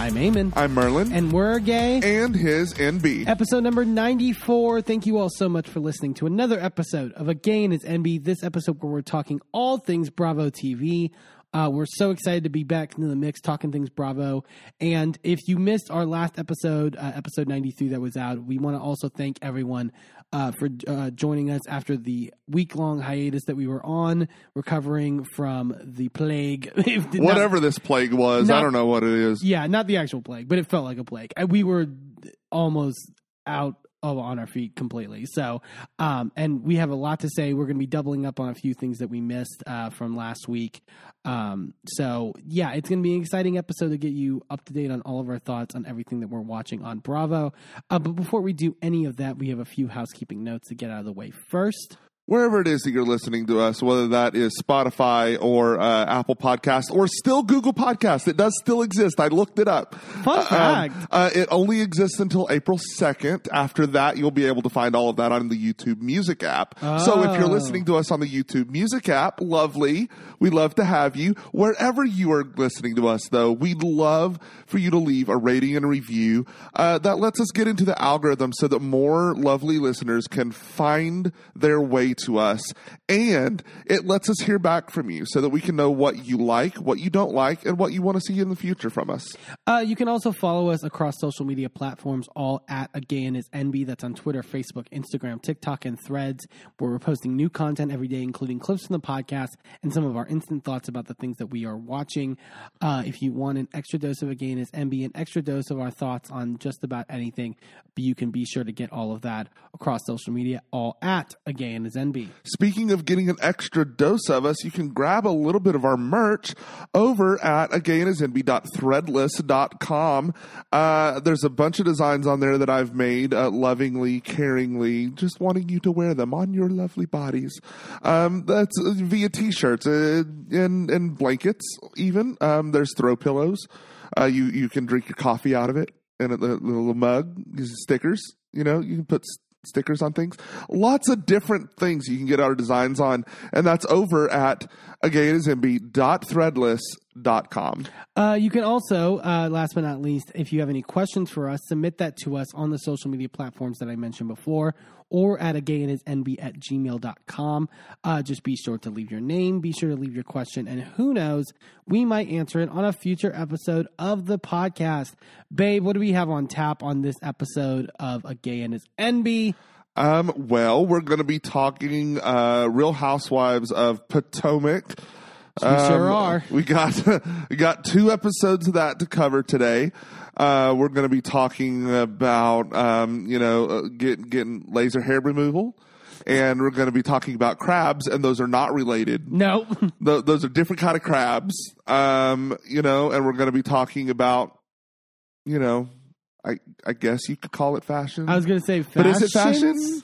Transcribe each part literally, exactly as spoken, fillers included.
I'm Eamon. I'm Merlin. And we're gay. And his N B. Episode number ninety-four. Thank you all so much for listening to another episode of A Gay and His N B. This episode where we're talking all things Bravo T V. Uh, we're so excited to be back into the mix, talking things Bravo. And if you missed our last episode, uh, episode ninety-three that was out, we want to also thank everyone uh, for uh, joining us after the week-long hiatus that we were on, recovering from the plague. Whatever not, this plague was, not, I don't know what it is. Yeah, not the actual plague, but it felt like a plague. We were almost out Oh, on our feet completely. So, um, and we have a lot to say. We're going to be doubling up on a few things that we missed uh, from last week. Um, so, yeah, it's going to be an exciting episode to get you up to date on all of our thoughts on everything that we're watching on Bravo. Uh, but before we do any of that, we have a few housekeeping notes to get out of the way first. Wherever it is that you're listening to us, whether that is Spotify or uh, Apple Podcasts or still Google Podcasts, it does still exist. I looked it up. Fun fact. Um, uh, it only exists until April second. After that, you'll be able to find all of that on the YouTube Music app. Oh. So if you're listening to us on the YouTube Music app, lovely. We'd love to have you. Wherever you are listening to us, though, we'd love for you to leave a rating and a review. Uh, that lets us get into the algorithm so that more lovely listeners can find their way to us, and it lets us hear back from you so that we can know what you like, what you don't like, and what you want to see in the future from us. Uh, you can also follow us across social media platforms, all at A Gay and His N B. That's on Twitter, Facebook, Instagram, TikTok, and Threads, where we're posting new content every day, including clips from the podcast and some of our instant thoughts about the things that we are watching. Uh, if you want an extra dose of A Gay and His N B, an extra dose of our thoughts on just about anything, you can be sure to get all of that across social media, all at A Gay and His N B. Speaking of getting an extra dose of us, you can grab a little bit of our merch over at a gay and his n b dot threadless dot com. Uh, there's a bunch of designs on there that I've made uh, lovingly, caringly, just wanting you to wear them on your lovely bodies. Um, that's via t-shirts uh, and, and blankets even. Um, there's throw pillows. Uh, you, you can drink your coffee out of it in a, a little mug. Stickers, you know, you can put stickers on things. Lots of different things you can get our designs on, and that's over at a gay and his n b dot threadless dot com. Uh, you can also, uh, last but not least, if you have any questions for us, submit that to us on the social media platforms that I mentioned before, or at a gay and his n b at gmail dot com. Uh, just be sure to leave your name, be sure to leave your question, and who knows, we might answer it on a future episode of the podcast. Babe, what do we have on tap on this episode of A Gay and His N B? Um, well, we're going to be talking uh, Real Housewives of Potomac. We um, sure are. We got we got two episodes of that to cover today. Uh, we're going to be talking about um, you know uh, get, getting laser hair removal, and we're going to be talking about crabs, and those are not related. No, Th- those are different kind of crabs. Um, you know, and we're going to be talking about you know. I, I guess you could call it fashion. I was going to say fashion. But is it fashion?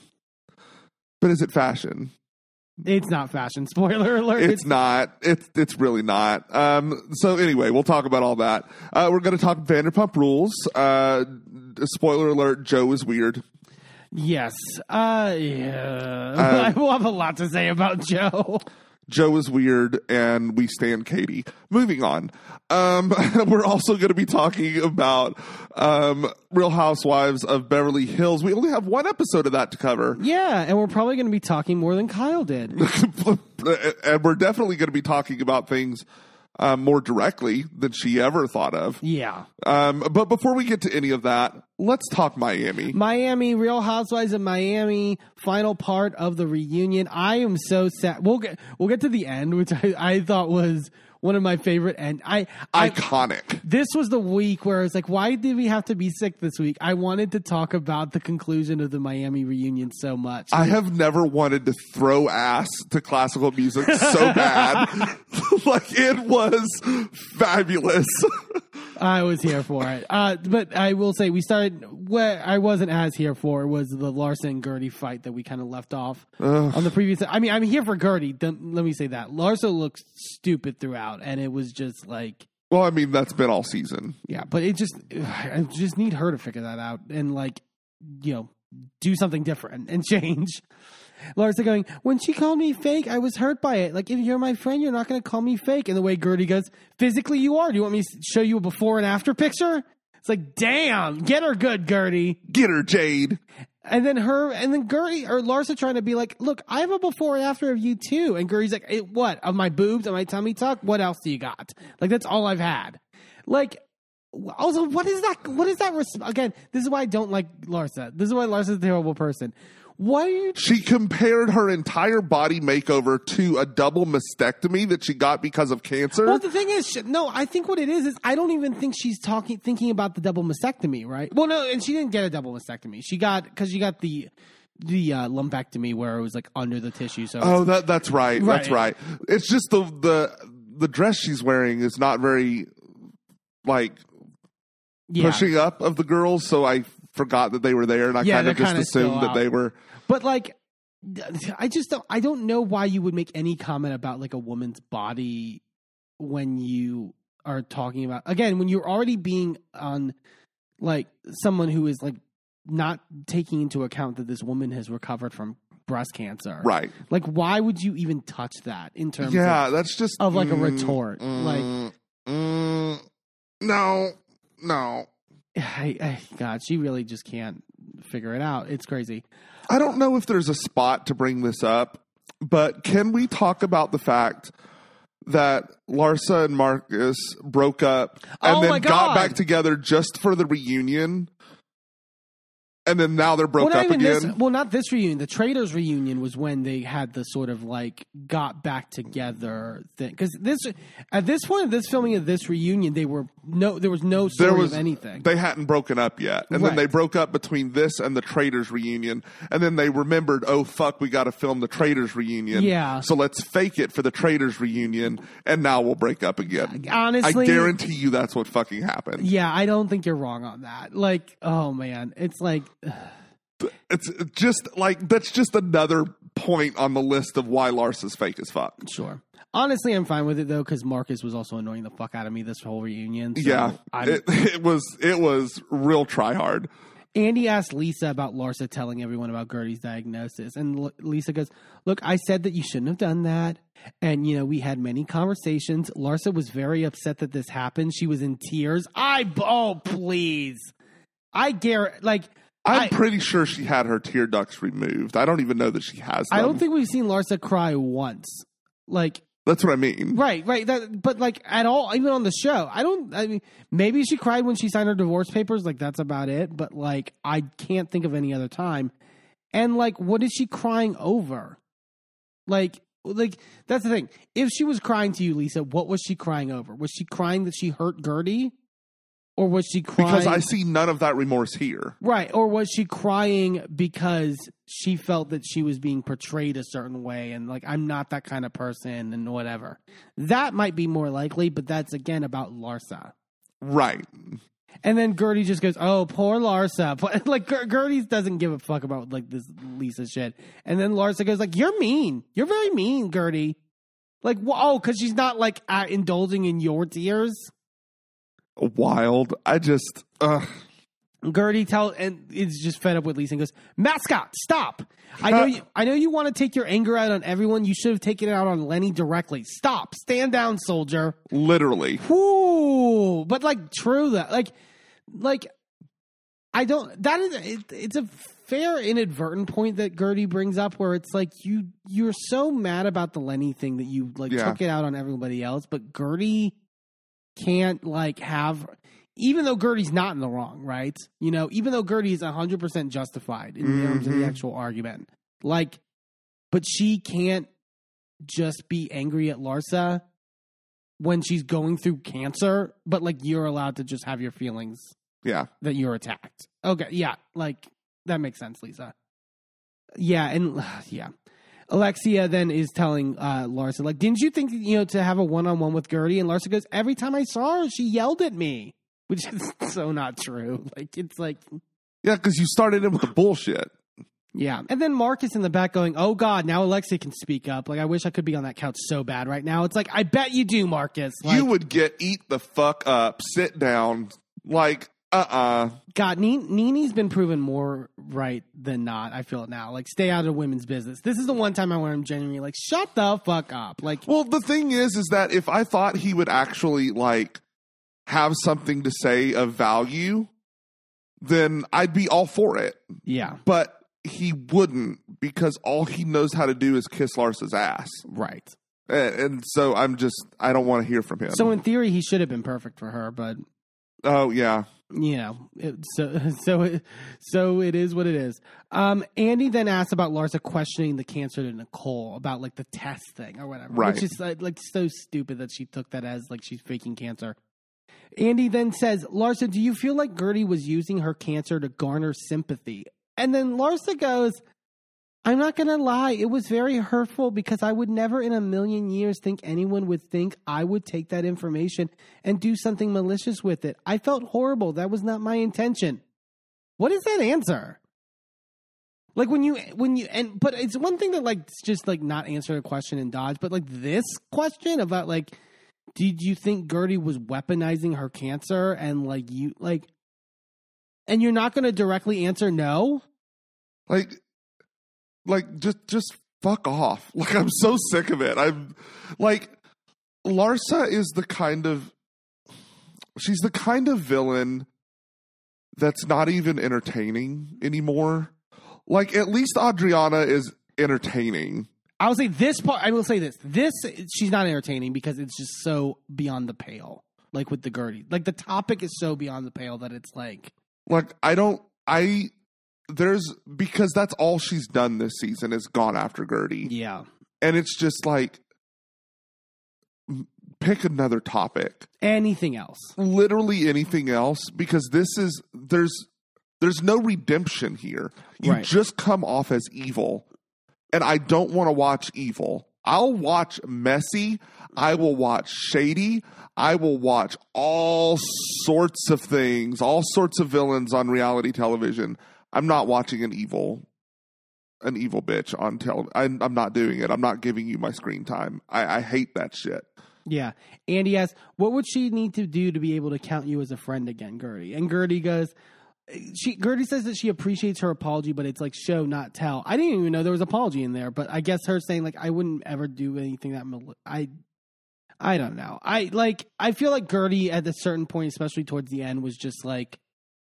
But is it fashion? It's not fashion. Spoiler alert. It's, it's not. It's it's really not. Um, so anyway, we'll talk about all that. Uh, we're going to talk Vanderpump Rules. Uh, spoiler alert, Joe is weird. Yes. Uh, yeah. Uh, I will have a lot to say about Joe. Joe is weird, and we stand Katie. Moving on. Um, we're also going to be talking about um, Real Housewives of Beverly Hills. We only have one episode of that to cover. Yeah, and we're probably going to be talking more than Kyle did. And we're definitely going to be talking about things um, more directly than she ever thought of. Yeah. Um, but before we get to any of that, let's talk Miami. Miami, Real Housewives of Miami, final part of the reunion. I am so sad. We'll get we'll get to the end, which I, I thought was one of my favorite. And I, I iconic. This was the week where I was like, why did we have to be sick this week? I wanted to talk about the conclusion of the Miami reunion so much. I have never wanted to throw ass to classical music so bad. Like, it was fabulous. I was here for it. Uh, but I will say we started what I wasn't as here for was the Larsa and Gertie fight that we kind of left off Ugh. on the previous. I mean, I'm here for Gertie. Let me say that. Larsa looked stupid throughout, and it was just like. Well, I mean, that's been all season. Yeah, but it just, I just need her to figure that out and, like, you know, do something different and change. Larsa going, when she called me fake, I was hurt by it. Like, if you're my friend, you're not going to call me fake. And the way Gertie goes, physically you are. Do you want me to show you a before and after picture? It's like, damn, get her good, Gertie. Get her, Jade. And then her, and then Gertie, or Larsa trying to be like, look, I have a before and after of you too. And Gertie's like, it, what? Of my boobs, of my tummy tuck? What else do you got? Like, that's all I've had. Like, also, what is that? What is that? Res- Again, this is why I don't like Larsa. This is why Larsa's a terrible person. Why are you? She compared her entire body makeover to a double mastectomy that she got because of cancer. Well, the thing is, she, no, I think what it is is I don't even think she's talking, thinking about the double mastectomy, right? Well, no, and she didn't get a double mastectomy. She got because she got the the uh, lumpectomy where it was like under the tissue. So oh, that that's right. right. That's right. It's just the the the dress she's wearing is not very like yeah. pushing up of the girls. So I forgot that they were there, and I yeah, kind of just assumed that out. they were. But like, I just don't, I don't know why you would make any comment about like a woman's body when you are talking about, again, when you're already being on like someone who is like not taking into account that this woman has recovered from breast cancer. Right. Like, why would you even touch that in terms yeah, of, that's just of like mm, a retort? Mm, like, mm, no, no. I, I, God, she really just can't figure it out. It's crazy. I don't know if there's a spot to bring this up, but can we talk about the fact that Larsa and Marcus broke up and oh then my God. got back together just for the reunion? And then now they're broke well, up again. This, well, not this reunion. The Traders reunion was when they had the sort of like got back together thing. Because this, at this point of this filming of this reunion, they were no, there was no story there was, of anything. They hadn't broken up yet, and right. then they broke up between this and the Traders reunion, and then they remembered, oh fuck, we got to film the Traders reunion. Yeah. So let's fake it for the Traders reunion, and now we'll break up again. Honestly, I guarantee you that's what fucking happened. Yeah, I don't think you're wrong on that. Like, oh man, it's like. It's just like that's just another point on the list of why Larsa's fake as fuck. Sure. Honestly, I'm fine with it though because Marcus was also annoying the fuck out of me this whole reunion. So yeah, it, it was it was real try hard. Andy asked Lisa about Larsa telling everyone about Gertie's diagnosis, and L- Lisa goes, "Look, I said that you shouldn't have done that, and you know we had many conversations. Larsa was very upset that this happened. She was in tears. I oh please, I dare like." I'm I, pretty sure she had her tear ducts removed. I don't even know that she has them. I don't think we've seen Larsa cry once. Like that's what I mean. Right, right. That, but like at all, even on the show, I don't. I mean, maybe she cried when she signed her divorce papers. Like that's about it. But like, I can't think of any other time. And like, what is she crying over? Like, like that's the thing. If she was crying to you, Lisa, what was she crying over? Was she crying that she hurt Gertie? Or was she crying? Because I see none of that remorse here. Right. Or was she crying because she felt that she was being portrayed a certain way and like, I'm not that kind of person and whatever. That might be more likely, but that's again about Larsa. Right. And then Gertie just goes, oh, poor Larsa. Like Gertie doesn't give a fuck about like this Lisa shit. And then Larsa goes like, you're mean. You're very mean, Gertie. Like, oh, because she's not like uh, indulging in your tears. Wild. I just uh Gertie tell and is just fed up with Lisa and goes, mascot, stop. I know you I know you want to take your anger out on everyone. You should have taken it out on Lenny directly. Stop. Stand down, soldier. Literally. Whoo. But like true that like like I don't that is it, it's a fair inadvertent point that Gertie brings up where it's like you you're so mad about the Lenny thing that you like yeah. took it out on everybody else, but Gertie can't like have, even though Gertie's not in the wrong, right? You know, even though Gertie is one hundred percent justified in mm-hmm. terms of the actual argument, like, but she can't just be angry at Larsa when she's going through cancer, but like you're allowed to just have your feelings. Yeah. That you're attacked. Okay. Yeah. Like that makes sense, Lisa. Yeah. And uh, yeah. Alexia then is telling uh, Larsa, like, didn't you think, you know, to have a one-on-one with Gertie? And Larsa goes, every time I saw her, she yelled at me, which is so not true. Like, it's like... Yeah, because you started in with the bullshit. Yeah. And then Marcus in the back going, oh, God, now Alexia can speak up. Like, I wish I could be on that couch so bad right now. It's like, I bet you do, Marcus. Like, you would get eat the fuck up, sit down. Like, uh-uh. God, Nini's been proven more right than not, I feel it now. Like, stay out of women's business. This is the one time I where I'm genuinely like, shut the fuck up. Like, well, the thing is, is that if I thought he would actually, like, have something to say of value, then I'd be all for it. Yeah. But he wouldn't, because all he knows how to do is kiss Larsa's ass. Right. And, and so I'm just, I don't want to hear from him. So in theory, he should have been perfect for her, but... Oh, yeah. You know, it, so so it, so it is what it is. Um, Andy then asks about Larsa questioning the cancer to Nicole about like the test thing or whatever, right. which is like, like so stupid that she took that as like she's faking cancer. Andy then says, Larsa, do you feel like Gertie was using her cancer to garner sympathy? And then Larsa goes, I'm not going to lie. It was very hurtful because I would never in a million years think anyone would think I would take that information and do something malicious with it. I felt horrible. That was not my intention. What is that answer? Like when you, when you, and, but it's one thing to like, just like not answer a question and dodge, but like this question about like, did you think Gertie was weaponizing her cancer and like you, like, and you're not going to directly answer no? Like, Like, just just fuck off. Like, I'm so sick of it. I'm, like, Larsa is the kind of, she's the kind of villain that's not even entertaining anymore. Like, at least Adriana is entertaining. I will say this part, I will say this. This, she's not entertaining because it's just so beyond the pale. Like, with the Gertie. Like, the topic is so beyond the pale that it's like. Like, I don't, I... There's because that's all she's done this season is gone after Gertie. Yeah. And it's just like pick another topic. Anything else. Literally anything else, because this is there's there's no redemption here. You right. just come off as evil. And I don't want to watch evil. I'll watch messy, I will watch shady, I will watch all sorts of things, all sorts of villains on reality television. I'm not watching an evil, an evil bitch on television. I'm, I'm not doing it. I'm not giving you my screen time. I, I hate that shit. Yeah. Andy asks, what would she need to do to be able to count you as a friend again, Gertie? And Gertie goes, she Gertie says that she appreciates her apology, but it's like show, not tell. I didn't even know there was apology in there, but I guess her saying like, I wouldn't ever do anything that, mal- I, I don't know. I like, I feel like Gertie at a certain point, especially towards the end, was just like,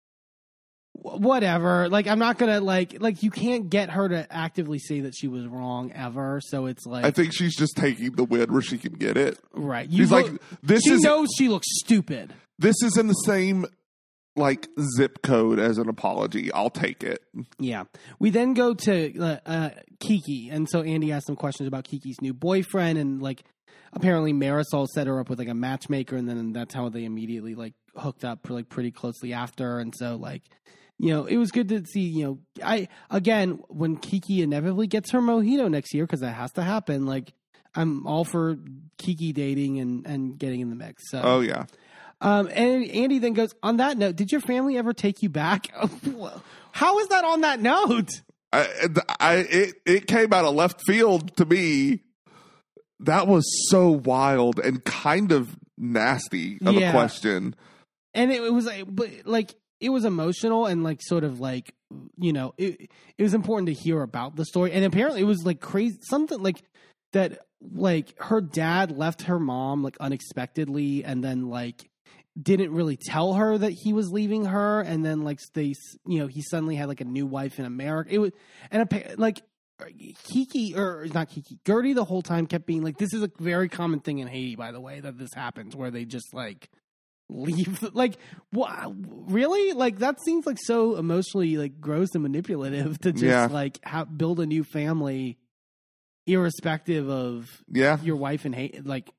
whatever. Like, I'm not gonna like like you can't get her to actively say that she was wrong ever. So it's like I think she's just taking the win where she can get it. Right. You she's look, like this she is knows she looks stupid. This is in the same like zip code as an apology. I'll take it. Yeah. We then go to uh, uh, Kiki, and so Andy asked some questions about Kiki's new boyfriend, and like apparently Marisol set her up with like a matchmaker, and then that's how they immediately like hooked up like pretty closely after, and so like. You know, it was good to see, you know, I, again, when Kiki inevitably gets her mojito next year, because that has to happen, like, I'm all for Kiki dating and, and getting in the mix. So. Oh, yeah. Um, and Andy then goes, on that note, did your family ever take you back? How is that on that note? I, I, it, it came out of left field to me. That was so wild and kind of nasty of yeah. a question. And it, it was like, but like, it was emotional and like sort of like, you know, it it was important to hear about the story. And apparently it was like crazy, something like that, like her dad left her mom like unexpectedly and then like didn't really tell her that he was leaving her. And then like they, you know, he suddenly had like a new wife in America. It was, and like Kiki, or not Kiki, Gertie the whole time kept being like, this is a very common thing in Haiti, by the way, that this happens where they just like, leave like wow really like that seems like so emotionally like gross and manipulative to just yeah. like ha- build a new family irrespective of yeah your wife and hate like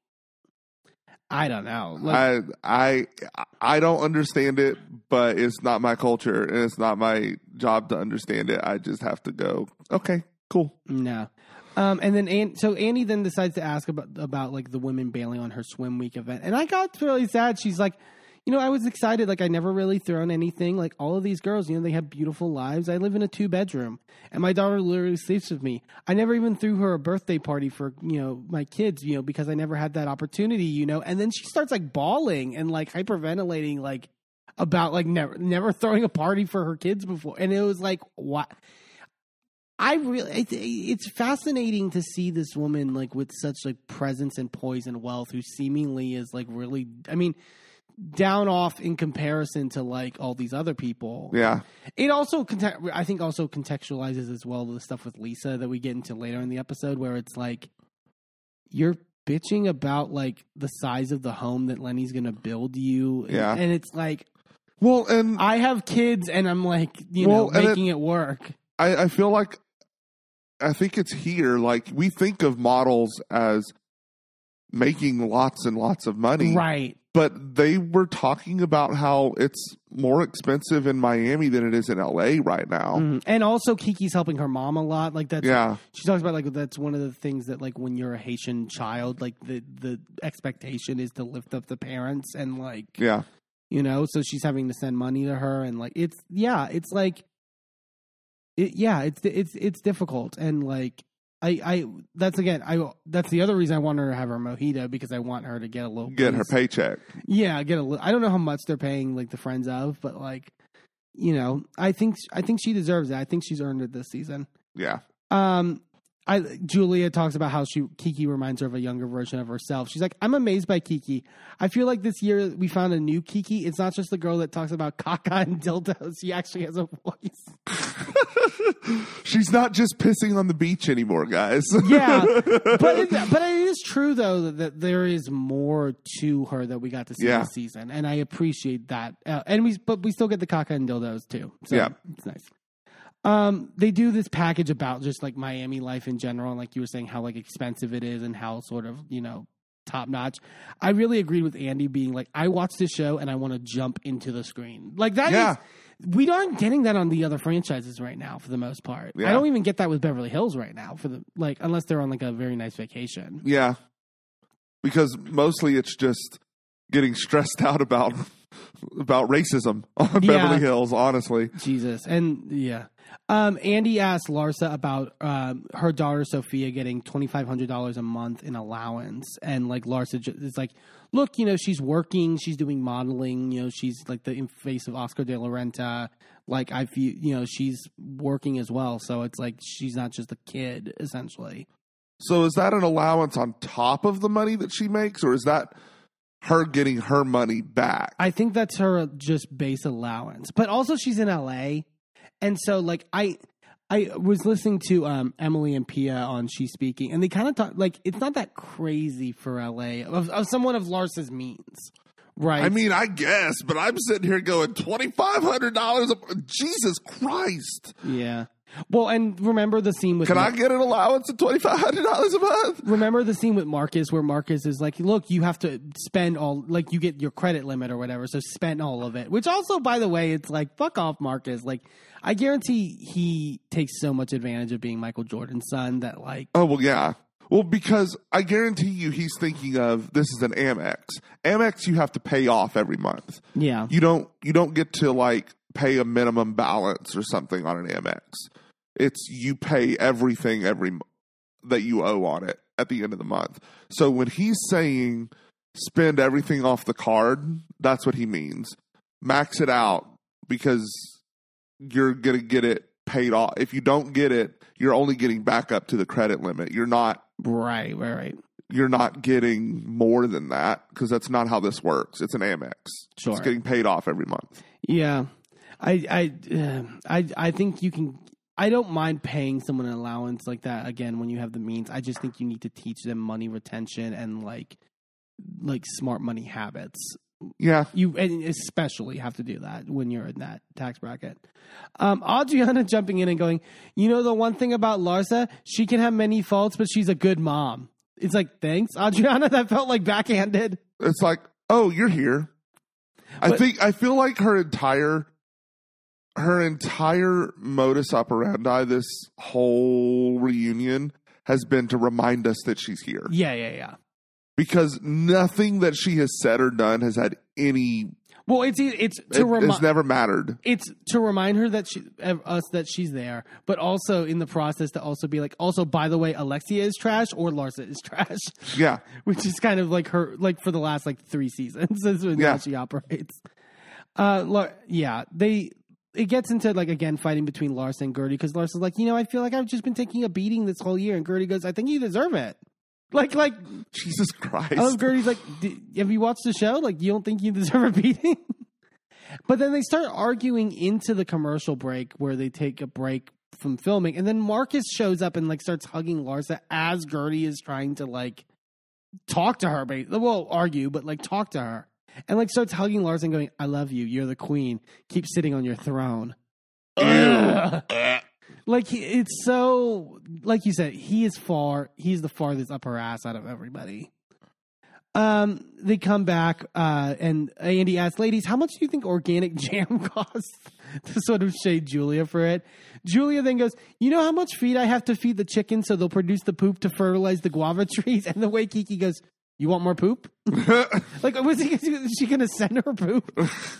I don't know like, I I I don't understand it, but it's not my culture and it's not my job to understand it. I just have to go okay cool no Um, and then, An- so Andy then decides to ask about, about like the women bailing on her swim week event. And I got really sad. She's like, you know, I was excited. Like I never really thrown anything. Like all of these girls, you know, they have beautiful lives. I live in a two bedroom and my daughter literally sleeps with me. I never even threw her a birthday party for, you know, my kids, you know, because I never had that opportunity, you know, and then she starts like bawling and like hyperventilating, like about like never never throwing a party for her kids before, and it was like what. I really, it, it's fascinating to see this woman like with such like presence and poise and wealth, who seemingly is like really, I mean, down off in comparison to like all these other people. Yeah. It also, I think, also contextualizes as well the stuff with Lisa that we get into later in the episode, where it's like you're bitching about like the size of the home that Lenny's going to build you, yeah, and it's like, well, and I have kids, and I'm like, you well, know, making it, it work. I, I feel like. I think it's here. Like, we think of models as making lots and lots of money. Right. But they were talking about how it's more expensive in Miami than it is in L A right now. Mm-hmm. And also Kiki's helping her mom a lot. Like that's, yeah. She talks about like, that's one of the things that like when you're a Haitian child, like the, the expectation is to lift up the parents and like, yeah, you know, so she's having to send money to her. And like, it's, yeah, it's like, It, yeah, it's it's it's difficult, and like I, I that's again I that's the other reason I want her to have her mojito, because I want her to get a little get piece. her paycheck. Yeah, get a little. I don't know how much they're paying like the friends of, but like, you know, I think I think she deserves it. I think she's earned it this season. Yeah. Um, I Julia talks about how she Kiki reminds her of a younger version of herself. She's like, I'm amazed by Kiki. I feel like this year we found a new Kiki. It's not just the girl that talks about caca and dildos. She actually has a voice. She's not just pissing on the beach anymore, guys. Yeah, but it, but it is true though that, that there is more to her that we got to see yeah. this season, and I appreciate that. Uh, and we but we still get the caca and dildos too. So yeah, it's nice. Um, they do this package about just like Miami life in general, and like you were saying, how like expensive it is and how sort of, you know, top notch. I really agreed with Andy being like, I watched this show and I want to jump into the screen. Like that yeah. is, we aren't getting that on the other franchises right now for the most part. Yeah. I don't even get that with Beverly Hills right now for the like, unless they're on like a very nice vacation. Yeah, because mostly it's just getting stressed out about about racism on yeah. Beverly Hills. Honestly, Jesus, and yeah. Um, Andy asked Larsa about um, her daughter Sophia getting twenty-five hundred dollars a month in allowance. And like Larsa ju- is like, look, you know, she's working, she's doing modeling, you know, she's like the face of Oscar de la Renta. Like I feel, you know, she's working as well. So it's like, she's not just a kid essentially. So is that an allowance on top of the money that she makes, or is that her getting her money back? I think that's her just base allowance, but also she's in L A. And so, like, I I was listening to um, Emily and Pia on She's Speaking, and they kind of talk, like, it's not that crazy for L A, of, of someone of Larsa's means, right? I mean, I guess, but I'm sitting here going, twenty-five hundred dollars a Jesus Christ. Yeah. Well, and remember the scene with... Can Mar- I get an allowance of twenty-five hundred dollars a month? Remember the scene with Marcus where Marcus is like, look, you have to spend all... Like, you get your credit limit or whatever, so spend all of it. Which also, by the way, it's like, fuck off, Marcus. Like, I guarantee he takes so much advantage of being Michael Jordan's son that, like... Oh, well, yeah. Well, because I guarantee you he's thinking of, this is an Amex. Amex you have to pay off every month. Yeah. You don't, you don't get to, like, pay a minimum balance or something on an Amex. It's you pay everything every that you owe on it at the end of the month. So when he's saying spend everything off the card, that's what he means. Max it out because you're going to get it paid off. If you don't get it, you're only getting back up to the credit limit. You're not Right, right, right. You're not getting more than that because that's not how this works. It's an Amex. Sure. It's getting paid off every month. Yeah. I I uh, I I think you can I don't mind paying someone an allowance like that again when you have the means. I just think you need to teach them money retention and like like smart money habits. Yeah. You and especially have to do that when you're in that tax bracket. Um, Adriana jumping in and going, you know, the one thing about Larsa, she can have many faults, but she's a good mom. It's like, thanks, Adriana. That felt like backhanded. It's like, oh, you're here. But, I think I feel like her entire her entire modus operandi this whole reunion has been to remind us that she's here. Yeah, yeah, yeah. Because nothing that she has said or done has had any. Well, it's it's to it, remind. It's never mattered. It's to remind her that she, us that she's there, but also in the process to also be like, also by the way, Alexia is trash or Larsa is trash. Yeah, which is kind of like her, like for the last like three seasons. That's when yeah. she operates. Uh, Lar- yeah, they. It gets into, like, again, fighting between Larsa and Gertie, because Larsa's like, you know, I feel like I've just been taking a beating this whole year. And Gertie goes, I think you deserve it. Like, like, Jesus Christ. I love Gertie's like, have you watched the show? Like, you don't think you deserve a beating? But then they start arguing into the commercial break where they take a break from filming. And then Marcus shows up and, like, starts hugging Larsa as Gertie is trying to, like, talk to her. Well, argue, but, like, talk to her. And, like, starts hugging Larsa and going, I love you. You're the queen. Keep sitting on your throne. Like, he, it's so, like you said, he is far, he's the farthest upper ass out of everybody. Um, they come back, uh, and Andy asks, ladies, how much do you think organic jam costs? To sort of shade Julia for it. Julia then goes, you know how much feed I have to feed the chickens so they'll produce the poop to fertilize the guava trees? And the way Kiki goes, you want more poop? Like, was, he, was she going to send her poop?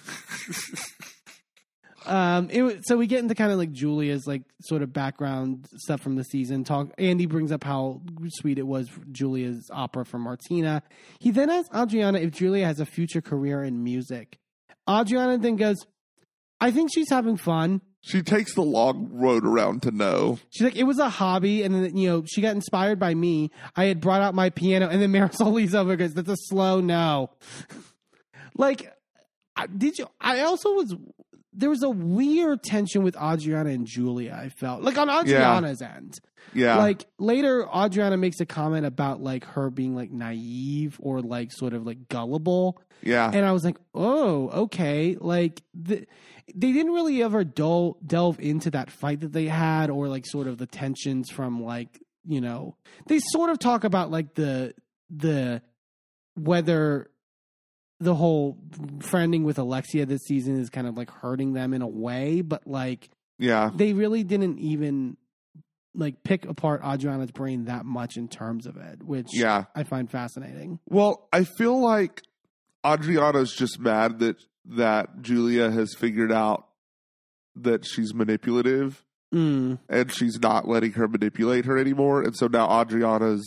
um, it, so we get into kind of like Julia's like sort of background stuff from the season. Talk. Andy brings up how sweet it was for Julia's opera for Martina. He then asks Adriana if Julia has a future career in music. Adriana then goes, I think she's having fun. She takes the long road around to no. She's like, it was a hobby, and then, you know, she got inspired by me. I had brought out my piano, and then Marisol leaves over and goes, that's a slow no. Like, did you, I also was, there was a weird tension with Adriana and Julia, I felt. Like, on Adriana's yeah. end. Yeah. Like, later, Adriana makes a comment about, like, her being, like, naive or, like, sort of, like, gullible. Yeah. And I was like, oh, okay. Like, the, they didn't really ever del- delve into that fight that they had or, like, sort of the tensions from, like, you know, they sort of talk about, like, the, the, whether the whole friending with Alexia this season is kind of, like, hurting them in a way, but, like, yeah, they really didn't even, like, pick apart Adriana's brain that much in terms of it, which yeah. I find fascinating. Well, I feel like Adriana's just mad that that Julia has figured out that she's manipulative mm. and she's not letting her manipulate her anymore. And so now Adriana's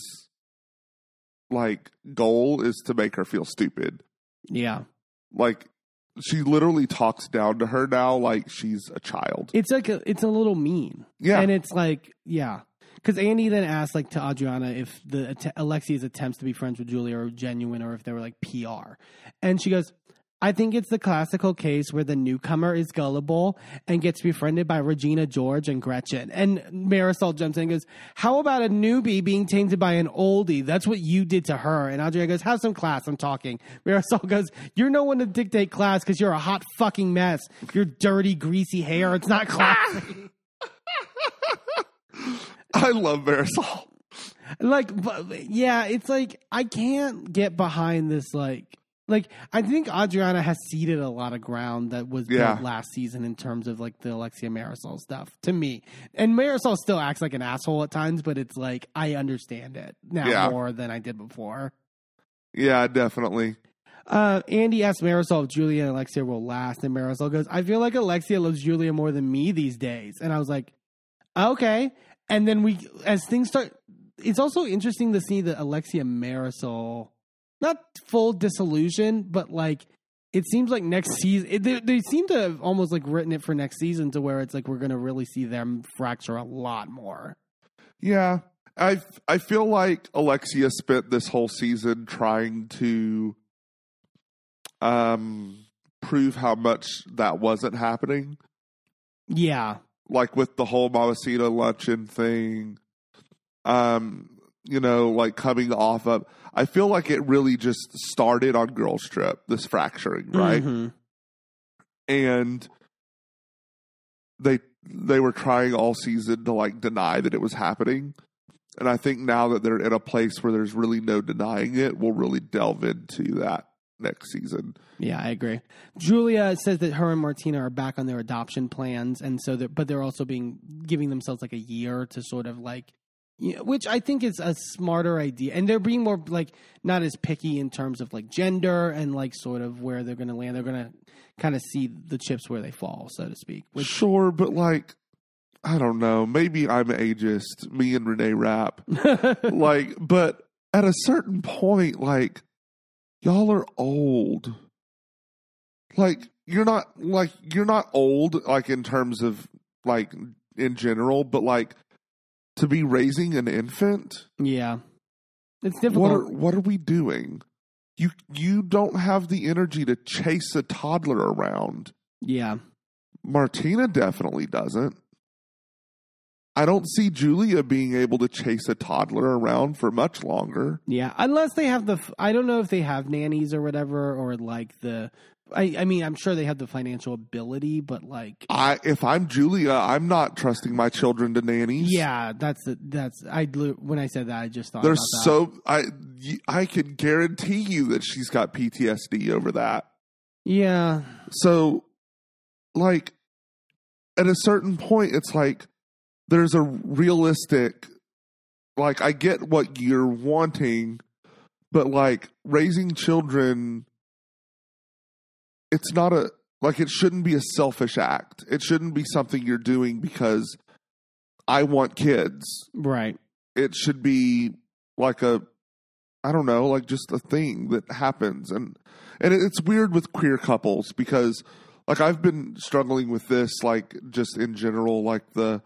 like goal is to make her feel stupid. Yeah. Like she literally talks down to her now like she's a child. It's like a, it's a little mean. Yeah. And it's like, yeah. Because Andy then asked, like, to Adriana if the att- Alexia's attempts to be friends with Julia are genuine or if they were, like, P R. And she goes, I think it's the classical case where the newcomer is gullible and gets befriended by Regina George and Gretchen. And Marisol jumps in and goes, how about a newbie being tainted by an oldie? That's what you did to her. And Adriana goes, have some class. I'm talking. Marisol goes, you're no one to dictate class because you're a hot fucking mess. Your dirty, greasy hair. It's not classy. I love Marisol. Like, but, yeah, it's like, I can't get behind this, like, like, I think Adriana has ceded a lot of ground that was yeah. built last season in terms of, like, the Alexia Marisol stuff, to me. And Marisol still acts like an asshole at times, but it's like, I understand it now yeah. more than I did before. Yeah, definitely. Uh, Andy asks Marisol if Julia and Alexia will last, and Marisol goes, I feel like Alexia loves Julia more than me these days. And I was like, okay. And then we, as things start, it's also interesting to see that Alexia Marisol, not full disillusion, but like, it seems like next season, it, they, they seem to have almost like written it for next season to where it's like, we're going to really see them fracture a lot more. Yeah. I, I feel like Alexia spent this whole season trying to um, prove how much that wasn't happening. Yeah. Like with the whole Mamacita luncheon thing, um, you know, like coming off of, I feel like it really just started on Girls Trip, this fracturing, right? Mm-hmm. And they they were trying all season to like deny that it was happening. And I think now that they're in a place where there's really no denying it, we'll really delve into that next season. Yeah, I agree. Julia says that her and Martina are back on their adoption plans, and so they're, but they're also being giving themselves like a year to sort of like, you know, which I think is a smarter idea, and they're being more like not as picky in terms of like gender and like sort of where they're going to land. They're going to kind of see the chips where they fall, so to speak. Which, sure, but like, I don't know. Maybe I'm ageist, me and Renee Rapp. like, but at a certain point, like, y'all are old. Like, you're not like you're not old, like in terms of like in general, but like to be raising an infant. Yeah, it's difficult. What are, what are we doing? You you don't have the energy to chase a toddler around. Yeah, Martina definitely doesn't. I don't see Julia being able to chase a toddler around for much longer. Yeah, unless they have the. I don't know if they have nannies or whatever, or like the. I, I mean, I'm sure they have the financial ability, but like, I if I'm Julia, I'm not trusting my children to nannies. yeah, that's the, that's I when I said that, I just thought They're about that. so I I can guarantee you that she's got P T S D over that. Yeah. So, like, at a certain point, it's like there's a realistic, like, I get what you're wanting, but like raising children, it's not a, like, it shouldn't be a selfish act. It shouldn't be something you're doing because I want kids. Right. It should be like a, I don't know, like just a thing that happens. And, and it's weird with queer couples because, like, I've been struggling with this, like, just in general, like the,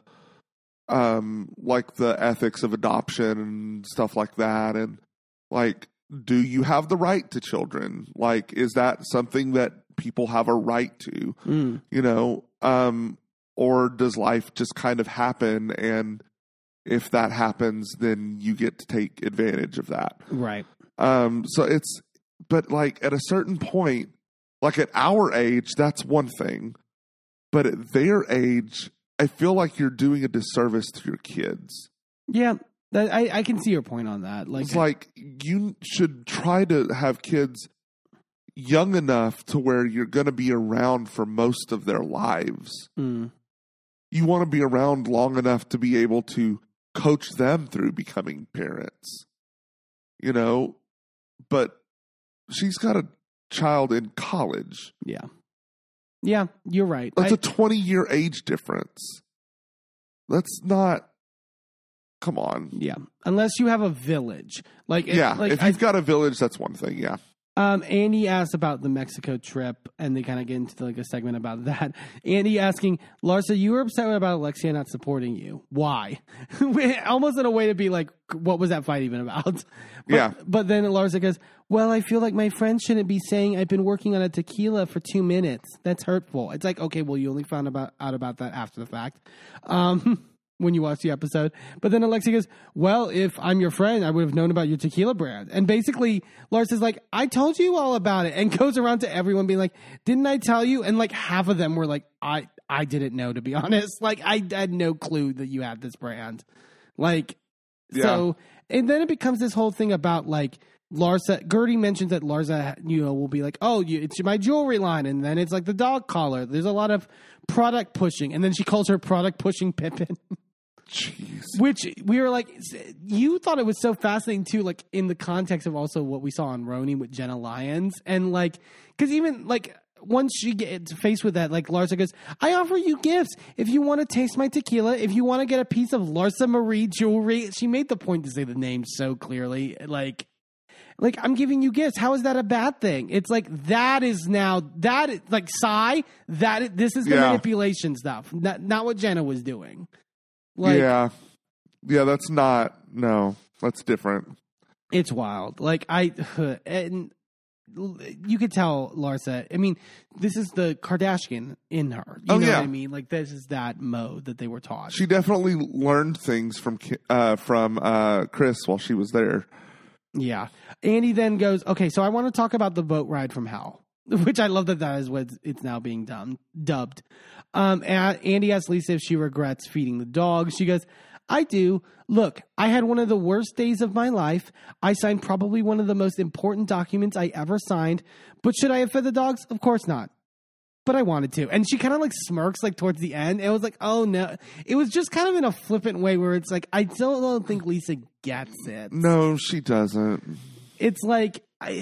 um, like the ethics of adoption and stuff like that. And, like, do you have the right to children? Like, is that something that people have a right to, Mm. you know? Um, or does life just kind of happen? And if that happens, then you get to take advantage of that. Right. Um, so it's, but like at a certain point, like at our age, that's one thing. But at their age, I feel like you're doing a disservice to your kids. Yeah. That, I, I can see your point on that. Like, It's like you should try to have kids young enough to where you're going to be around for most of their lives. mm, You want to be around long enough to be able to coach them through becoming parents, you know? But she's got a child in college. yeah. Yeah, you're right. That's I, a twenty-year age difference. That's not... Come on. yeah. Unless you have a village. Like, Yeah, like, if I, you've got a village, that's one thing, yeah. Um, Andy asked about the Mexico trip, and they kind of get into like a segment about that. Andy asking, Larsa, you were upset about Alexia not supporting you. Why? Almost in a way to be like, what was that fight even about? But, Yeah. But then Larsa goes, well, I feel like my friend shouldn't be saying I've been working on a tequila for two minutes. That's hurtful. It's like, okay, well, you only found about, out about that after the fact. Um, when you watch the episode. But then Alexia goes, well, if I'm your friend, I would have known about your tequila brand. And basically, Lars is like, I told you all about it. And goes around to everyone being like, didn't I tell you? And like half of them were like, I, I didn't know, to be honest. Like, I had no clue that you had this brand. Like, Yeah. so, and then it becomes this whole thing about like, Larsa, Gertie mentions that Larsa, you know, will be like, oh, you, it's my jewelry line. And then it's like the dog collar. There's a lot of product pushing. And then she calls her product pushing Pippin. Jeez. Which we were like, you thought it was so fascinating too, like in the context of also what we saw on Roni with Jenna Lyons. And like, because even like once she gets faced with that, like Larsa goes, I offer you gifts. If you want to taste my tequila, if you want to get a piece of Larsa Marie jewelry. She made the point to say the name so clearly. Like, like I'm giving you gifts. How is that a bad thing? It's like, that is now, that is, like Psy, that this is the Yeah. manipulation stuff. Not, not what Jenna was doing. Like, yeah. Yeah, that's not, no, that's different. it's wild. Like I, and you could tell Larsa. I mean, this is the Kardashian in her. You Oh, know yeah. what I mean? Like this is that mode that they were taught. She definitely learned things from Ki- uh, from uh, Chris while she was there. Yeah. Andy then goes, okay, so I want to talk about the boat ride from hell, which I love that that is what it's now being done, dubbed. Um, and Andy asks Lisa if she regrets feeding the dog. She goes, I do. Look, I had one of the worst days of my life. I signed probably one of the most important documents I ever signed. But should I have fed the dogs? Of course not. But I wanted to. And she kind of like smirks like towards the end. It was like, oh no. It was just kind of in a flippant way where it's like, I don't, don't think Lisa gets it. No, she doesn't. It's like, I,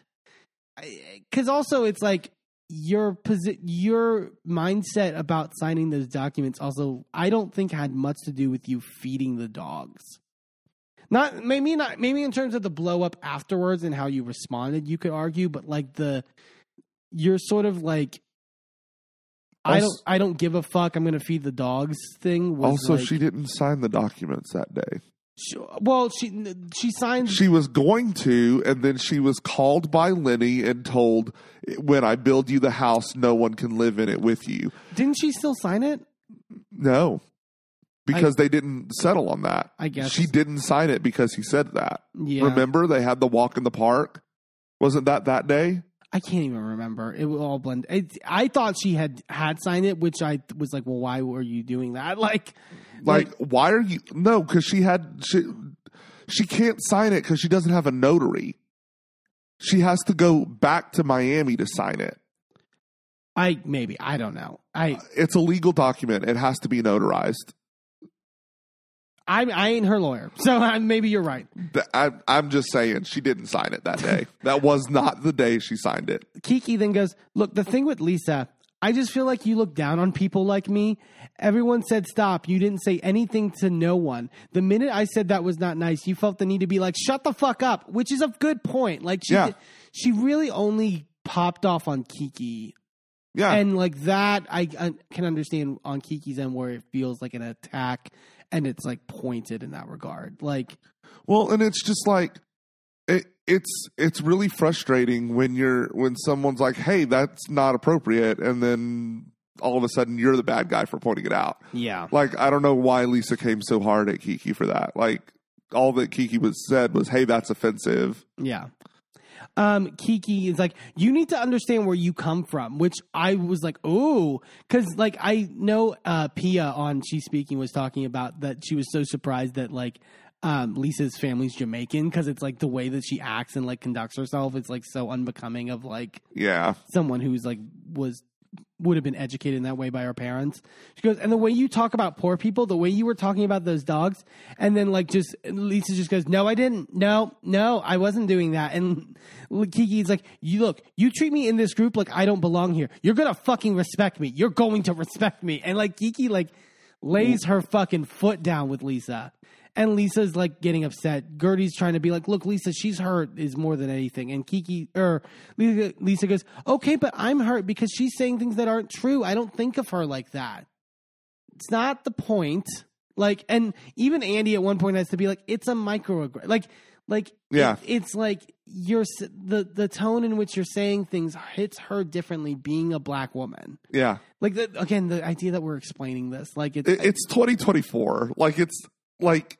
because also it's like, your posi- your mindset about signing those documents also, I don't think had much to do with you feeding the dogs. Not maybe not maybe in terms of the blow up afterwards and how you responded, you could argue, but like the you're sort of like I don't I don't give a fuck, I'm going to feed the dogs thing. Was Also, like, she didn't sign the documents that day. she, well, she she signed. She was going to, and then she was called by Lenny and told, when I build you the house, no one can live in it with you. Didn't she still sign it? No, because I, they didn't settle on that. I guess. She didn't sign it because he said that. Yeah. Remember, they had the walk in the park? Wasn't that that day? I can't even remember. It will all blend. It, I thought she had had signed it, which I was like, well, why were you doing that? Like, Like, like why are you? No, because she had she she can't sign it because she doesn't have a notary. She has to go back to Miami to sign it. I maybe I don't know. I It's a legal document. It has to be notarized. I I ain't her lawyer, so I, maybe you're right. I, I'm just saying she didn't sign it that day. That was not the day she signed it. Kiki then goes, look, the thing with Lisa, I just feel like you look down on people like me. Everyone said stop. You didn't say anything to no one. The minute I said that was not nice, you felt the need to be like, shut the fuck up, which is a good point. Like, she, Yeah. did, she really only popped off on Kiki. Yeah. And like that, I, I can understand on Kiki's end where it feels like an attack and it's like pointed in that regard. Like, Well, and it's just like it, it's it's really frustrating when you're when someone's like, "Hey, that's not appropriate," and then all of a sudden you're the bad guy for pointing it out. yeah. Like, I don't know why Lisa came so hard at Kiki for that. Like, all that Kiki was said was, "Hey, that's offensive." Yeah. Um, Kiki is like, you need to understand where you come from, which I was like, oh, because like I know uh, Pia on She's Speaking was talking about that she was so surprised that like um, Lisa's family's Jamaican because it's like the way that she acts and like conducts herself. It's like so unbecoming of like Yeah. someone who's like was would have been educated in that way by her parents. She goes, and the way you talk about poor people, the way you were talking about those dogs, and then like just Lisa just goes, no, I didn't. No, no, I wasn't doing that. And Kiki's like, you look, you treat me in this group like I don't belong here. You're gonna fucking respect me. You're going to respect me. And like Kiki like lays her fucking foot down with Lisa. And Lisa's like getting upset. Gertie's trying to be like, look, Lisa, she's hurt is more than anything. And Kiki or Lisa, Lisa goes, okay, but I'm hurt because she's saying things that aren't true. I don't think of her like that. It's not the point. Like, and even Andy at one point has to be like, it's a microaggression. Like, like, Yeah. it, it's like you're the the tone in which you're saying things hits her differently. Being a black woman, Yeah. like the, again, the idea that we're explaining this, like it's It, it's twenty twenty-four. Like, it's like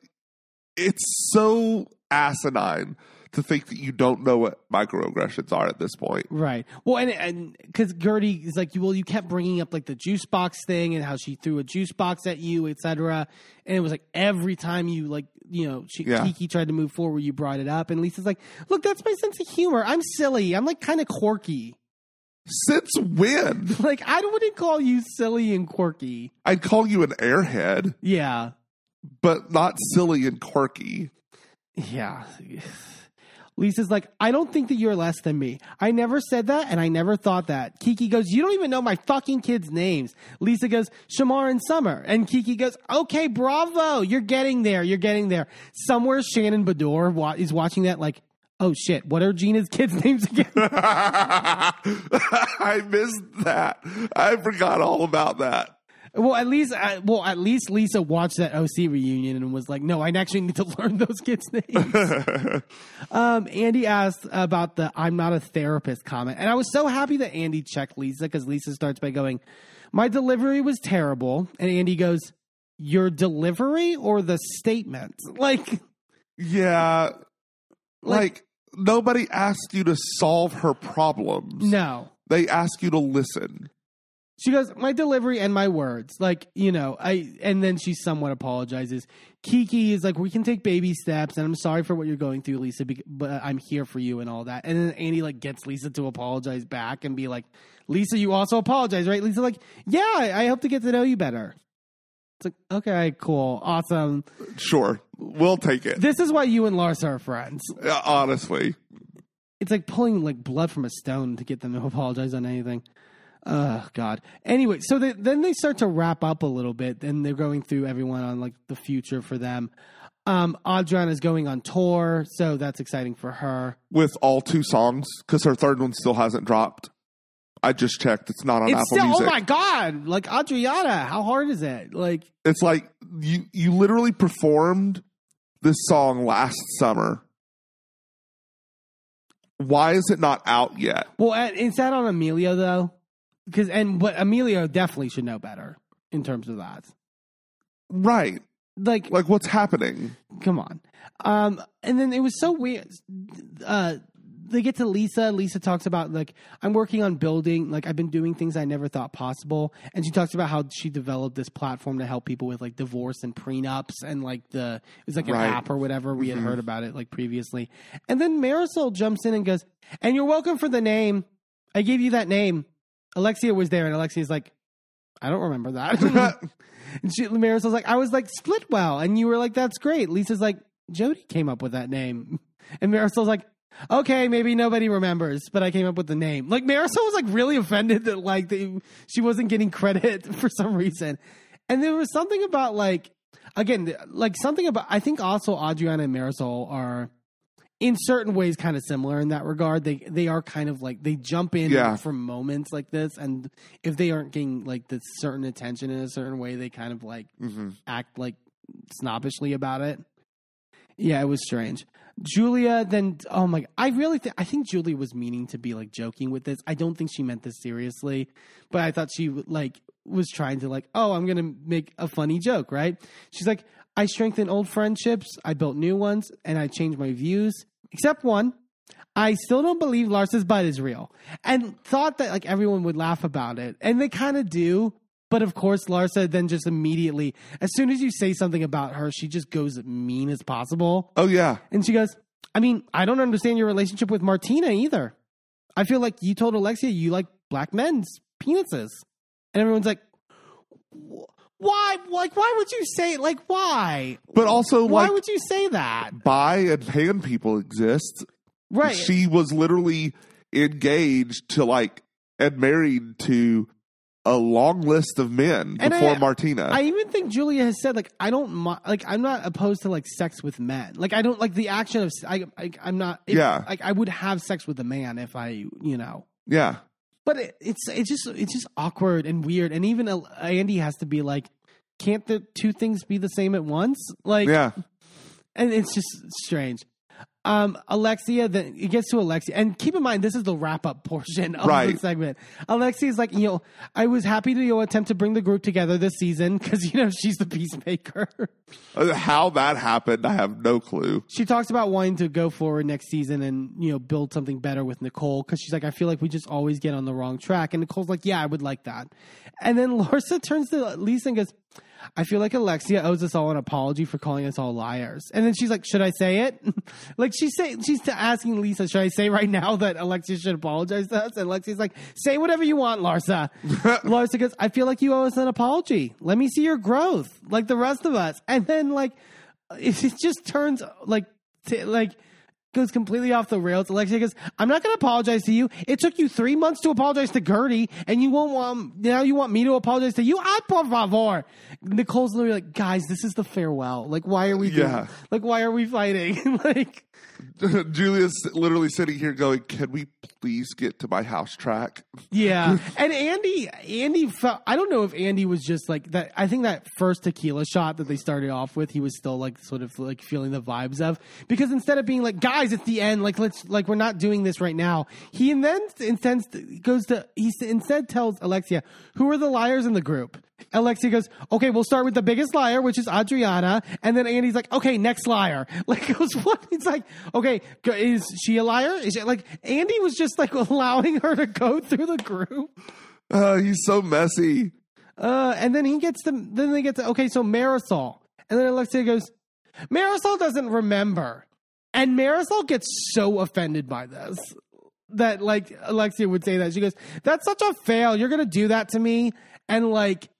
it's so asinine to think that you don't know what microaggressions are at this point. right. Well, and and because Gertie is like, well, you kept bringing up like the juice box thing and how she threw a juice box at you, et cetera. And it was like every time you like, you know, she, Yeah. Kiki tried to move forward, you brought it up, and Lisa's like, look, that's my sense of humor. I'm silly. I'm like kind of quirky. Since when? Like I wouldn't call you silly and quirky. I'd call you an airhead, Yeah. but not silly and quirky. Yeah. Lisa's like, I don't think that you're less than me. I never said that, and I never thought that. Kiki goes, you don't even know my fucking kids' names. Lisa goes, Shamar and Summer. And Kiki goes, okay, bravo. You're getting there. You're getting there. Somewhere Shannon Bador wa- is watching that like, oh, shit, what are Gina's kids' names again? I missed that. I forgot all about that. Well, at least, uh, well, at least Lisa watched that O C reunion and was like, "No, I actually need to learn those kids' names." um, Andy asked about the "I'm not a therapist" comment, and I was so happy that Andy checked Lisa because Lisa starts by going, "My delivery was terrible," and Andy goes, "Your delivery or the statement?" Like, Yeah, like, Like- nobody asked you to solve her problems. no. They ask you to listen. She goes, my delivery and my words. Like, you know, I, and then she somewhat apologizes. Kiki is like, we can take baby steps, and I'm sorry for what you're going through, Lisa, but I'm here for you and all that. And then Andy, like, gets Lisa to apologize back and be like, Lisa, you also apologize, right? Lisa, like, yeah, I hope to get to know you better. It's like, okay, cool, awesome. Sure, we'll take it. This is why you and Lars are friends. Uh, Honestly. It's like pulling, like, blood from a stone to get them to apologize on anything. Oh, God. Anyway, so they, then they start to wrap up a little bit, and they're going through everyone on, like, the future for them. Um, Audrina is going on tour, so that's exciting for her. With all two songs, because her third one still hasn't dropped. I just checked. It's not on It's Apple still, Music. oh my God. Like, Adriana, how hard is it? Like, It's like you you literally performed this song last summer. Why is it not out yet? well, uh, is that on Emilio, though? Because, and, but Emilio definitely should know better in terms of that. Right. Like, Like, what's happening? come on. Um, and then it was so weird. Uh, they get to Lisa. Lisa talks about, like, I'm working on building, like, I've been doing things I never thought possible. And she talks about how she developed this platform to help people with, like, divorce and prenups and, like, the, it was like an Right. app or whatever. We Mm-hmm. had heard about it, like, previously. And then Marisol jumps in and goes, and you're welcome for the name. I gave you that name. Alexia was there, and Alexia's like, I don't remember that. And she, Marisol's like, I was like, Splitwell. And you were like, that's great. Lisa's like, Jody came up with that name. And Marisol's like, okay, maybe nobody remembers, but I came up with the name. Like, Marisol was like really offended that like the, she wasn't getting credit for some reason. And there was something about like, again, like something about, I think also Adriana and Marisol are in certain ways kind of similar in that regard. They they are kind of like, they jump in Yeah. for moments like this. And if they aren't getting like this certain attention in a certain way, they kind of like Mm-hmm. act like snobbishly about it. Yeah, it was strange. Julia, then, oh my, I really think, I think Julia was meaning to be like joking with this. I don't think she meant this seriously, but I thought she like was trying to like, oh, I'm going to make a funny joke, right? She's like, I strengthened old friendships, I built new ones, and I changed my views, except one. I still don't believe Larsa's butt is real. And thought that like everyone would laugh about it. And they kind of do. But of course, Larsa then just immediately, as soon as you say something about her, she just goes mean as possible. Oh, yeah. And she goes, I mean, I don't understand your relationship with Martina either. I feel like you told Alexia you like black men's penises. And everyone's like, why? Like, why would you say, like, why? But also, Why like, would you say that? bi and pan people exist. Right. She was literally engaged to, like, and married to a long list of men And before I- Martina. I even think Julia has said, like, I don't, mi- like, I'm not opposed to, like, sex with men. Like, I don't, like, the action of, I, I I'm not, if, Yeah. like, I would have sex with a man if I, you know. yeah. But it, it's, it's just, it's just awkward and weird. And even uh, Andy has to be like, can't the two things be the same at once? Like, Yeah. and it's just strange. Um, Alexia, then it gets to Alexia, and keep in mind this is the wrap up portion of Right. the segment. Alexia's like, you know, I was happy to you know, attempt to bring the group together this season because you know she's the peacemaker. Uh, How that happened, I have no clue. She talks about wanting to go forward next season and you know build something better with Nicole because she's like, I feel like we just always get on the wrong track, and Nicole's like, yeah, I would like that. And then Larsa turns to Lisa and goes, I feel like Alexia owes us all an apology for calling us all liars. And then she's like, should I say it? Like she's saying, she's asking Lisa, should I say right now that Alexia should apologize to us? And Alexia's like, say whatever you want, Larsa. Larsa goes, I feel like you owe us an apology. Let me see your growth like the rest of us. And then like, it it just turns like, t- like, goes completely off the rails. Alexia goes, I'm not going to apologize to you. It took you three months to apologize to Gertie, and you won't want, now you want me to apologize to you? Ay, por favor. Nicole's literally like, guys, this is the farewell. Like, why are we doing, Yeah. like, why are we fighting? Like, Julia's literally sitting here going, can we please get to my house track? yeah. And Andy, Andy felt, I don't know if Andy was just like that. I think that first tequila shot that they started off with, he was still like sort of like feeling the vibes of, because instead of being like, guys, it's the end, like, let's, like, we're not doing this right now. He and then instead goes to, he instead tells Alexia, who are the liars in the group? Alexia goes, okay, we'll start with the biggest liar, which is Adriana. And then Andy's like, okay, next liar. Like, goes, what? It's like, okay, is she a liar? Is she, like, Andy was just like allowing her to go through the group. Uh, he's so messy. Uh, and then he gets to, then they get to, okay, so Marisol. And then Alexia goes, Marisol doesn't remember. And Marisol gets so offended by this that, like, Alexia would say that. She goes, that's such a fail. You're going to do that to me. And, like,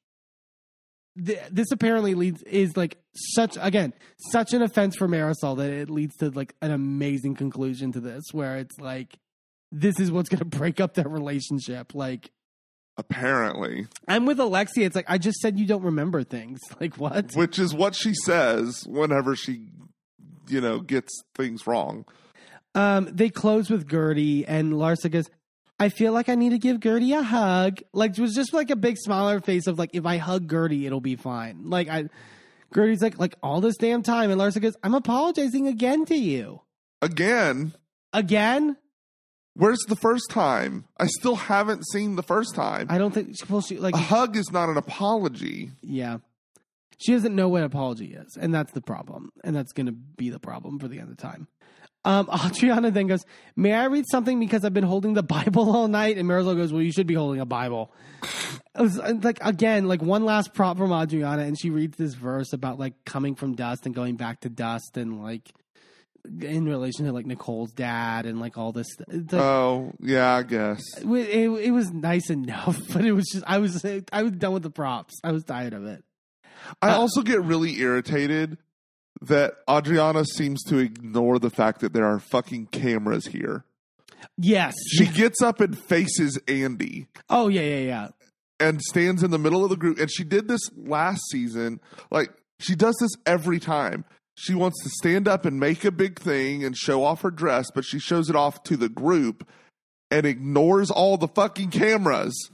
th- this apparently leads, is, like, such, again, such an offense for Marisol that it leads to, like, an amazing conclusion to this where it's, like, this is what's going to break up their relationship. Like, Apparently. I'm with Alexia. It's like, I just said you don't remember things. Like, what? Which is what she says whenever she, you know, gets things wrong. Um, they close with Gertie, and Larsa goes, I feel like I need to give Gertie a hug. Like, it was just like a big smile on her face of like, if I hug Gertie, it'll be fine. Like, I, Gertie's like, like all this damn time. And Larsa goes, I'm apologizing again to you. Again? Again? Where's the first time? I still haven't seen the first time. I don't think, well, she, like, a hug is not an apology. Yeah. She doesn't know what apology is. And that's the problem. And that's going to be the problem for the end of time. Um, Adriana then goes, may I read something because I've been holding the Bible all night? And Marisol goes, well, you should be holding a Bible. It was like, again, like one last prop from Adriana. And she reads this verse about like coming from dust and going back to dust and like in relation to like Nicole's dad and like all this. Like, oh, yeah, I guess. It, it, it was nice enough, but it was just, I was, I was done with the props. I was tired of it. I uh, also get really irritated that Adriana seems to ignore the fact that there are fucking cameras here. Yes. She gets up and faces Andy. Oh, yeah, yeah, yeah. And stands in the middle of the group. And she did this last season. Like, she does this every time. She wants to stand up and make a big thing and show off her dress, but she shows it off to the group and ignores all the fucking cameras.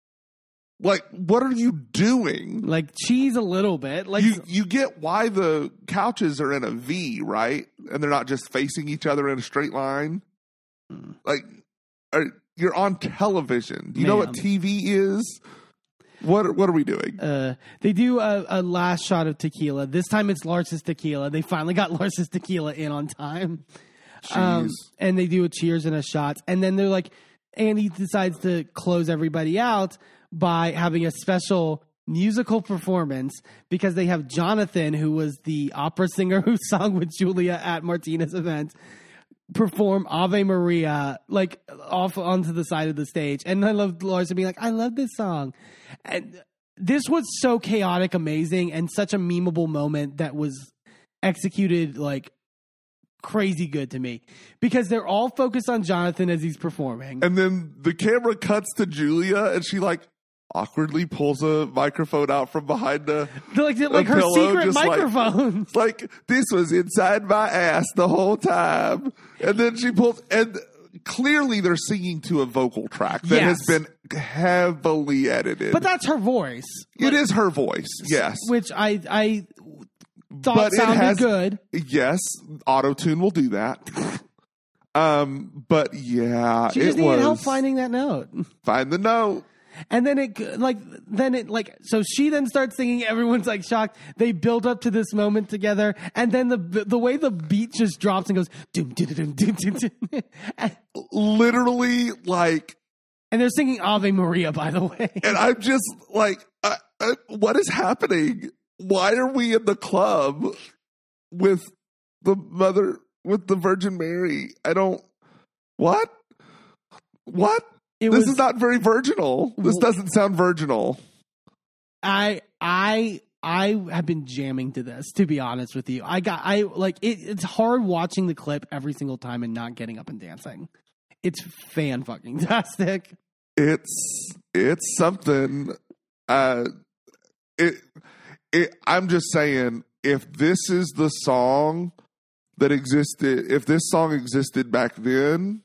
Like, what are you doing? Like, cheese a little bit. Like, you, you get why the couches are in a V, right? And they're not just facing each other in a straight line. Mm. Like, are, you're on television. Do you Ma'am. know what T V is? What What are we doing? Uh, they do a, a last shot of tequila. This time it's Lars's tequila. They finally got Lars's tequila in on time. Um, and they do a cheers and a shot. And then they're like, Andy decides to close everybody out by having a special musical performance because they have Jonathan, who was the opera singer who sung with Julia at Martina's event, perform Ave Maria like off onto the side of the stage. And I love Larsa being like, I love this song. And this was so chaotic, amazing, and such a memeable moment that was executed like crazy good to me because they're all focused on Jonathan as he's performing. And then the camera cuts to Julia and she like awkwardly pulls a microphone out from behind the like, like her pillow, secret microphone. Like, like this was inside my ass the whole time. And then she pulls, and clearly they're singing to a vocal track that yes. has been heavily edited. But that's her voice. It like, is her voice, yes. Which I I thought but sounded it has, good. Yes, auto-tune will do that. um, but yeah, she just it needed was, help finding that note. Find the note. And then it like then it like so she then starts singing. Everyone's like shocked. They build up to this moment together, and then the the way the beat just drops and goes doom doom doom doom doom. doom. Literally, like, and they're singing Ave Maria, by the way. And I'm just like, uh, uh, what is happening? Why are we in the club with the mother with the Virgin Mary? I don't. What? What? It this was, is not very virginal. This doesn't sound virginal. I I I have been jamming to this, to be honest with you. I got I like it, it's hard watching the clip every single time and not getting up and dancing. It's fan fucking tastic. It's it's something. Uh, it it. I'm just saying, if this is the song that existed, if this song existed back then,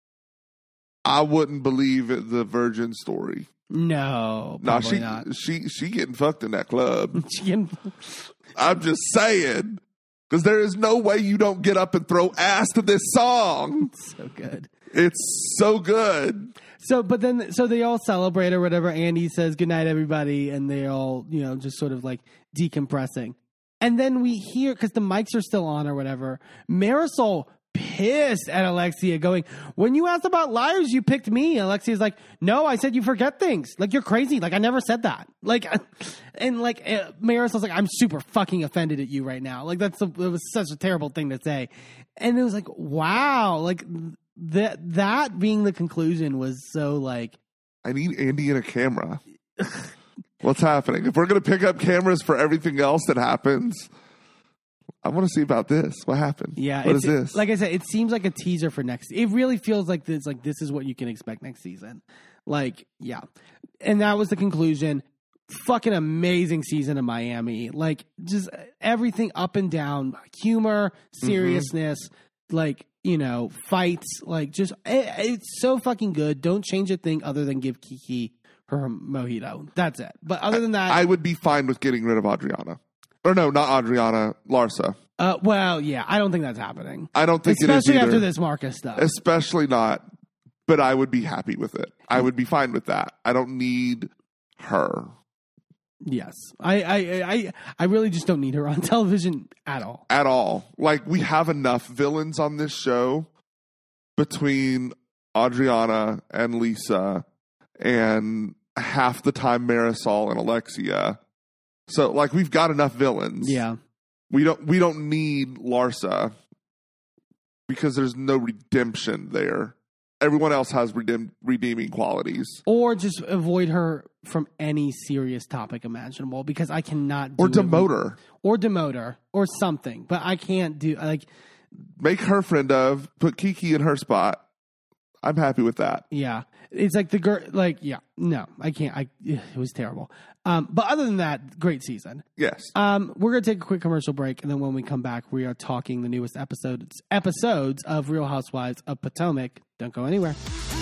I wouldn't believe it, the Virgin story. No, no, she not. she she getting fucked in that club. she getting... I'm just saying, because there is no way you don't get up and throw ass to this song. It's so good. It's so good. So, but then, so they all celebrate or whatever. Andy says goodnight, everybody, and they all, you know, just sort of like decompressing. And then we hear, because the mics are still on or whatever, Marisol pissed at Alexia going, when you asked about liars, you picked me. Alexia's like, no, I said you forget things. Like, you're crazy. Like, I never said that. Like, and like, uh, Marisol's like, I'm super fucking offended at you right now. Like, that's a, it was such a terrible thing to say. And it was like, wow. Like, that, that being the conclusion was so like, I need Andy and a camera. What's happening? If we're going to pick up cameras for everything else that happens, I want to see about this. What happened? Yeah. What is this? Like I said, it seems like a teaser for next. It really feels like this, like this is what you can expect next season. Like, yeah. And that was the conclusion. Fucking amazing season of Miami. Like, just everything up and down. Humor, seriousness. Mm-hmm. Like, you know, fights. Like, just it, it's so fucking good. Don't change a thing other than give Kiki her mojito. That's it. But other than that, I would be fine with getting rid of Adriana. Or no, not Adriana, Larsa. Uh, well, yeah, I don't think that's happening. I don't think it is either. Especially after this Marcus stuff. Especially not. But I would be happy with it. I would be fine with that. I don't need her. Yes. I, I, I, I really just don't need her on television at all. At all. Like, we have enough villains on this show between Adriana and Lisa and half the time Marisol and Alexia. So, like, we've got enough villains. Yeah. We don't we don't need Larsa because there's no redemption there. Everyone else has redeem, redeeming qualities. Or just avoid her from any serious topic imaginable because I cannot do Or demote her. Or demote her. Or something. But I can't do, like... Make her friend of, put Kiki in her spot. I'm happy with that. Yeah. It's like the girl, like, yeah. No, I can't. I It was terrible. Um, but other than that, great season. Yes. Um, we're going to take a quick commercial break, and then when we come back, we are talking the newest episodes episodes of Real Housewives of Potomac. Don't go anywhere.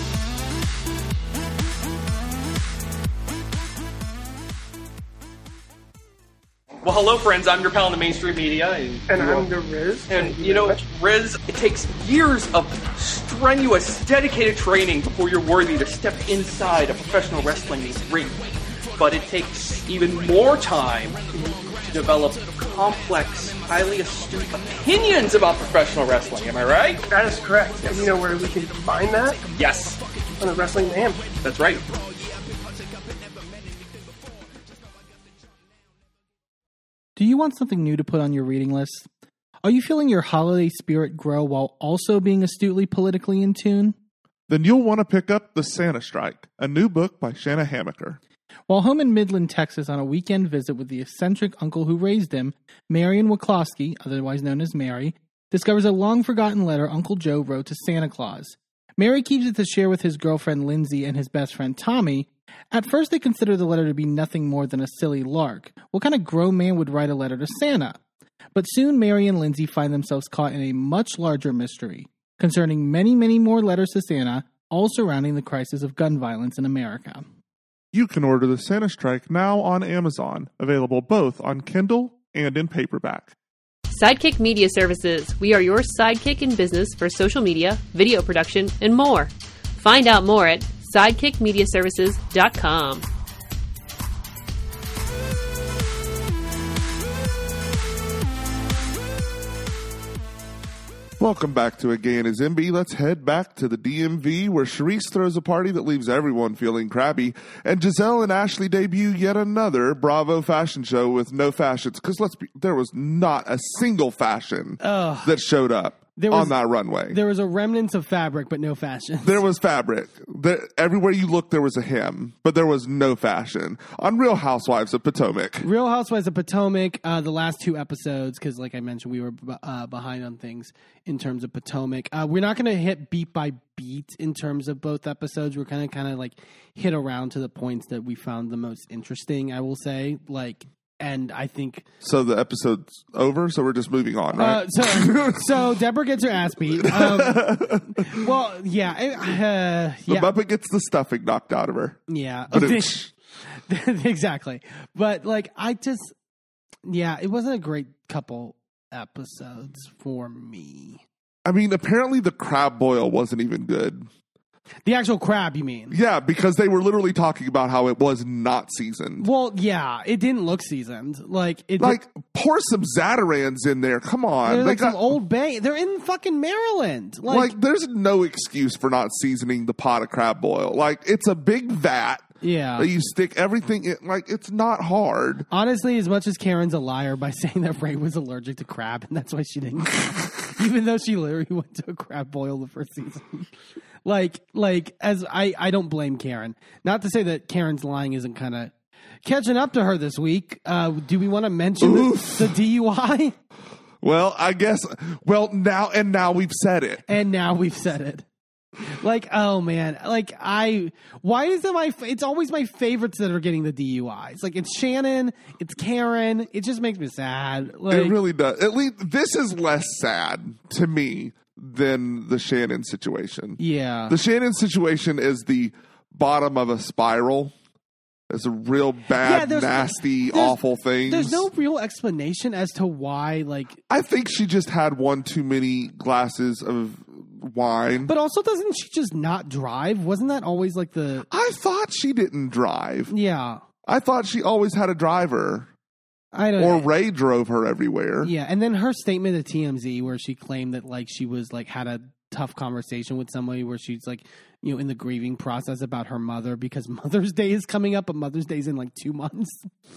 Well, hello, friends. I'm your pal in the mainstream media. And, and I'm the Riz. And, you know, Riz, it takes years of strenuous, dedicated training before you're worthy to step inside a professional wrestling ring. But it takes even more time to develop complex, highly astute opinions about professional wrestling. Am I right? That is correct. And you know where we can combine that? Yes. On the Wrestling Mayhem. That's right. Do you want something new to put on your reading list? Are you feeling your holiday spirit grow while also being astutely politically in tune? Then you'll want to pick up The Santa Strike, a new book by Shanna Hamaker. While home in Midland, Texas, on a weekend visit with the eccentric uncle who raised him, Marion Wachlowski, otherwise known as Mary, discovers a long-forgotten letter Uncle Joe wrote to Santa Claus. Mary keeps it to share with his girlfriend Lindsay and his best friend Tommy. At first, they consider the letter to be nothing more than a silly lark. What kind of grown man would write a letter to Santa? But soon, Mary and Lindsay find themselves caught in a much larger mystery, concerning many, many more letters to Santa, all surrounding the crisis of gun violence in America. You can order The Santa Strike now on Amazon, available both on Kindle and in paperback. Sidekick Media Services. We are your sidekick in business for social media, video production, and more. Find out more at sidekick media services dot com. Welcome back to A Gay and His M B. Let's head back to the D M V where Charisse throws a party that leaves everyone feeling crabby, and Giselle and Ashley debut yet another Bravo fashion show with no fashions. Because let's be, there was not a single fashion Ugh. that showed up There was, on that runway. There was a remnant of fabric, but no fashion. There was fabric. There, everywhere you looked, there was a hem, but there was no fashion. On Real Housewives of Potomac. Real Housewives of Potomac, uh, the last two episodes, because like I mentioned, we were uh, behind on things in terms of Potomac. Uh, we're not going to hit beat by beat in terms of both episodes. We're kind of kind of like hit around to the points that we found the most interesting, I will say. Like, and I think... So the episode's over, so we're just moving on, right? Uh, so, so Deborah gets her ass beat. Um, well, yeah. Uh, the yeah. Muppet gets the stuffing knocked out of her. Yeah. But it, exactly. But, like, I just... Yeah, it wasn't a great couple episodes for me. I mean, apparently the crab boil wasn't even good. The actual crab, you mean? Yeah, because they were literally talking about how it was not seasoned. Well, yeah, it didn't look seasoned. Like, it like did, pour some Zatarans in there. Come on, they're they like got some Old Bay. They're in fucking Maryland. Like, like, there's no excuse for not seasoning the pot of crab boil. Like, it's a big vat. Yeah, that you stick everything in. Like, it's not hard. Honestly, as much as Karen's a liar by saying that Ray was allergic to crab, and that's why she didn't, even though she literally went to a crab boil the first season. Like, like as I, I don't blame Karen. Not to say that Karen's lying isn't kind of catching up to her this week. Uh, do we want to mention the, the D U I? Well, I guess. Well, now and now we've said it, and now we've said it. Like, oh man, like I, why is it my, it's always my favorites that are getting the D U Is. Like, it's Shannon, it's Karen. It just makes me sad. Like, it really does. At least this is less sad to me than the Shannon situation. Yeah. The Shannon situation is the bottom of a spiral. It's a real bad, Yeah, there's- nasty, there's- awful thing. There's no real explanation as to why, like, I think she just had one too many glasses of wine. but also doesn't she just not drive? Wasn't that always like the, I thought she didn't drive. yeah, I thought she always had a driver. I don't Or know. Ray drove her everywhere. Yeah, and then her statement at T M Z where she claimed that like she was like had a tough conversation with somebody where she's like, you know, in the grieving process about her mother because Mother's Day is coming up, but Mother's Day's in like two months.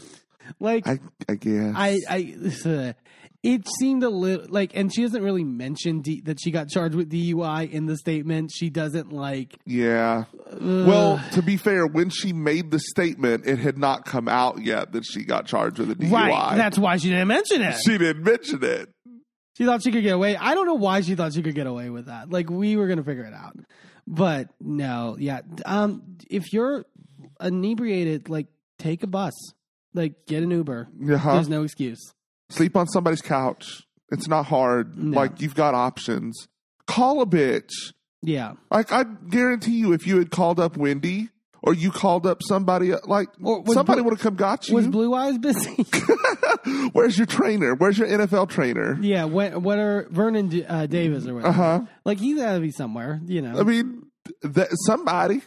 like I, I guess. I, I, uh, it seemed a little like, and she doesn't really mention D, that she got charged with D U I in the statement. She doesn't like. Yeah. Well, to be fair, when she made the statement, it had not come out yet that she got charged with a D U I. Right, that's why she didn't mention it. She didn't mention it. She thought she could get away. I don't know why she thought she could get away with that. Like we were gonna figure it out, but no, yeah. Um, if you're inebriated, like take a bus, like get an Uber. Uh-huh. There's no excuse. Sleep on somebody's couch. It's not hard. No. Like, you've got options. Call a bitch. Yeah, Like, I guarantee you, if you had called up Wendy or you called up somebody, like, Or was somebody Blue- would have come got you. was Blue Eyes busy? Where's your trainer? Where's your N F L trainer? yeah, what, what are Vernon D- uh, Davis or whatever? Uh-huh. Like he's gotta be somewhere, you know. I mean, th- somebody.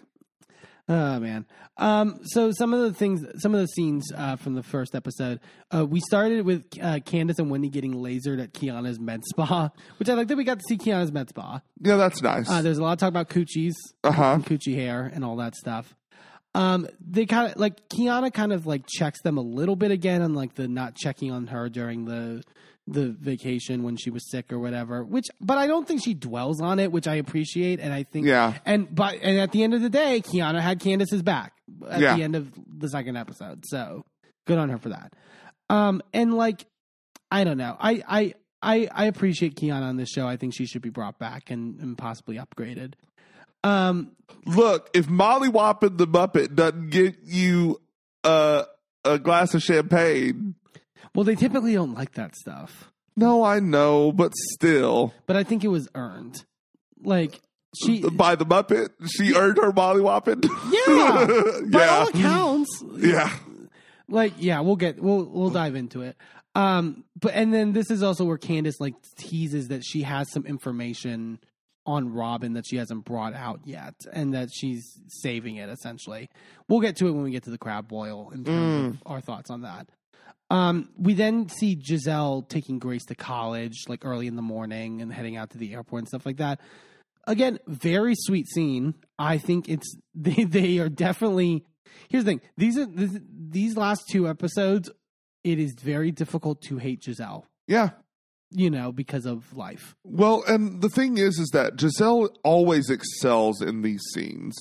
Oh man. Um, so some of the things, some of the scenes uh, from the first episode, uh, we started with uh, Candace and Wendy getting lasered at Kiana's med spa, which I like that we got to see Kiana's med spa. Yeah, that's nice. Uh, there's a lot of talk about coochies Uh-huh. and coochie hair and all that stuff. Um, they kind of like Kiana kind of like checks them a little bit again on like the not checking on her during the the vacation when she was sick or whatever. Which, but I don't think she dwells on it, which I appreciate. And I think, Yeah. And but and at the end of the day, Kiana had Candace's back at Yeah. the end of the second episode. So good on her for that. Um, and like I don't know, I I I, I appreciate Kiana on this show. I think she should be brought back and, and possibly upgraded. Um, Look, if Molly Whoppin the Muppet doesn't get you uh, a glass of champagne, well, they typically don't like that stuff, no, I know, but still, but I think it was earned. Like she, by the Muppet, she earned her Molly Whoppin. yeah, by yeah, all accounts, yeah. like yeah, we'll get we'll we'll dive into it. Um, but and then this is also where Candace like teases that she has some information on Robin that she hasn't brought out yet, and that she's saving it. Essentially, we'll get to it when we get to the crab boil in terms of our thoughts on that. Um, we then see Giselle taking Grace to college, like early in the morning, and heading out to the airport and stuff like that. Again, very sweet scene. I think it's they they are definitely. Here's the thing: these are this, these last two episodes. It is very difficult to hate Giselle, Yeah. you know, because of life. Well, and the thing is, is that Giselle always excels in these scenes,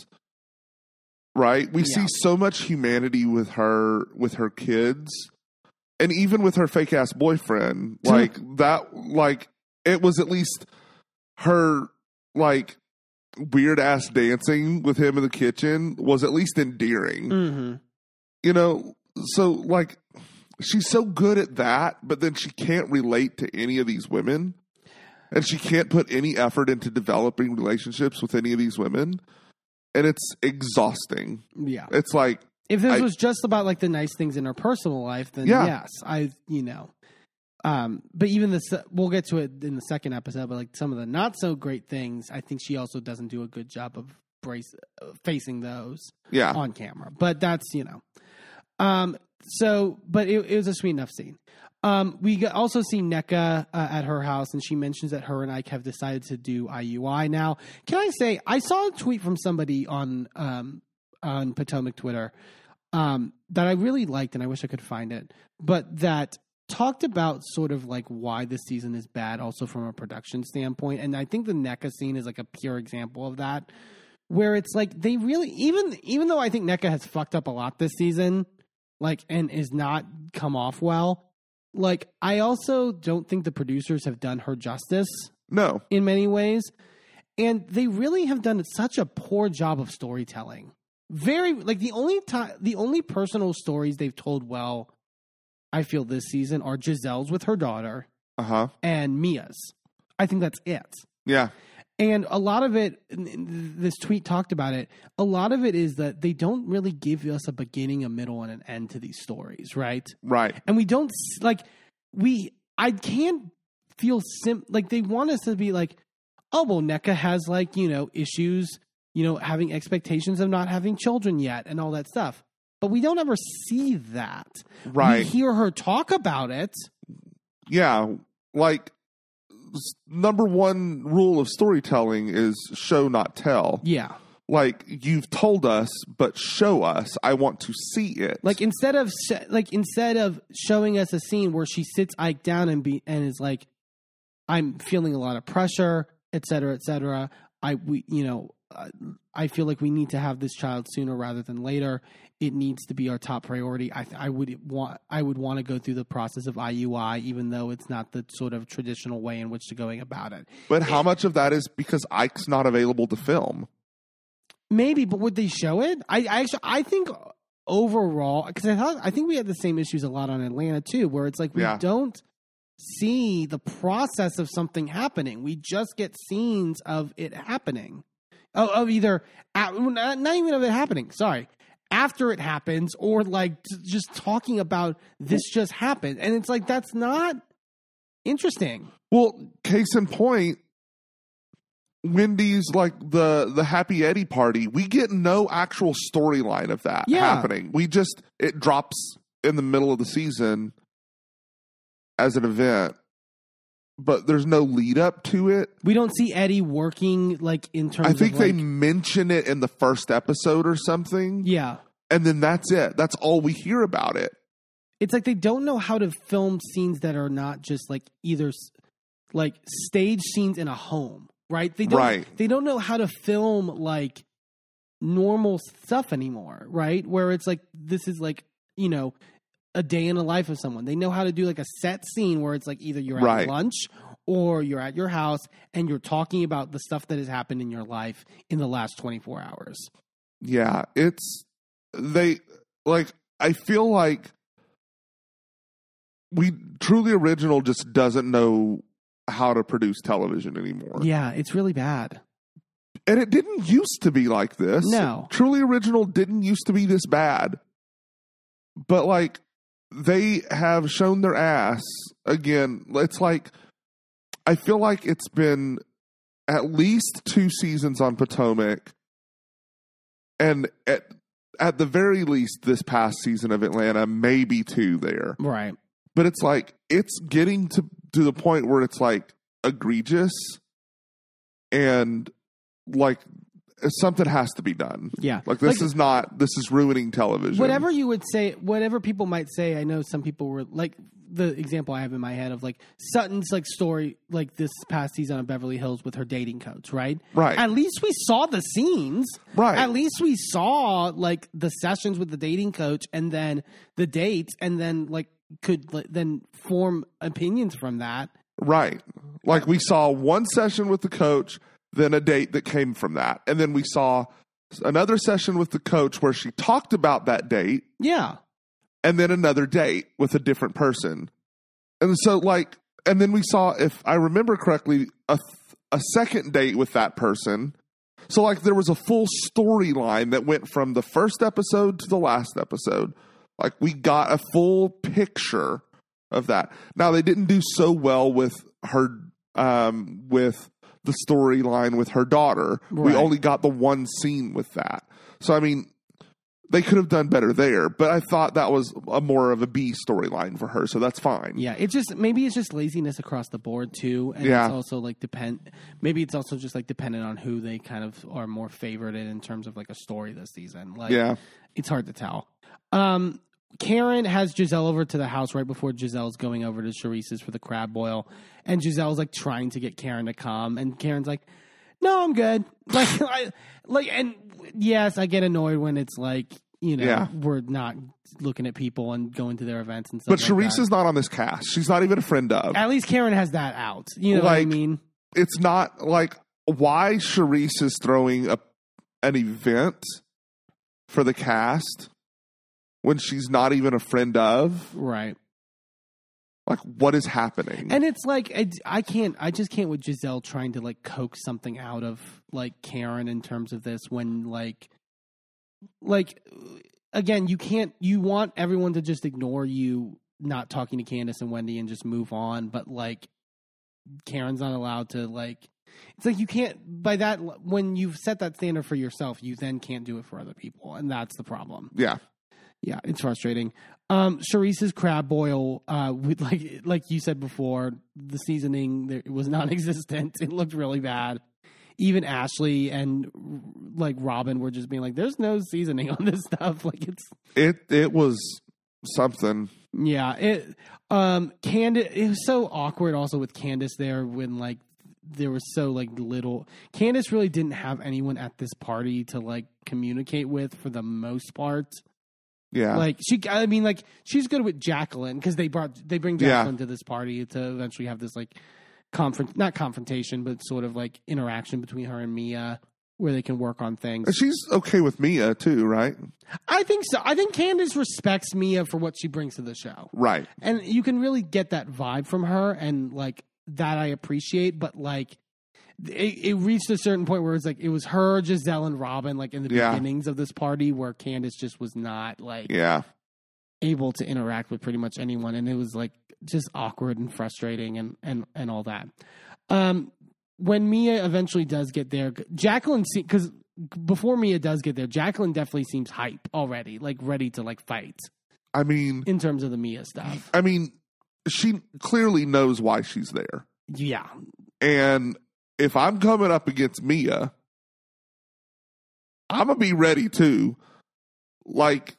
right? We Yeah. see so much humanity with her, with her kids, and even with her fake ass boyfriend. Like that, like it was at least her, like weird ass dancing with him in the kitchen was at least endearing, Mm-hmm. you know. So like. She's so good at that, but then she can't relate to any of these women. And she can't put any effort into developing relationships with any of these women. And it's exhausting. Yeah. It's like, If this I- was just about like the nice things in her personal life, then Yeah. yes, I, you know. Um, but even the se- we'll get to it in the second episode. But like some of the not so great things, I think she also doesn't do a good job of brace uh, facing those yeah. on camera. But that's you know. Um. So, but it, it was a sweet enough scene. Um. We got- also see NECA uh, at her house, and she mentions that her and Ike have decided to do I U I now. Can I say I saw a tweet from somebody on um on Potomac Twitter um, that I really liked, and I wish I could find it, but that talked about sort of like why this season is bad, also from a production standpoint. And I think the NECA scene is like a pure example of that, where it's like they really, even even though I think NECA has fucked up a lot this season, like and is not come off well. Like I also don't think the producers have done her justice No. in many ways. And they really have done such a poor job of storytelling. Very like the only time, the only personal stories they've told well, I feel this season are Giselle's with her daughter Uh huh. and Mia's. I think that's it. Yeah. And a lot of it, this tweet talked about it, a lot of it is that they don't really give us a beginning, a middle, and an end to these stories, right? Right. And we don't, like, we, I can't feel, sim like, they want us to be like, oh, well, N E C A has, like, you know, issues, you know, having expectations of not having children yet and all that stuff. But we don't ever see that. Right. We hear her talk about it. Yeah. Like, number one rule of storytelling is show, not tell. Yeah. Like, you've told us, but show us. I want to see it. Like, instead of sh- like instead of showing us a scene where she sits Ike down and be and is like, I'm feeling a lot of pressure, et cetera, et cetera. I we you know uh, I feel like we need to have this child sooner rather than later. It needs to be our top priority. I I would want I would want to go through the process of I U I, even though it's not the sort of traditional way in which to going about it. But how much of that is because Ike's not available to film? Maybe, but would they show it? I, I actually I think overall, because I thought I think we had the same issues a lot on Atlanta too, where it's like we Yeah. don't see the process of something happening. We just get scenes of it happening, of, of either not, not even of it happening. Sorry. After it happens, or like t- just talking about this just happened. And it's like, that's not interesting. Well, case in point, Wendy's, like the, the Happy Eddie party, we get no actual storyline of that Yeah. happening. We just, it drops in the middle of the season as an event, but there's no lead up to it. We don't see Eddie working like in terms I think of they like, mention it in the first episode or something. yeah. And then that's it. That's all we hear about it. It's like they don't know how to film scenes that are not just like either s- like stage scenes in a home, right? They don't Right. they don't know how to film like normal stuff anymore, right? Where it's like this is like, you know, a day in the life of someone. They know how to do like a set scene where it's like either you're at Right. lunch or you're at your house and you're talking about the stuff that has happened in your life in the last twenty-four hours. Yeah, it's they like I feel like we Truly Original just doesn't know how to produce television anymore. Yeah, it's really bad. And it didn't used to be like this. No. Truly Original didn't used to be this bad. But like they have shown their ass again. It's like I feel like it's been at least two seasons on Potomac, and at at the very least this past season of Atlanta, maybe two there. Right. But it's like it's getting to to the point where it's like egregious, and like something has to be done. Yeah. Like this Like- is not this is ruining television. Whatever you would say, whatever people might say, I know some people were like the example I have in my head of like Sutton's like story, like this past season on Beverly Hills with her dating coach, right? Right. At least we saw the scenes. Right. At least we saw like the sessions with the dating coach and then the dates and then like could like, then form opinions from that. Right. Like we saw one session with the coach, then a date that came from that. And then we saw another session with the coach where she talked about that date, Yeah. and then another date with a different person. And so like and then we saw, if I remember correctly, a a second date with that person. So like there was a full storyline that went from the first episode to the last episode. Like we got a full picture of that. Now they didn't do so well with her um with the storyline with her daughter. We Right. only got the one scene with that. So I mean, they could have done better there, but I thought that was a more of a B storyline for her, so that's fine. Yeah, it's just maybe it's just laziness across the board too, and Yeah. it's also like depend. Maybe it's also just like dependent on who they kind of are more favored in in terms of like a story this season. Like, Yeah. it's hard to tell. Um, Karen has Giselle over to the house right before Giselle's going over to Charisse's for the crab boil, and Giselle's like trying to get Karen to come, and Karen's like, "No, I'm good." Like, I, like, and yes, I get annoyed when it's like, you know, Yeah. we're not looking at people and going to their events and stuff. But like Charisse that. is not on this cast. She's not even a friend of. At least Karen has that out. You know what I Like, mean? It's not like why Charisse is throwing a an event for the cast when she's not even a friend of. Right. Like, what is happening? And it's like, I, I can't, I just can't with Giselle trying to like coax something out of like Karen in terms of this when like, like, again, you can't, you want everyone to just ignore you not talking to Candace and Wendy and just move on. But like, Karen's not allowed to like, it's like you can't, by that, when you've set that standard for yourself, you then can't do it for other people. And that's the problem. Yeah. Yeah, it's frustrating. Um, Charisse's crab boil, uh, with like like you said before, the seasoning there, it was non-existent. It looked really bad. Even Ashley and like Robin were just being like, "There's no seasoning on this stuff." Like it's It it was something. yeah. It um Candace. It was so awkward also with Candace there when like there was so like little. Candace really didn't have anyone at this party to like communicate with for the most part. Yeah. Like she, I mean, like she's good with Jacqueline because they brought they bring Jacqueline yeah. to this party to eventually have this like confront, not confrontation, but sort of like interaction between her and Mia where they can work on things. She's okay with Mia too, right? I think so. I think Candace respects Mia for what she brings to the show, right? And you can really get that vibe from her, and like that I appreciate. But like. It, it reached a certain point where it's like it was her, Giselle, and Robin, like in the yeah. beginnings of this party, where Candace just was not like yeah. able to interact with pretty much anyone, and it was like just awkward and frustrating, and and and all that. Um, when Mia eventually does get there, Jacqueline, because before Mia does get there, Jacqueline definitely seems hype already, like ready to like fight. I mean, in terms of the Mia stuff, I mean, she clearly knows why she's there. Yeah, and. If I'm coming up against Mia, I'm gonna be ready too. Like,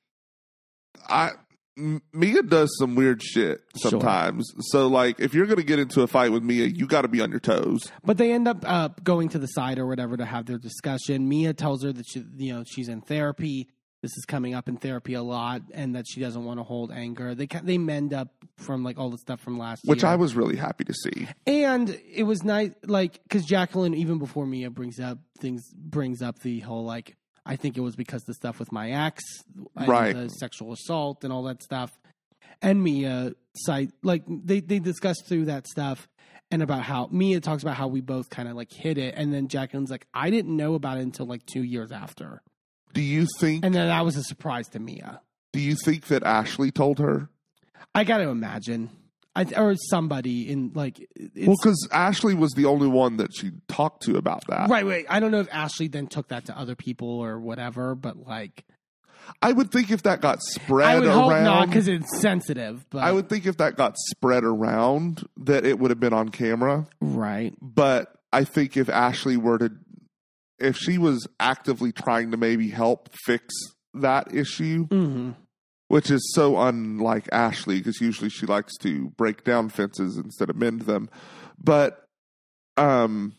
I M- Mia does some weird shit sometimes. Sure. So, like, if you're gonna get into a fight with Mia, you got to be on your toes. But they end up uh, going to the side or whatever to have their discussion. Mia tells her that she, you know, she's in therapy. This is coming up in therapy a lot, and that she doesn't want to hold anger. They they mend up from like all the stuff from last Which year. Which I was really happy to see. And it was nice, like, because Jacqueline, even before Mia brings up things, brings up the whole, like, I think it was because the stuff with my ex, and right. the sexual assault and all that stuff. And Mia, cite, like, they, they discussed through that stuff and about how, Mia talks about how we both kind of, like, hid it. And then Jacqueline's like, I didn't know about it until, like, two years after. Do you think... And then that was a surprise to Mia. Do you think that Ashley told her? I got to imagine. I, or somebody in, like... It's, well, because Ashley was the only one that she talked to about that. Right, right. I don't know if Ashley then took that to other people or whatever, but, like... I would think if that got spread around... I would around, hope not, because it's sensitive. But I would think if that got spread around, that it would have been on camera. Right. But I think if Ashley were to... If she was actively trying to maybe help fix that issue, mm-hmm. which is so unlike Ashley, because usually she likes to break down fences instead of mend them. But um,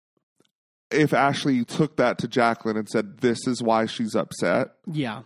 if Ashley took that to Jacqueline and said, this is why she's upset. Yeah.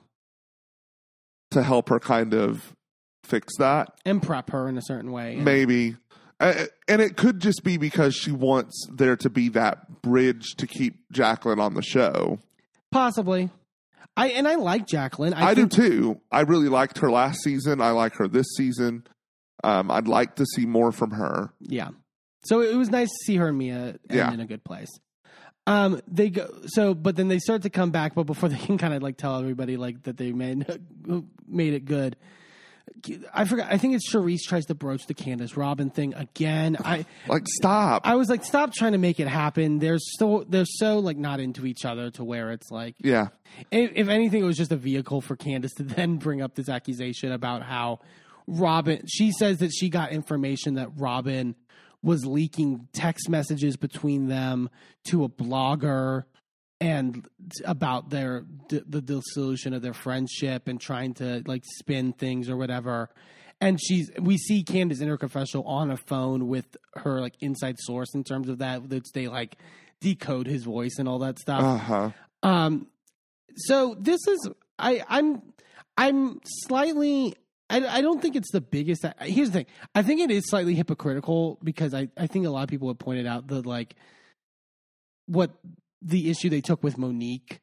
To help her kind of fix that. And prep her in a certain way. And- maybe. Uh, and it could just be because she wants there to be that bridge to keep Jacqueline on the show. Possibly. I And I like Jacqueline. I, I think- do too. I really liked her last season. I like her this season. Um, I'd like to see more from her. Yeah. So it was nice to see her and Mia end yeah. in a good place. Um, they go so, but then they start to come back. But before they can kind of like tell everybody like that they made made it good, I forgot. I think it's Charisse tries to broach the Candace Robin thing again. I like stop. I was like, stop trying to make it happen. They're so they're so like not into each other to where it's like, yeah. If, if anything, it was just a vehicle for Candace to then bring up this accusation about how Robin. She says that she got information that Robin was leaking text messages between them to a blogger and about their the dissolution of their friendship and trying to like spin things or whatever. And she's we see Candace in her confessional on a phone with her like inside source in terms of that, that they like decode his voice and all that stuff. Uh-huh. Um, so this is I I'm I'm slightly. I, I don't think it's the biggest. Here's the thing. I think it is slightly hypocritical because I, I think a lot of people have pointed out that like what the issue they took with Monique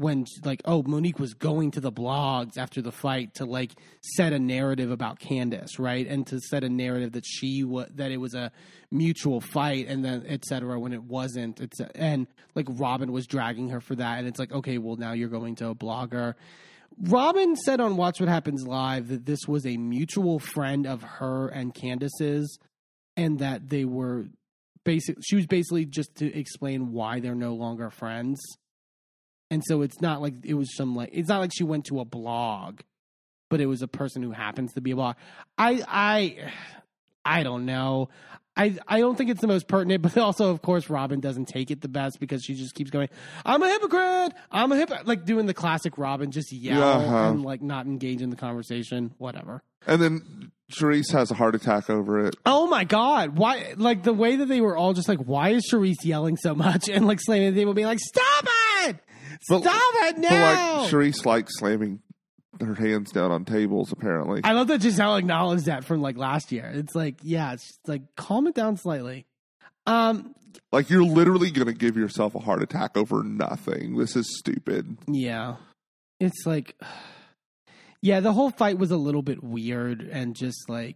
when like, oh, Monique was going to the blogs after the fight to like set a narrative about Candace, right? And to set a narrative that she was, that it was a mutual fight and then et cetera when it wasn't. It's and like Robin was dragging her for that. And it's like, okay, well now you're going to a blogger. Robin said on Watch What Happens Live that this was a mutual friend of her and Candace's and that they were basically, she was basically just to explain why they're no longer friends. And so it's not like it was some like, it's not like she went to a blog, but it was a person who happens to be a blog. I, I, I don't know. I, I don't think it's the most pertinent, but also, of course, Robin doesn't take it the best because she just keeps going, I'm a hypocrite. I'm a hypocrite. Like doing the classic Robin, just yell Uh-huh. and like not engage in the conversation, whatever. And then Charisse has a heart attack over it. Oh my God. Why? Like the way that they were all just like, why is Charisse yelling so much? And like slamming the table being like, stop it. But, Stop it now! But like Charisse likes slamming her hands down on tables. Apparently, I love that Giselle acknowledged that from like last year. It's like, yeah, it's just like calm it down slightly. Um, like you're literally going to give yourself a heart attack over nothing. This is stupid. Yeah, it's like, yeah, the whole fight was a little bit weird and just like.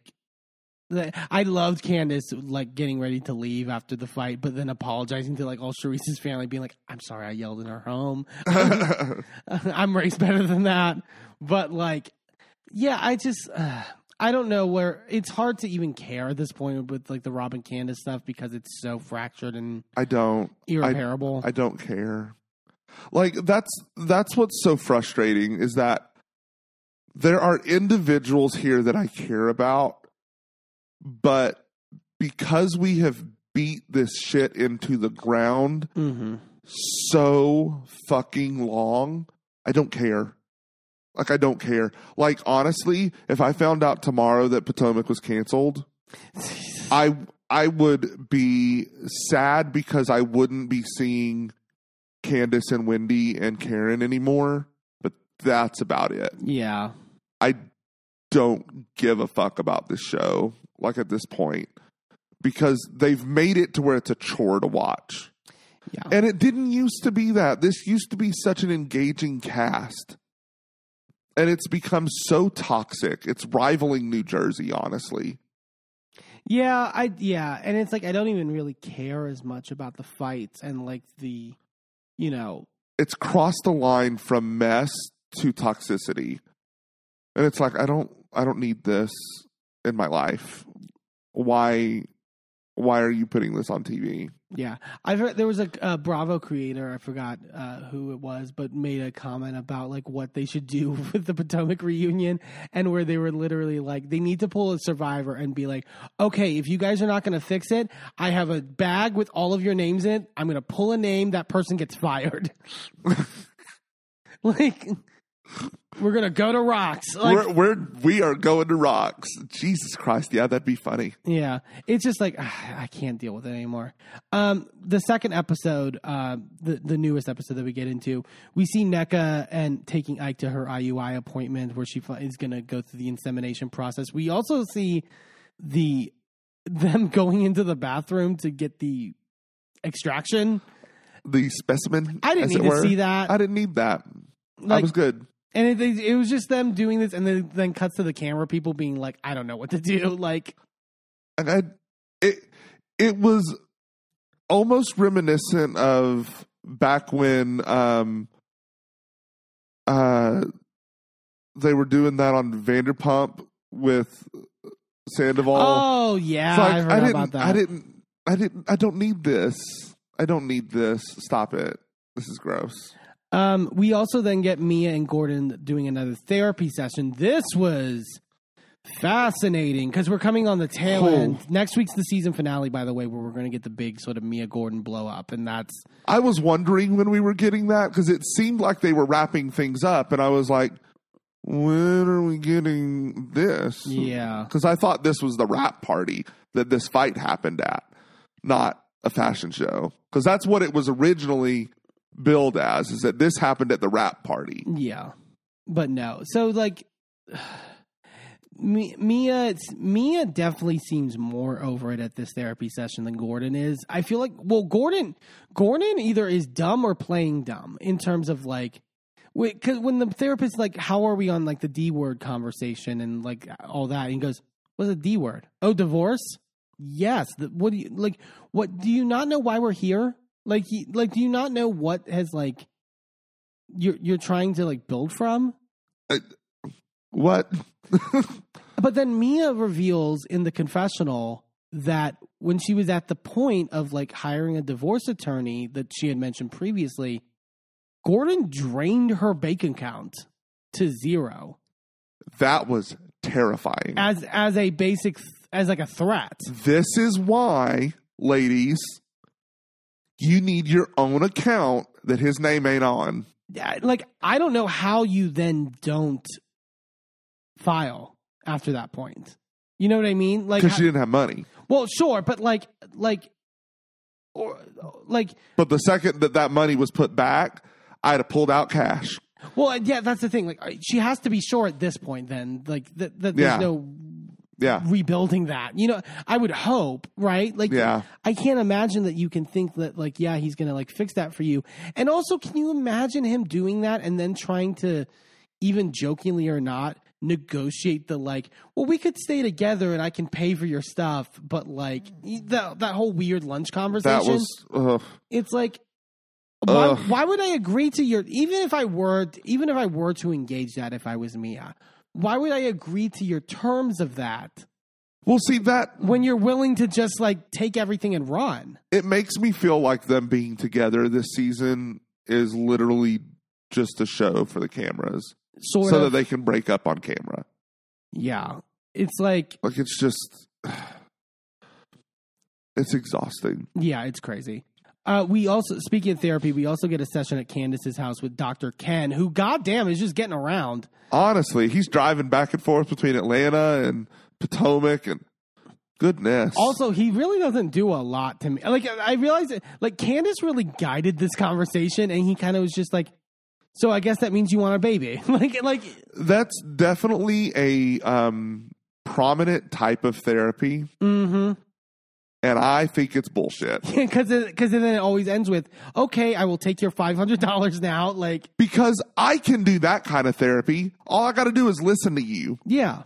I loved Candace like getting ready to leave after the fight, but then apologizing to like all Charisse's family, being like, "I'm sorry, I yelled in her home. I'm raised better than that." But like, yeah, I just uh, I don't know where it's hard to even care at this point with like the Robin Candace stuff because it's so fractured and I don't irreparable. I, I don't care. Like that's that's what's so frustrating is that there are individuals here that I care about. But because we have beat this shit into the ground mm-hmm. so fucking long, I don't care. Like, I don't care. Like, honestly, if I found out tomorrow that Potomac was canceled, I I would be sad because I wouldn't be seeing Candace and Wendy and Karen anymore. But that's about it. Yeah. I don't give a fuck about this show. Like at this point, because they've made it to where it's a chore to watch. Yeah. And it didn't used to be that. This used to be such an engaging cast. And it's become so toxic. It's rivaling New Jersey, honestly. Yeah, I yeah, and it's like I don't even really care as much about the fights and like the, you know, It's crossed the line from mess to toxicity. And it's like I don't I don't need this in my life. Why why are you putting this on T V? Yeah. I've heard there was a, a Bravo creator, I forgot uh, who it was, but made a comment about like what they should do with the Potomac reunion and where they were literally like, they need to pull a Survivor and be like, okay, if you guys are not going to fix it, I have a bag with all of your names in it. I'm going to pull a name, that person gets fired. Like, we're going to go to Rocks. Like, we're, we're, we are going to Rocks. Jesus Christ. Yeah, that'd be funny. yeah. It's just like, ugh, I can't deal with it anymore. Um, the second episode, uh, the, the newest episode that we get into, we see NECA and taking Ike to her I U I appointment where she is going to go through the insemination process. We also see the them going into the bathroom to get the extraction. The specimen. I didn't as it need to were. see that. I didn't need that. Like, I was good. And it, it was just them doing this, and then then cuts to the camera people being like, "I don't know what to do." Like, And I, it it was almost reminiscent of back when um uh they were doing that on Vanderpump with Sandoval. oh yeah, It's like, I heard I didn't, about that. I didn't. I didn't. I don't need this. I don't need this. Stop it. This is gross. Um, we also then get Mia and Gordon doing another therapy session. This was fascinating because we're coming on the tail Oh. end. Next week's the season finale, by the way, where we're going to get the big sort of Mia Gordon blow up, and that's I was wondering when we were getting that because it seemed like they were wrapping things up, and I was like, when are we getting this? yeah, Because I thought this was the rap party that this fight happened at, not a fashion show. Because that's what it was originally billed as, is that this happened at the rap party. yeah, but no. So like. Mi- Mia, it's, Mia definitely seems more over it at this therapy session than Gordon is. I feel like, well, Gordon, Gordon either is dumb or playing dumb in terms of like Wait, because when the therapist like, how are we on like the D word conversation and like all that, and he goes, "What's a D word? Oh, divorce? Yes. The, what do you like? What do you not know why we're here? Like, he, like, do you not know what has like you're you're trying to like build from? Uh, what? But then Mia reveals in the confessional that when she was at the point of like hiring a divorce attorney that she had mentioned previously, Gordon drained her bank account to zero. That was terrifying. As as a basic as like a threat. This is why, ladies, you need your own account that his name ain't on. Like, I don't know how you then don't file after that point. You know what I mean? Like, Because she didn't have money. Well, sure, but like, like, or like. But the second that that money was put back, I'd have pulled out cash. Well, yeah, that's the thing. Like, she has to be sure at this point. Then, like, that th- there's Yeah. no Yeah. rebuilding that. You know, I would hope, right? Like, Yeah. I can't imagine that you can think that, like, yeah, he's gonna like fix that for you. And also, can you imagine him doing that and then trying to, even jokingly or not, negotiate the like, well, we could stay together and I can pay for your stuff, but like that that whole weird lunch conversation. That was. Ugh. It's like, why, Ugh. why would I agree to your, even if I were, even if I were to engage that, if I was Mia, why would I agree to your terms of that Well, see, that when you're willing to just like take everything and run? it makes me feel like them being together this season is literally just a show for the cameras, Sort so of. that they can break up on camera. Yeah. It's like, Like, it's just, it's exhausting. yeah, it's crazy. Uh, we also, speaking of therapy, we also get a session at Candace's house with Doctor Ken, who, goddamn, is just getting around. Honestly, he's driving back and forth between Atlanta and Potomac, and goodness. Also, he really doesn't do a lot to me. Like, I realized that, like, Candace really guided this conversation, and he kind of was just like, so I guess that means you want a baby. like, like, That's definitely a um, prominent type of therapy. mm-hmm. And I think it's bullshit. Because because then it always ends with, okay, I will take your five hundred dollars now. Like, Because I can do that kind of therapy. All I got to do is listen to you. yeah.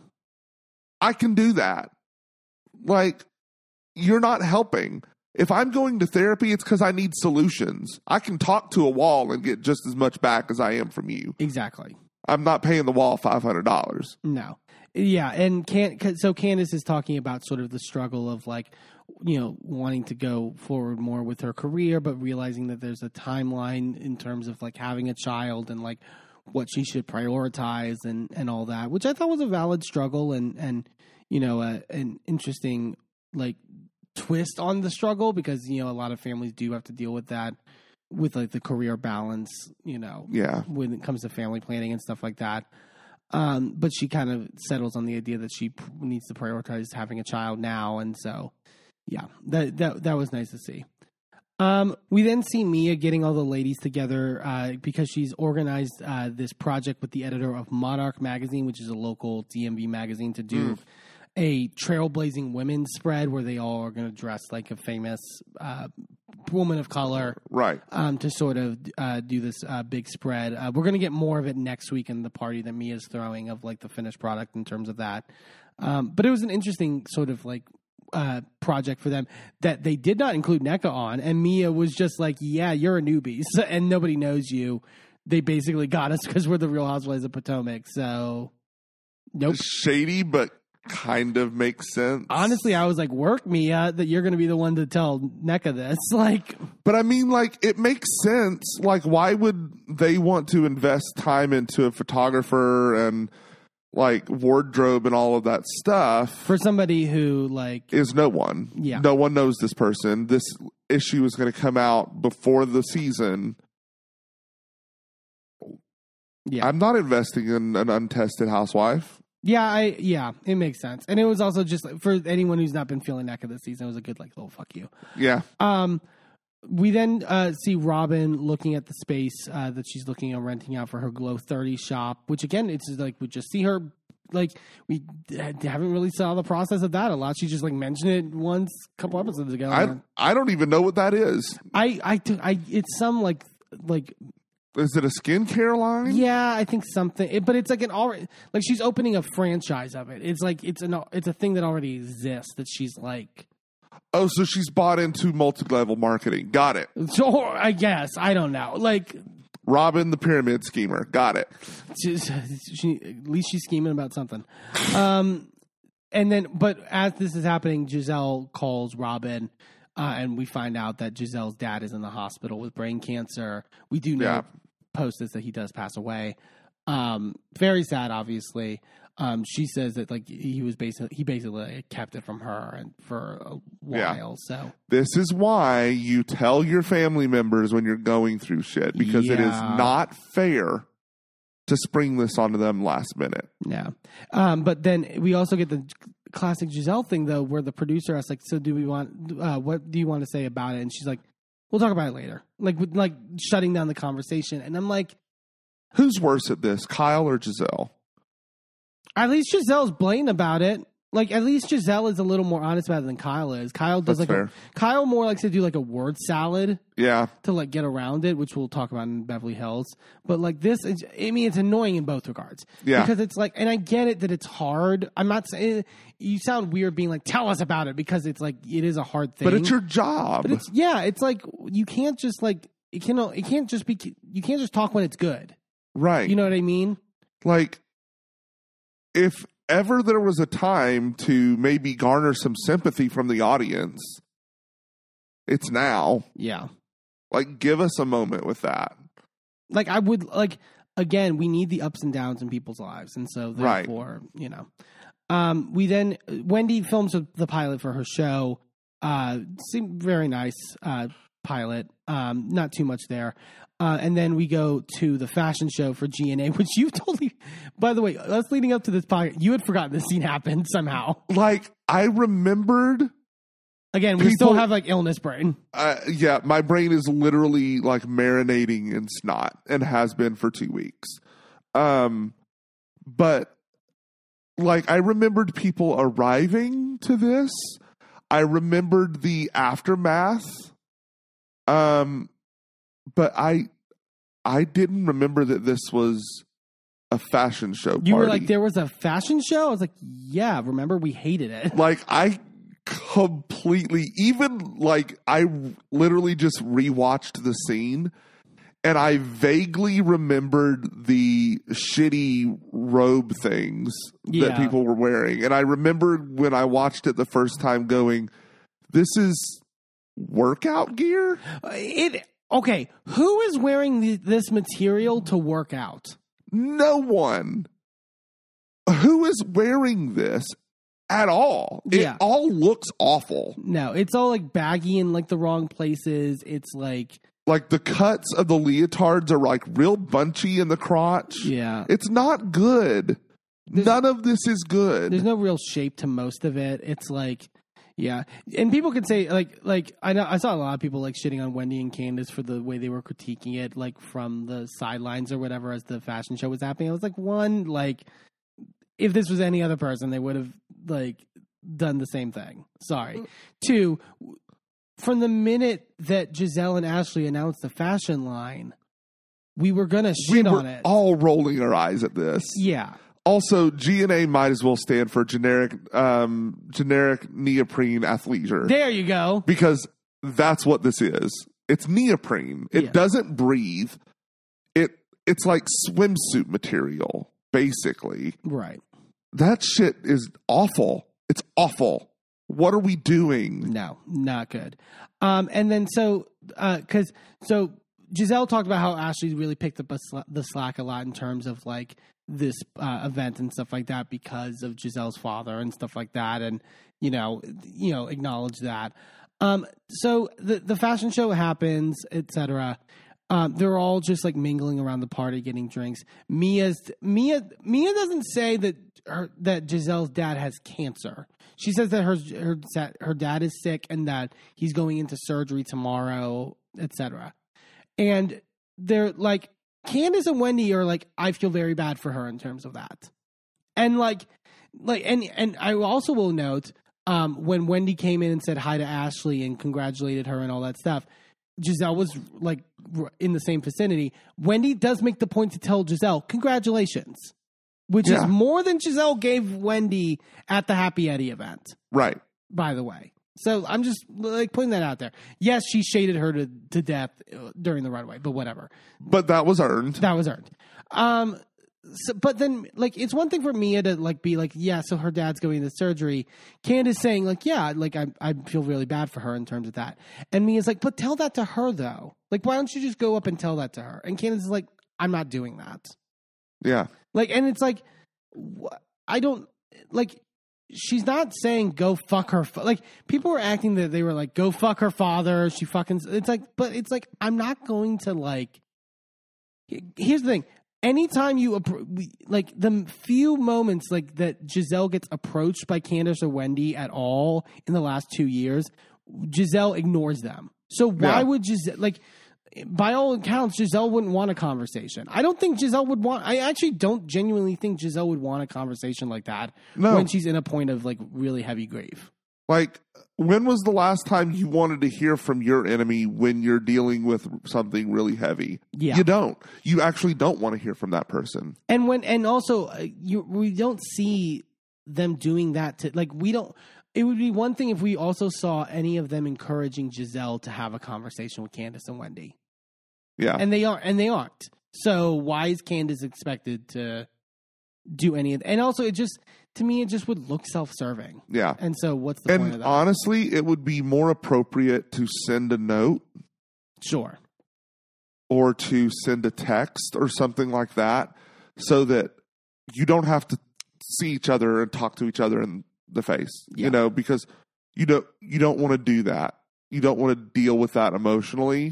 I can do that. Like, you're not helping. If I'm going to therapy, it's because I need solutions. I can talk to a wall and get just as much back as I am from you. Exactly. I'm not paying the wall five hundred dollars. No. Yeah, and can so Candace is talking about sort of the struggle of like, you know, wanting to go forward more with her career, but realizing that there's a timeline in terms of like having a child and like what she should prioritize and, and all that, which I thought was a valid struggle and, and you know, uh, an interesting like twist on the struggle because, you know, a lot of families do have to deal with that with like the career balance, you know, Yeah. when it comes to family planning and stuff like that. Um, but she kind of settles on the idea that she p- needs to prioritize having a child now. And so, yeah, that, that, that was nice to see. Um, we then see Mia getting all the ladies together, uh, because she's organized, uh, this project with the editor of Monarch magazine, which is a local D M V magazine, to do Mm. a trailblazing women spread where they all are going to dress like a famous, uh, woman of color. Right. Um, to sort of uh, do this uh, big spread. Uh, we're going to get more of it next week in the party that Mia's throwing of like the finished product in terms of that. Um, but it was an interesting sort of like uh, project for them that they did not include N E C A on. And Mia was just like, yeah, you're a newbie so, and nobody knows you. They basically got us because we're the Real Housewives of Potomac. So, nope. Shady, but kind of makes sense. Honestly, I was like, work, Mia, that you're going to be the one to tell N E C A this. Like, But I mean, like, it makes sense. Like, why would they want to invest time into a photographer and like wardrobe and all of that stuff for somebody who like is no one. Yeah. No one knows this person. This issue is going to come out before the season. yeah. I'm not investing in an untested housewife. Yeah, I yeah, it makes sense. And it was also just for anyone who's not been feeling N E C A this season, it was a good like little fuck you. Yeah. Um we then uh, see Robin looking at the space uh, that she's looking at renting out for her Glow thirty shop, which again, it's just like we just see her like we haven't really saw the process of that a lot. She just like mentioned it once a couple episodes ago. I I don't even know what that is. I I, I it's some like like Is it a skincare line? Yeah, I think something. It, but it's like an already like she's opening a franchise of it. It's like it's an it's a thing that already exists that she's like. Oh, so she's bought into multi-level marketing. Got it. So I guess I don't know. Like Robin the pyramid schemer. Got it. She's, she, at least she's scheming about something. Um, and then, but as this is happening, Giselle calls Robin, uh, and we find out that Giselle's dad is in the hospital with brain cancer. We do know Yeah. post this that he does pass away. Um, very sad, obviously. Um, she says that like he was basically he basically kept it from her and for a while. Yeah. So This is why you tell your family members when you're going through shit, because it is Yeah. not fair to spring this onto them last minute. yeah. Um, but then we also get the classic Giselle thing though, where the producer asks like, "So do we want? Uh, what do you want to say about it?" And she's like, "We'll talk about it later." Like with, like shutting down the conversation. And I'm like, Who's worse at this, Kyle or Giselle? at least Giselle's blatant about it. Like at least Giselle is a little more honest about it than Kyle is. Kyle does That's like fair. a, Kyle more likes to do like a word salad Yeah. to like get around it, which we'll talk about in Beverly Hills. But like this, is, I mean, it's annoying in both regards. Yeah. Because it's like, and I get it that it's hard. I'm not saying you sound weird being like, tell us about it, because it's like it is a hard thing. But it's your job. But it's yeah, it's like you can't just like it can it can't just be you can't just talk when it's good. right. You know what I mean? Like, if ever there was a time to maybe garner some sympathy from the audience, it's now. Yeah. Like, give us a moment with that. Like I would like again, we need the ups and downs in people's lives, and so Right. therefore, you know, um, we then Wendy films the pilot for her show. Uh, seemed very nice uh, pilot. Um, not too much there. Uh, and then we go to the fashion show for G N A, which you totally, by the way, us leading up to this podcast, you had forgotten this scene happened somehow. Like, I remembered. Again, we still People- have like illness brain. Uh, yeah, my brain is literally like marinating in snot and has been for two weeks. Um, but like, I remembered people arriving to this. I remembered the aftermath. Um, but I, I didn't remember that this was a fashion show party. You were like, there was a fashion show? I was like, yeah, remember we hated it. Like, I completely, even like, I literally just rewatched the scene and I vaguely remembered the shitty robe things Yeah. that people were wearing. And I remembered when I watched it the first time going, this is workout gear? It okay, who is wearing the, this material to work out? No one. Who is wearing this at all? Yeah. It all looks awful. No, it's all like baggy in like the wrong places. It's like Like, the cuts of the leotards are like real bunchy in the crotch. yeah. It's not good. None of this is good. There's no real shape to most of it. It's like yeah. And people could say like like I know I saw a lot of people like shitting on Wendy and Candace for the way they were critiquing it like from the sidelines or whatever as the fashion show was happening. I was like, one, like if this was any other person, they would have like done the same thing. Sorry. Two, from the minute that Giselle and Ashley announced the fashion line, we were gonna we shit were on it. all rolling our eyes at this. Yeah. Also, G N A might as well stand for generic, um, generic neoprene athleisure, There you go. because that's what this is. It's neoprene. It Yeah. doesn't breathe. It it's like swimsuit material, basically. Right. That shit is awful. It's awful. What are we doing? No, not good. Um, and then so, because so Giselle talked about how Ashley really picked up a sl- the slack a lot in terms of like this uh, event and stuff like that because of Giselle's father and stuff like that, and you know, you know, acknowledge that. Um, so the the fashion show happens, et cetera. Um, they're all just like mingling around the party, getting drinks. Mia's Mia Mia doesn't say that her, that Giselle's dad has cancer. She says that her her her dad is sick and that he's going into surgery tomorrow, et cetera. And they're like, Candace and Wendy are like, I feel very bad for her in terms of that. And like, like, and and I also will note um, when Wendy came in and said hi to Ashley and congratulated her and all that stuff, Giselle was like in the same vicinity, Wendy does make the point to tell Giselle, congratulations, which Yeah. is more than Giselle gave Wendy at the Happy Eddie event, Right. by the way. So I'm just like putting that out there. Yes, she shaded her to, to death during the runway, but whatever. But that was earned. That was earned. Um, so, but then, like, it's one thing for Mia to like be like, yeah, so her dad's going into surgery. Candace saying like, yeah, like I, I feel really bad for her in terms of that. And Mia's like, but tell that to her though. Like, why don't you just go up and tell that to her? And Candace is like, I'm not doing that. Yeah. Like, and it's like, wh- I don't like. She's not saying go fuck her. Fa-. Like, people were acting that they were like, go fuck her father. She fucking. It's like, but it's like, I'm not going to like. Here's the thing. Anytime you appro- like the few moments like that Giselle gets approached by Candace or Wendy at all in the last two years, Giselle ignores them. So why Yeah. would Giselle like? By all accounts, Giselle wouldn't want a conversation. I don't think Giselle would want. I actually don't genuinely think Giselle would want a conversation like that No. when she's in a point of like really heavy grief. Like, when was the last time you wanted to hear from your enemy when you're dealing with something really heavy? Yeah. You don't. You actually don't want to hear from that person. And when and also uh, you we don't see them doing that to like we don't. It would be one thing if we also saw any of them encouraging Giselle to have a conversation with Candace and Wendy. Yeah. And they aren't, and they aren't. So why is Candace expected to do any of that? And also, it just, to me, it just would look self-serving. yeah. And so what's the point of And that? honestly, it would be more appropriate to send a note Sure. or to send a text or something like that so that you don't have to see each other and talk to each other in the face, Yeah. you know, because you don't, you don't want to do that. You don't want to deal with that emotionally,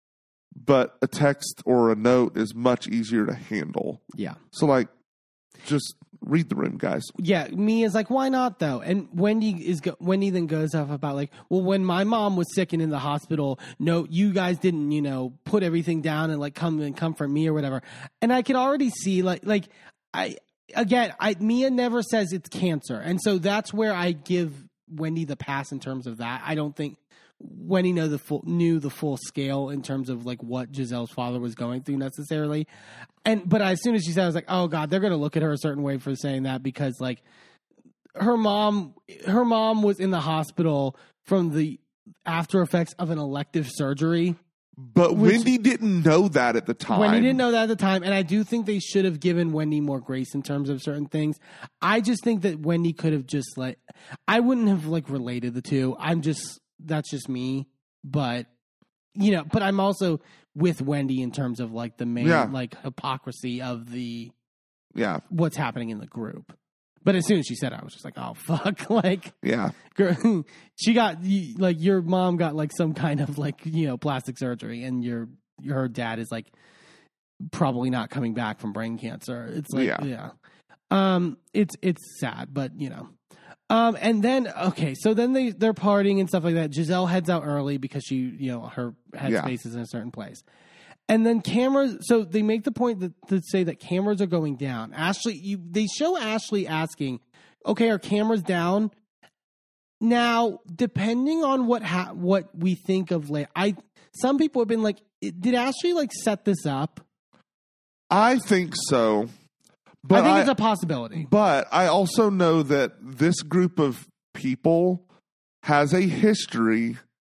but a text or a note is much easier to handle. Yeah. So like, just read the room, guys. Yeah, Mia's like, why not though? And Wendy is go- Wendy then goes off about like, well, when my mom was sick and in the hospital, no, you guys didn't, you know, put everything down and like come and comfort me or whatever. And I could already see like, like I again, I Mia never says it's cancer, and so that's where I give Wendy the pass in terms of that. I don't think Wendy know the full, knew the full scale in terms of like what Giselle's father was going through necessarily. And but as soon as she said, I was like, oh God, they're going to look at her a certain way for saying that because like her mom, her mom was in the hospital from the after effects of an elective surgery. But Which- Wendy didn't know that at the time. Wendy didn't know that at the time, and I do think they should have given Wendy more grace in terms of certain things. I just think that Wendy could have just like, I wouldn't have like related the two. I'm just, that's just me. But, you know, but I'm also with Wendy in terms of like the main Yeah. like hypocrisy of the, Yeah, what's happening in the group. But as soon as she said it, I was just like, oh, fuck. Like, yeah, girl, she got, like, your mom got, like, some kind of, like, you know, plastic surgery, and your, her dad is, like, probably not coming back from brain cancer. It's like, yeah. Yeah. Um, it's, it's sad, but, you know. Um, and then, okay, so then they, they're partying and stuff like that. Giselle heads out early because she, you know, her headspace Yeah. is in a certain place. And then cameras, so they make the point that, to say that cameras are going down. Ashley, you, they show Ashley asking, okay, are cameras down? Now, depending on what ha- what we think of, like, I some people have been like, did Ashley like set this up? I think so. But I think I, it's a possibility. But I also know that this group of people has a history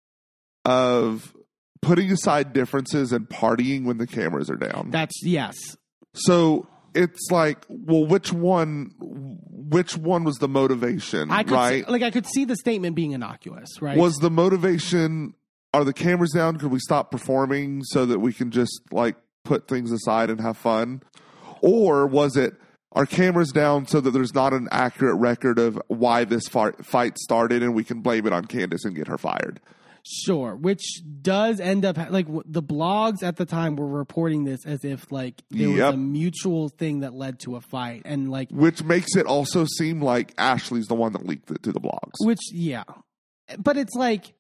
of putting aside differences and partying when the cameras are down. That's yes. So it's like, well, which one? Which one was the motivation? I could right? see, like I could see the statement being innocuous, right? Was the motivation? Are the cameras down? Could we stop performing so that we can just like put things aside and have fun? Or was it, are cameras down so that there's not an accurate record of why this fight fight started and we can blame it on Candace and get her fired? Sure, which does end up like w- the blogs at the time were reporting this as if like there Yep. was a mutual thing that led to a fight, and like Which makes it also seem like Ashley's the one that leaked it to the blogs. which yeah, but it's like.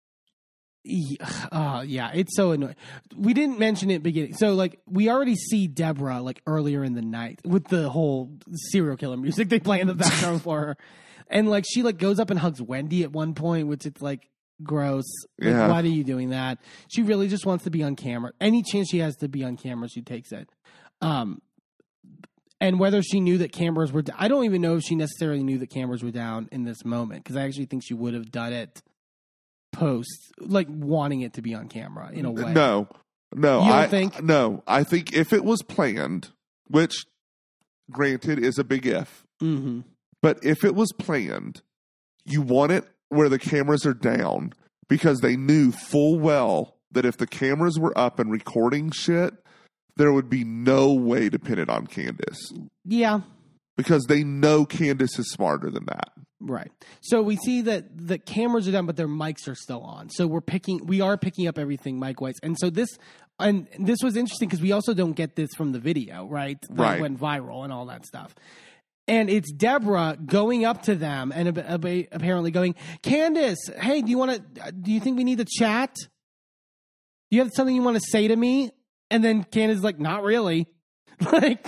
Uh, yeah, it's so annoying. We didn't mention it at the beginning. So, like, we already see Deborah, like, earlier in the night with the whole serial killer music they play in the background for her. And, like, she, like, goes up and hugs Wendy at one point, which it's like, gross. Like, Yeah. why are you doing that? She really just wants to be on camera. Any chance she has to be on camera, she takes it. Um, and whether she knew that cameras were, I don't even know if she necessarily knew that cameras were down in this moment, because I actually think she would have done it post, like wanting it to be on camera in a way. No, no, You don't I think? no. I think if it was planned, which granted is a big if, Mm-hmm. but if it was planned, you want it where the cameras are down, because they knew full well that if the cameras were up and recording shit, there would be no way to pin it on Candace, Yeah. because they know Candace is smarter than that. Right. So we see that the cameras are down, but their mics are still on. So we're picking, we are picking up everything mic wise. And so this, and this was interesting because we also don't get this from the video, right? That Right. went viral and all that stuff. And it's Deborah going up to them and ab- ab- apparently going, Candace, hey, do you want to, do you think we need to chat? Do you have something you want to say to me? And then Candace is like, not really. Like,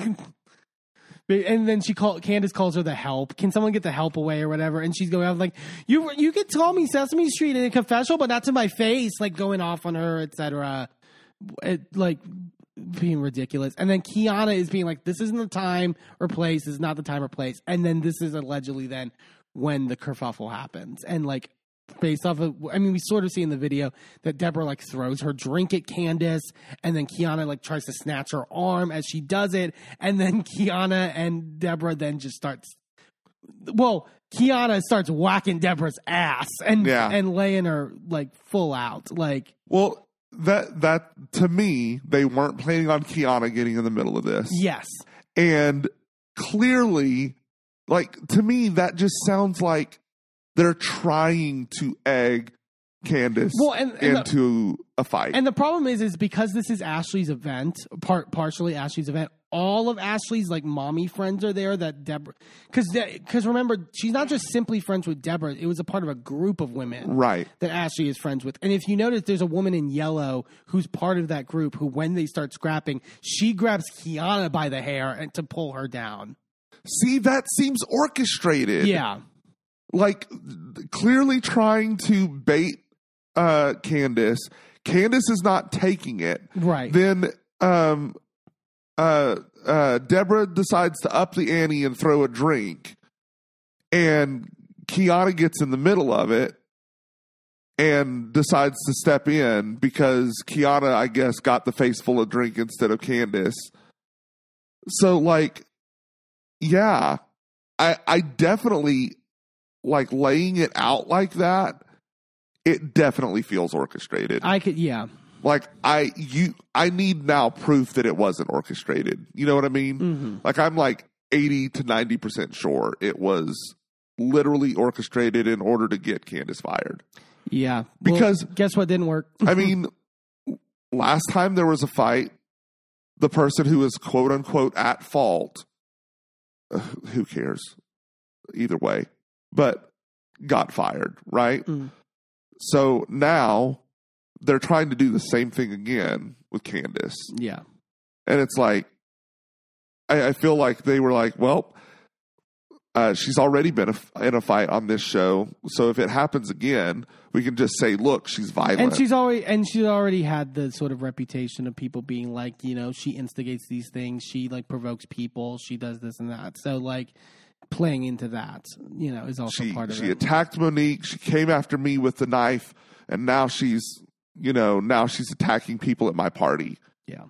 and then she call Candace calls her the help. Can someone get the help away or whatever? And she's going out like, you you could call me Sesame Street in a confessional, but not to my face, like going off on her, et cetera. It, like being ridiculous. And then Kiana is being like, this isn't the time or place. This is not the time or place. And then this is allegedly then when the kerfuffle happens. And like, based off of, I mean, we sort of see in the video that Deborah like throws her drink at Candace, and then Kiana like tries to snatch her arm as she does it, and then Kiana and Deborah then just starts. Well, Kiana starts whacking Deborah's ass and Yeah. and laying her like full out, like Well, that that to me, they weren't planning on Kiana getting in the middle of this. yes, And clearly, like, to me, that just sounds like they're trying to egg Candace Well, and- and the- into a fight. and the problem is, is because this is Ashley's event, part partially Ashley's event. All of Ashley's like mommy friends are there. That Deborah, because because remember, she's not just simply friends with Deborah. It was a part of a group of women, Right. that Ashley is friends with. And if you notice, there's a woman in yellow who's part of that group. Who, when they start scrapping, she grabs Kiana by the hair and to pull her down. See, that seems orchestrated. Yeah, Like, clearly trying to bait uh, Candace. Candace is not taking it. right. Then um, uh, uh, Deborah decides to up the ante and throw a drink. And Kiana gets in the middle of it and decides to step in because Kiana, I guess, got the face full of drink instead of Candace. So, like, yeah, I I definitely, like, laying it out like that, it definitely feels orchestrated. I could, yeah. Like, I you I need now proof that it wasn't orchestrated. You know what I mean? Mm-hmm. Like, I'm like eighty to ninety percent sure it was literally orchestrated in order to get Candace fired. Yeah. Well, Because- guess what didn't work? I mean, last time there was a fight, the person who was quote unquote at fault, uh, who cares? Either way, but got fired, right? Mm. So now they're trying to do the same thing again with Candace. Yeah. And it's like, I, I feel like they were like, well, uh, she's already been a, in a fight on this show. So if it happens again, we can just say, look, she's violent. And she's already and she's already had the sort of reputation of people being like, you know, she instigates these things, she like provokes people, she does this and that. So like playing into that, you know, is also she, part of she it. attacked Monique. She came after me with the knife. And now she's, you know, now she's attacking people at my party. Yeah.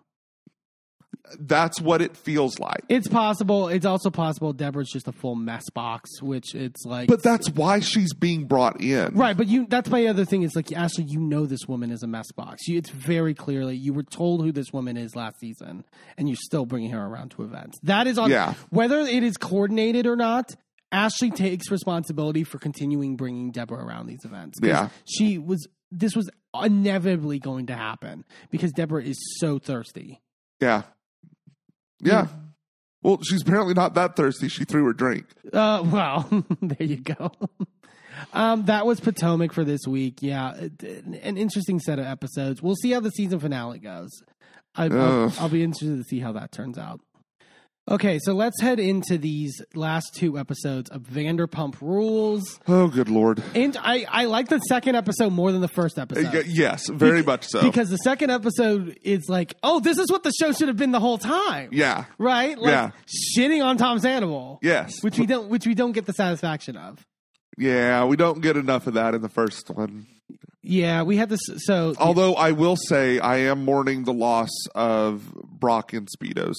That's what it feels like. It's possible. It's also possible Deborah's just a full mess box, which it's like. But that's why she's being brought in. right. But you, that's my other thing. Is like, Ashley, you know, this woman is a mess box. You, it's very clearly, you were told who this woman is last season, and you're still bringing her around to events. That is on, Yeah. whether it is coordinated or not, Ashley takes responsibility for continuing bringing Deborah around these events. 'Cause Yeah. She was, this was inevitably going to happen because Deborah is so thirsty. Yeah. Yeah. Well, she's apparently not that thirsty. She threw her drink. Uh, well, there you go. um, that was Potomac for this week. Yeah, it- an interesting set of episodes. We'll see how the season finale goes. I, I'll, Ugh. I'll be interested to see how that turns out. Okay, so let's head into these last two episodes of Vanderpump Rules. Oh, good Lord. And I, I like the second episode more than the first episode. Uh, y- yes, very Be- much so. Because the second episode is like, oh, this is what the show should have been the whole time. Yeah. Right? Like, Yeah. shitting on Tom Sandoval. Yes. Which we don't which we don't get the satisfaction of. Yeah, we don't get enough of that in the first one. Yeah, we had this so Although I will say I am mourning the loss of Brock in Speedos.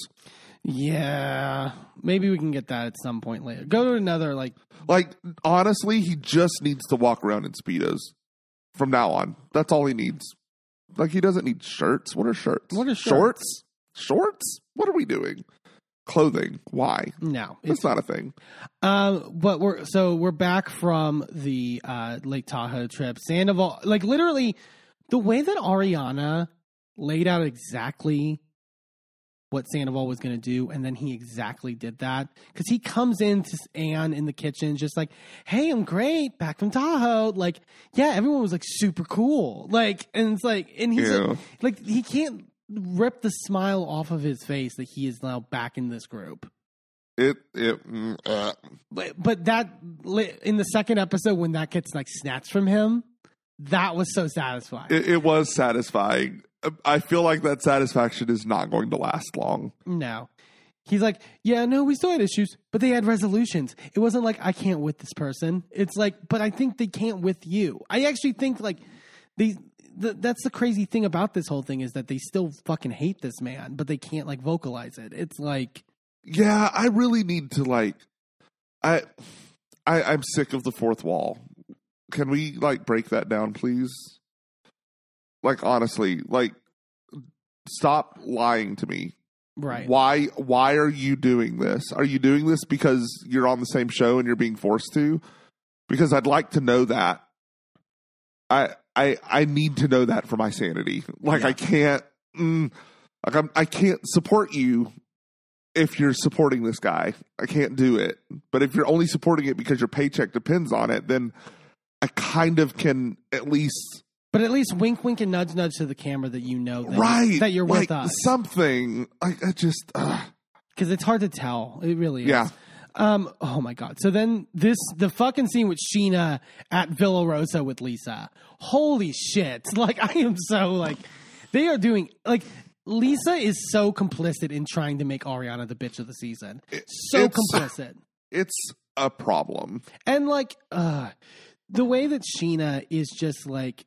yeah. Maybe we can get that at some point later. Go to another like Like, honestly, he just needs to walk around in Speedos from now on. That's all he needs. Like, he doesn't need shirts. What are shirts? What are shirts? Shorts? Shorts? What are we doing? Clothing. Why? no. It's not a thing. Um, but we're so we're back from the uh, Lake Tahoe trip. Sandoval, like literally, the way that Ariana laid out exactly what Sandoval was going to do, and then he exactly did that because he comes in to Anne in the kitchen, just like, "Hey, I'm great, back from Tahoe." Like, yeah, everyone was like super cool, like, and it's like, and he's Yeah. like, like, he can't rip the smile off of his face that he is now back in this group. It, it, mm, uh. But but that in the second episode when that gets like snatched from him, that was so satisfying. It, it was satisfying. I feel like that satisfaction is not going to last long. No. He's like, yeah, no, we still had issues, but they had resolutions. It wasn't like I can't with this person. It's like, but I think they can't with you. I actually think like they the, that's the crazy thing about this whole thing is that they still fucking hate this man, but they can't like vocalize it. It's like, Yeah, I really need to like I I I'm sick of the fourth wall. Can we like break that down, please? Like honestly, like stop lying to me. right. Why why are you doing this? Are you doing this because you're on the same show and you're being forced to? Because I'd like to know that. I I I need to know that for my sanity. Like Yeah. I can't mm, like I'm, I can't support you if you're supporting this guy. I can't do it. But if you're only supporting it because your paycheck depends on it, then I kind of can at least But at least wink, wink, and nudge, nudge to the camera that you know that, right that you're like with us. something. I, I just uh, Because it's hard to tell. It really is. Yeah. Um, oh my God. So then this, the fucking scene with Sheena at Villa Rosa with Lisa. Holy shit. Like, I am so like, they are doing, like, Lisa is so complicit in trying to make Ariana the bitch of the season. So it's- complicit. it's a problem. And like, uh, the way that Sheena is just like,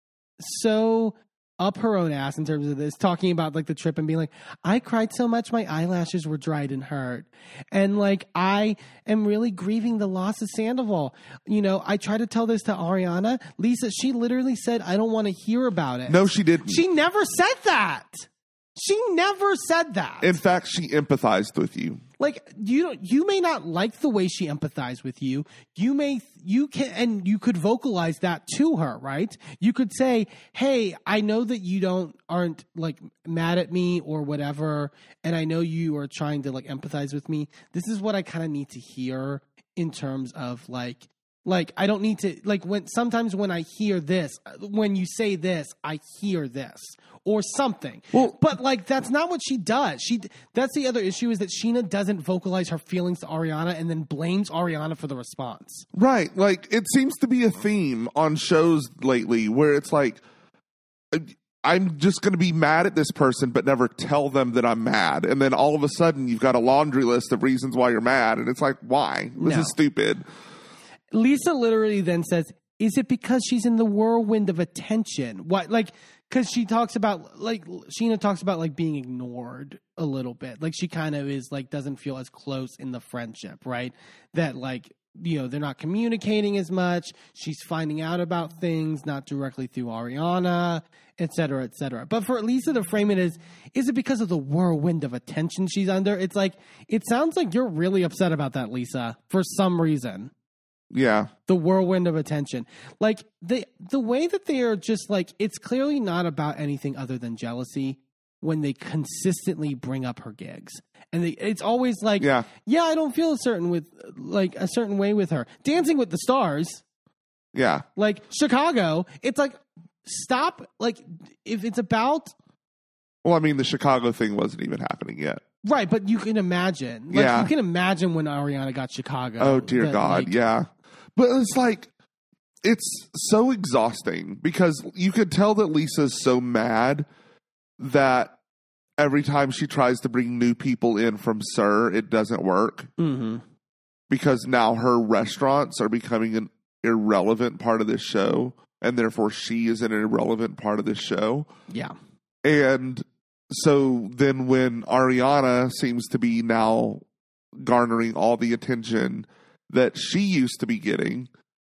so up her own ass in terms of this, talking about like the trip and being like, I cried so much my eyelashes were dried and hurt. And like, I am really grieving the loss of Sandoval. You know, I try to tell this to Ariana. Lisa, she literally said, I don't want to hear about it. No, she didn't. She never said that. She never said that. In fact, she empathized with you. Like you don't, you may not like the way she empathized with you. You may, you can, and you could vocalize that to her, right? You could say, "Hey, I know that you don't aren't like mad at me or whatever, and I know you are trying to like empathize with me. This is what I kind of need to hear in terms of like." Like, I don't need to, like, when sometimes when I hear this, when you say this, I hear this or something. Well- but, like, that's not what she does. She, that's the other issue is that Sheena doesn't vocalize her feelings to Ariana and then blames Ariana for the response. Right. Like, it seems to be a theme on shows lately where it's like, I'm just going to be mad at this person, but never tell them that I'm mad. And then all of a sudden, you've got a laundry list of reasons why you're mad. And it's like, why? This No. is stupid. Lisa literally then says, is it because she's in the whirlwind of attention? What, like, because she talks about, like, Sheena talks about, like, being ignored a little bit. Like, she kind of is, like, doesn't feel as close in the friendship, right? That, like, you know, they're not communicating as much. She's finding out about things, not directly through Ariana, et cetera, et cetera. But for Lisa to frame it as, is it because of the whirlwind of attention she's under? It's like, it sounds like you're really upset about that, Lisa, for some reason. Yeah. The whirlwind of attention. Like the the way that they are just like, it's clearly not about anything other than jealousy when they consistently bring up her gigs. And they, it's always like, Yeah. yeah, I don't feel a certain with like a certain way with her. Dancing with the Stars, Yeah. like Chicago, it's like, stop. Like if it's about, Well, I mean, the Chicago thing wasn't even happening yet. Right, but you can imagine. Like, Yeah. you can imagine when Ariana got Chicago. Oh, dear that, God, like, yeah. But it's like, it's so exhausting because you could tell that Lisa's so mad that every time she tries to bring new people in from Sir, it doesn't work. Mm-hmm. Because now her restaurants are becoming an irrelevant part of this show, and therefore she is an irrelevant part of this show. Yeah. And so then when Ariana seems to be now garnering all the attention that she used to be getting,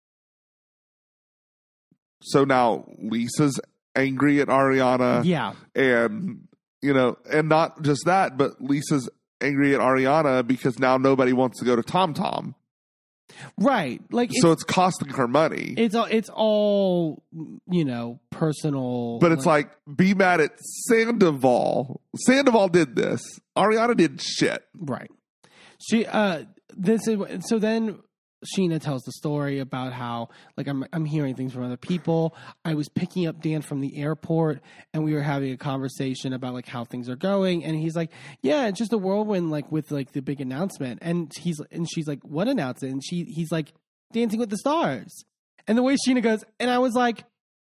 so now Lisa's angry at Ariana. Yeah. And, you know, and not just that, but Lisa's angry at Ariana because now nobody wants to go to Tom Tom. Right. Like, So it's costing her money. It's all, it's all, you know, personal. But it's like, be mad at Sandoval. Sandoval did this. Ariana did shit. right. She, uh, this is, so then Sheena tells the story about how, like, I'm, I'm hearing things from other people. I was picking up Dan from the airport and we were having a conversation about, like, how things are going. And he's like, yeah, it's just a whirlwind, like, with, like, the big announcement. And he's, and she's like, what announcement? And she, he's like, Dancing with the Stars. And the way Sheena goes, and I was like,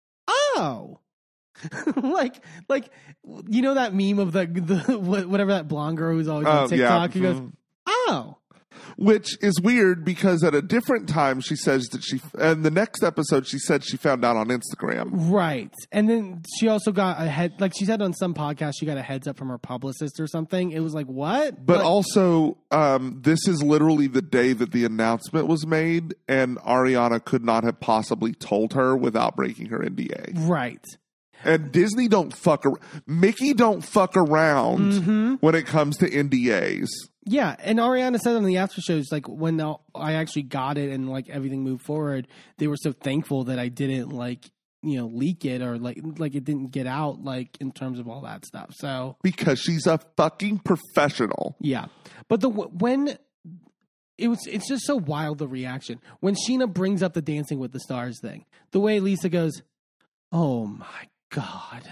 oh, like, like, you know, that meme of the, the whatever that blonde girl who's always on Oh, TikTok, yeah. who goes, oh. Which is weird because at a different time she says that she, and the next episode she said she found out on Instagram. Right. And then she also got a head, like she said on some podcast, she got a heads up from her publicist or something. It was like, what? But also, um, this is literally the day that the announcement was made, and Ariana could not have possibly told her without breaking her N D A. Right. And Disney don't fuck around. Mickey don't fuck around Mm-hmm. when it comes to N D As. Yeah. And Ariana said on the after shows, like when the, I actually got it and like everything moved forward, they were so thankful that I didn't like, you know, leak it or like, like it didn't get out, like in terms of all that stuff. So, Because she's a fucking professional. yeah. But the, when, it was, it's just so wild, the reaction. When Sheena brings up the Dancing with the Stars thing, the way Lisa goes, oh my God.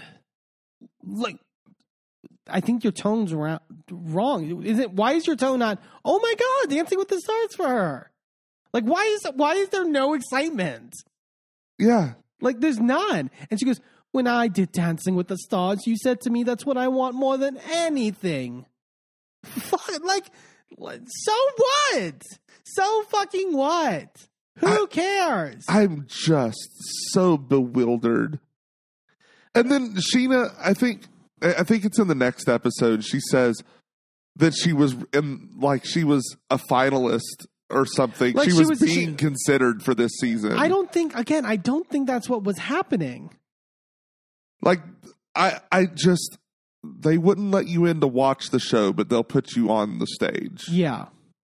Like, I think your tone's ra- wrong. Is it? Why is your tone not, oh my God, Dancing with the Stars for her? Like, why is, why is there no excitement? Yeah. Like, there's none. And she goes, when I did Dancing with the Stars, you said to me, that's what I want more than anything. Fuck, like, so what? So fucking what? Who I- cares? I'm just so bewildered. And then Sheena, I think, I think it's in the next episode. She says that she was in, like, she was a finalist or something. Like she, she was, was- being she- considered for this season. I don't think, again, I don't think that's what was happening. like. I, I just they wouldn't let you in to watch the show, but they'll put you on the stage. Yeah.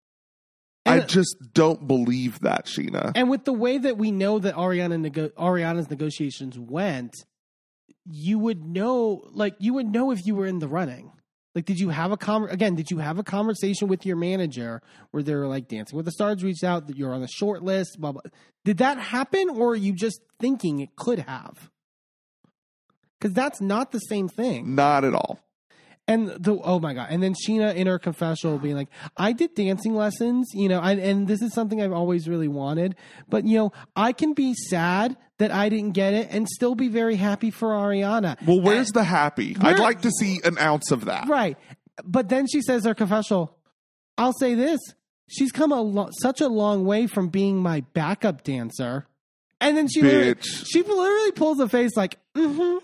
I And- just don't believe that, Sheena. And with the way that we know that Ariana nego- Ariana's negotiations went, you would know, like, you would know if you were in the running. Like, did you have a con- again? Did you have a conversation with your manager where they were like, Dancing with the Stars reached out that you're on the short list? Blah blah. Did that happen, or are you just thinking it could have? Because that's not the same thing. Not at all. And the oh my God. And then Sheena in her confessional being like, I did dancing lessons, you know, I, and this is something I've always really wanted. But, you know, I can be sad that I didn't get it and still be very happy for Ariana. Well, where's And- the happy? Where- I'd like to see an ounce of that. Right. But then she says her confessional, I'll say this. She's come a lo- such a long way from being my backup dancer. And then she literally, Bitch. she literally pulls a face like, mm-hmm.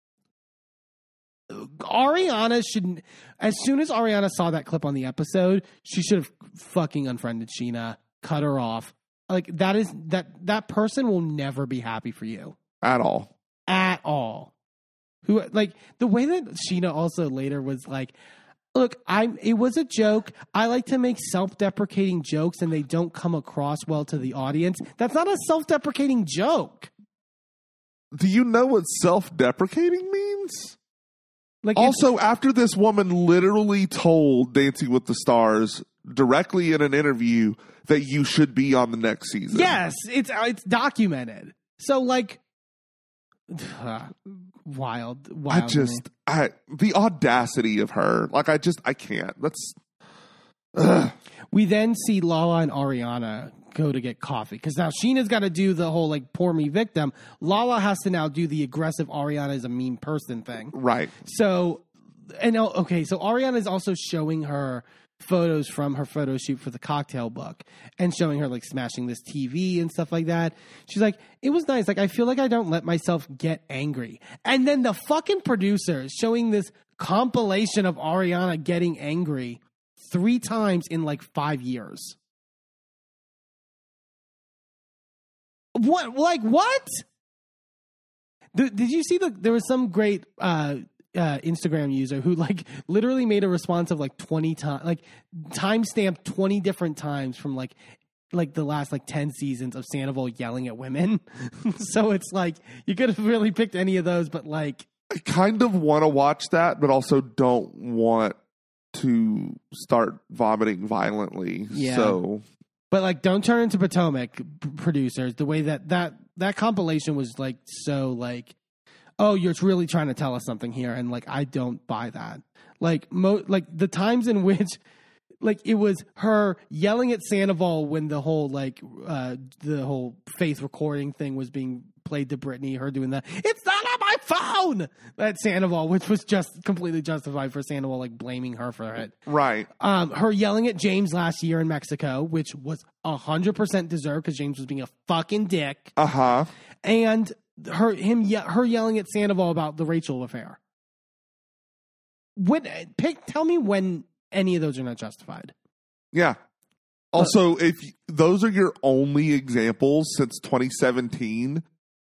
Ariana should, as soon as Ariana saw that clip on the episode, she should have fucking unfriended Sheena, cut her off. Like, that is, that, that person will never be happy for you At all. at all. Who, like, the way that Sheena also later was like, look, I'm, it was a joke. I like to make self-deprecating jokes and they don't come across well to the audience. That's not a self-deprecating joke. Do you know what self-deprecating means? Like, Also, after this woman literally told Dancing with the Stars directly in an interview that you should be on the next season. yes, it's, it's documented. So, like, wild. wild I just, I the audacity of her. Like, I just, I can't. That's. Ugh. We then see Lala and Ariana go to get coffee because now Sheena's got to do the whole like poor me victim. Lala has to now do the aggressive Ariana is a mean person thing. Right. So, and oh, okay, so Ariana is also showing her photos from her photo shoot for the cocktail book and showing her like smashing this T V and stuff like that. She's like, it was nice. Like, I feel like I don't let myself get angry. And then the fucking producer is showing this compilation of Ariana getting angry three times in like five years. What? Like what? Did, did you see the? There was some great uh, uh, Instagram user who like literally made a response of like twenty times, like timestamped twenty different times from like like the last like ten seasons of Sandoval yelling at women. So it's like you could have really picked any of those, but like I kind of want to watch that, but also don't want to start vomiting violently. Yeah. So, but like don't turn into Potomac p- producers. The way that that that compilation was like so like, oh, you're really trying to tell us something here, and like I don't buy that. Like mo like the times in which like it was her yelling at Sandoval when the whole like uh the whole Faith recording thing was being played to Britney, her doing that, it's not on my phone, that Sandoval, which was just completely justified for Sandoval like blaming her for it. right. Um, her yelling at James last year in Mexico, which was one hundred percent deserved because James was being a fucking dick. Uh huh. And her him ye- her yelling at Sandoval about the Rachel affair. When, pick, tell me when any of those are not justified. Yeah. Also, if those are your only examples since twenty seventeen,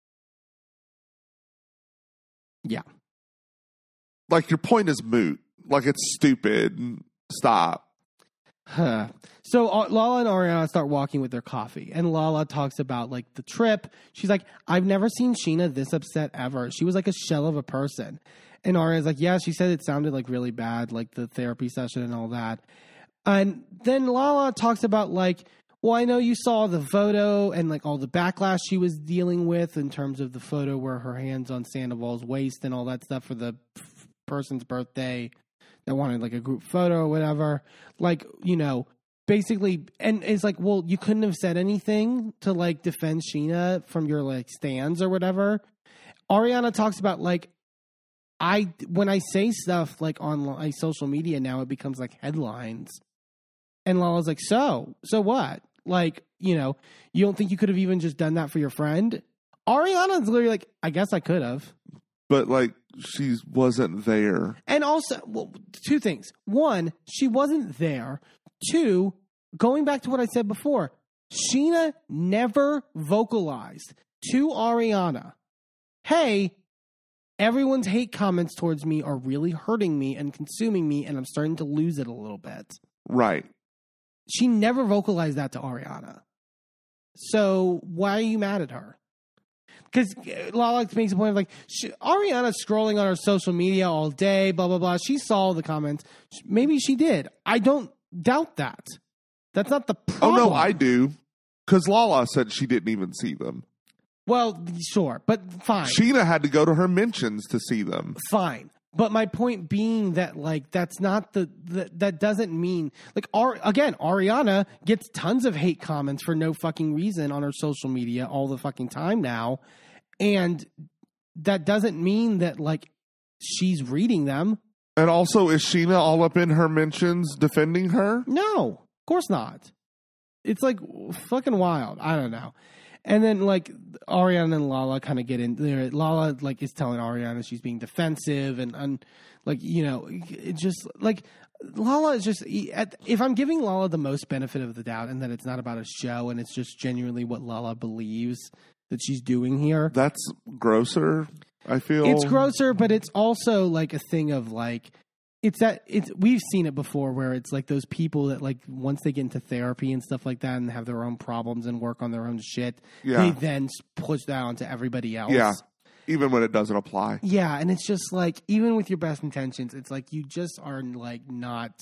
yeah, like your point is moot. Like it's stupid. Stop. Huh. So uh, Lala and Ariana start walking with their coffee, and Lala talks about like the trip. She's like, "I've never seen Sheena this upset ever. She was like a shell of a person." And Ariana's like, "Yeah, she said it sounded like really bad, like the therapy session and all that." And then Lala talks about like, well, I know you saw the photo and like all the backlash she was dealing with in terms of the photo where her hands on Sandoval's waist and all that stuff for the f- person's birthday that wanted like a group photo or whatever. Like, you know, basically, and it's like, well, you couldn't have said anything to like defend Sheena from your like stands or whatever. Ariana talks about like, I, when I say stuff like on like, social media now, it becomes like headlines. And Lala's like, so, so what? Like, you know, you don't think you could have even just done that for your friend? Ariana's literally like, I guess I could have. But like she wasn't there. And also, well, two things. One, she wasn't there. Two, going back to what I said before, Sheena never vocalized to Ariana, hey, everyone's hate comments towards me are really hurting me and consuming me, and I'm starting to lose it a little bit. Right. She never vocalized that to Ariana. So why are you mad at her? Because Lala makes a point of like, she, Ariana's scrolling on her social media all day, blah, blah, blah. She saw the comments. Maybe she did. I don't doubt that. That's not the problem. Oh, no, I do. Because Lala said she didn't even see them. Well, sure, but fine. Sheena had to go to her mentions to see them. Fine. But my point being that, like, that's not the, the that doesn't mean, like, Ar, again, Ariana gets tons of hate comments for no fucking reason on her social media all the fucking time now. And that doesn't mean that, like, she's reading them. And also, is Sheena all up in her mentions defending her? No, of course not. It's, like, fucking wild. I don't know. And then, like, Ariana and Lala kind of get in there. Lala, like, is telling Ariana she's being defensive and, and like, you know, it just, like, Lala is just, if I'm giving Lala the most benefit of the doubt and that it's not about a show and it's just genuinely what Lala believes that she's doing here. That's grosser, I feel. It's grosser, but it's also, like, a thing of, like, it's that it's we've seen it before where it's like those people that like once they get into therapy and stuff like that and have their own problems and work on their own shit, yeah. they then push that onto everybody else. Yeah, even when it doesn't apply. Yeah, and it's just like even with your best intentions, it's like you just are like not.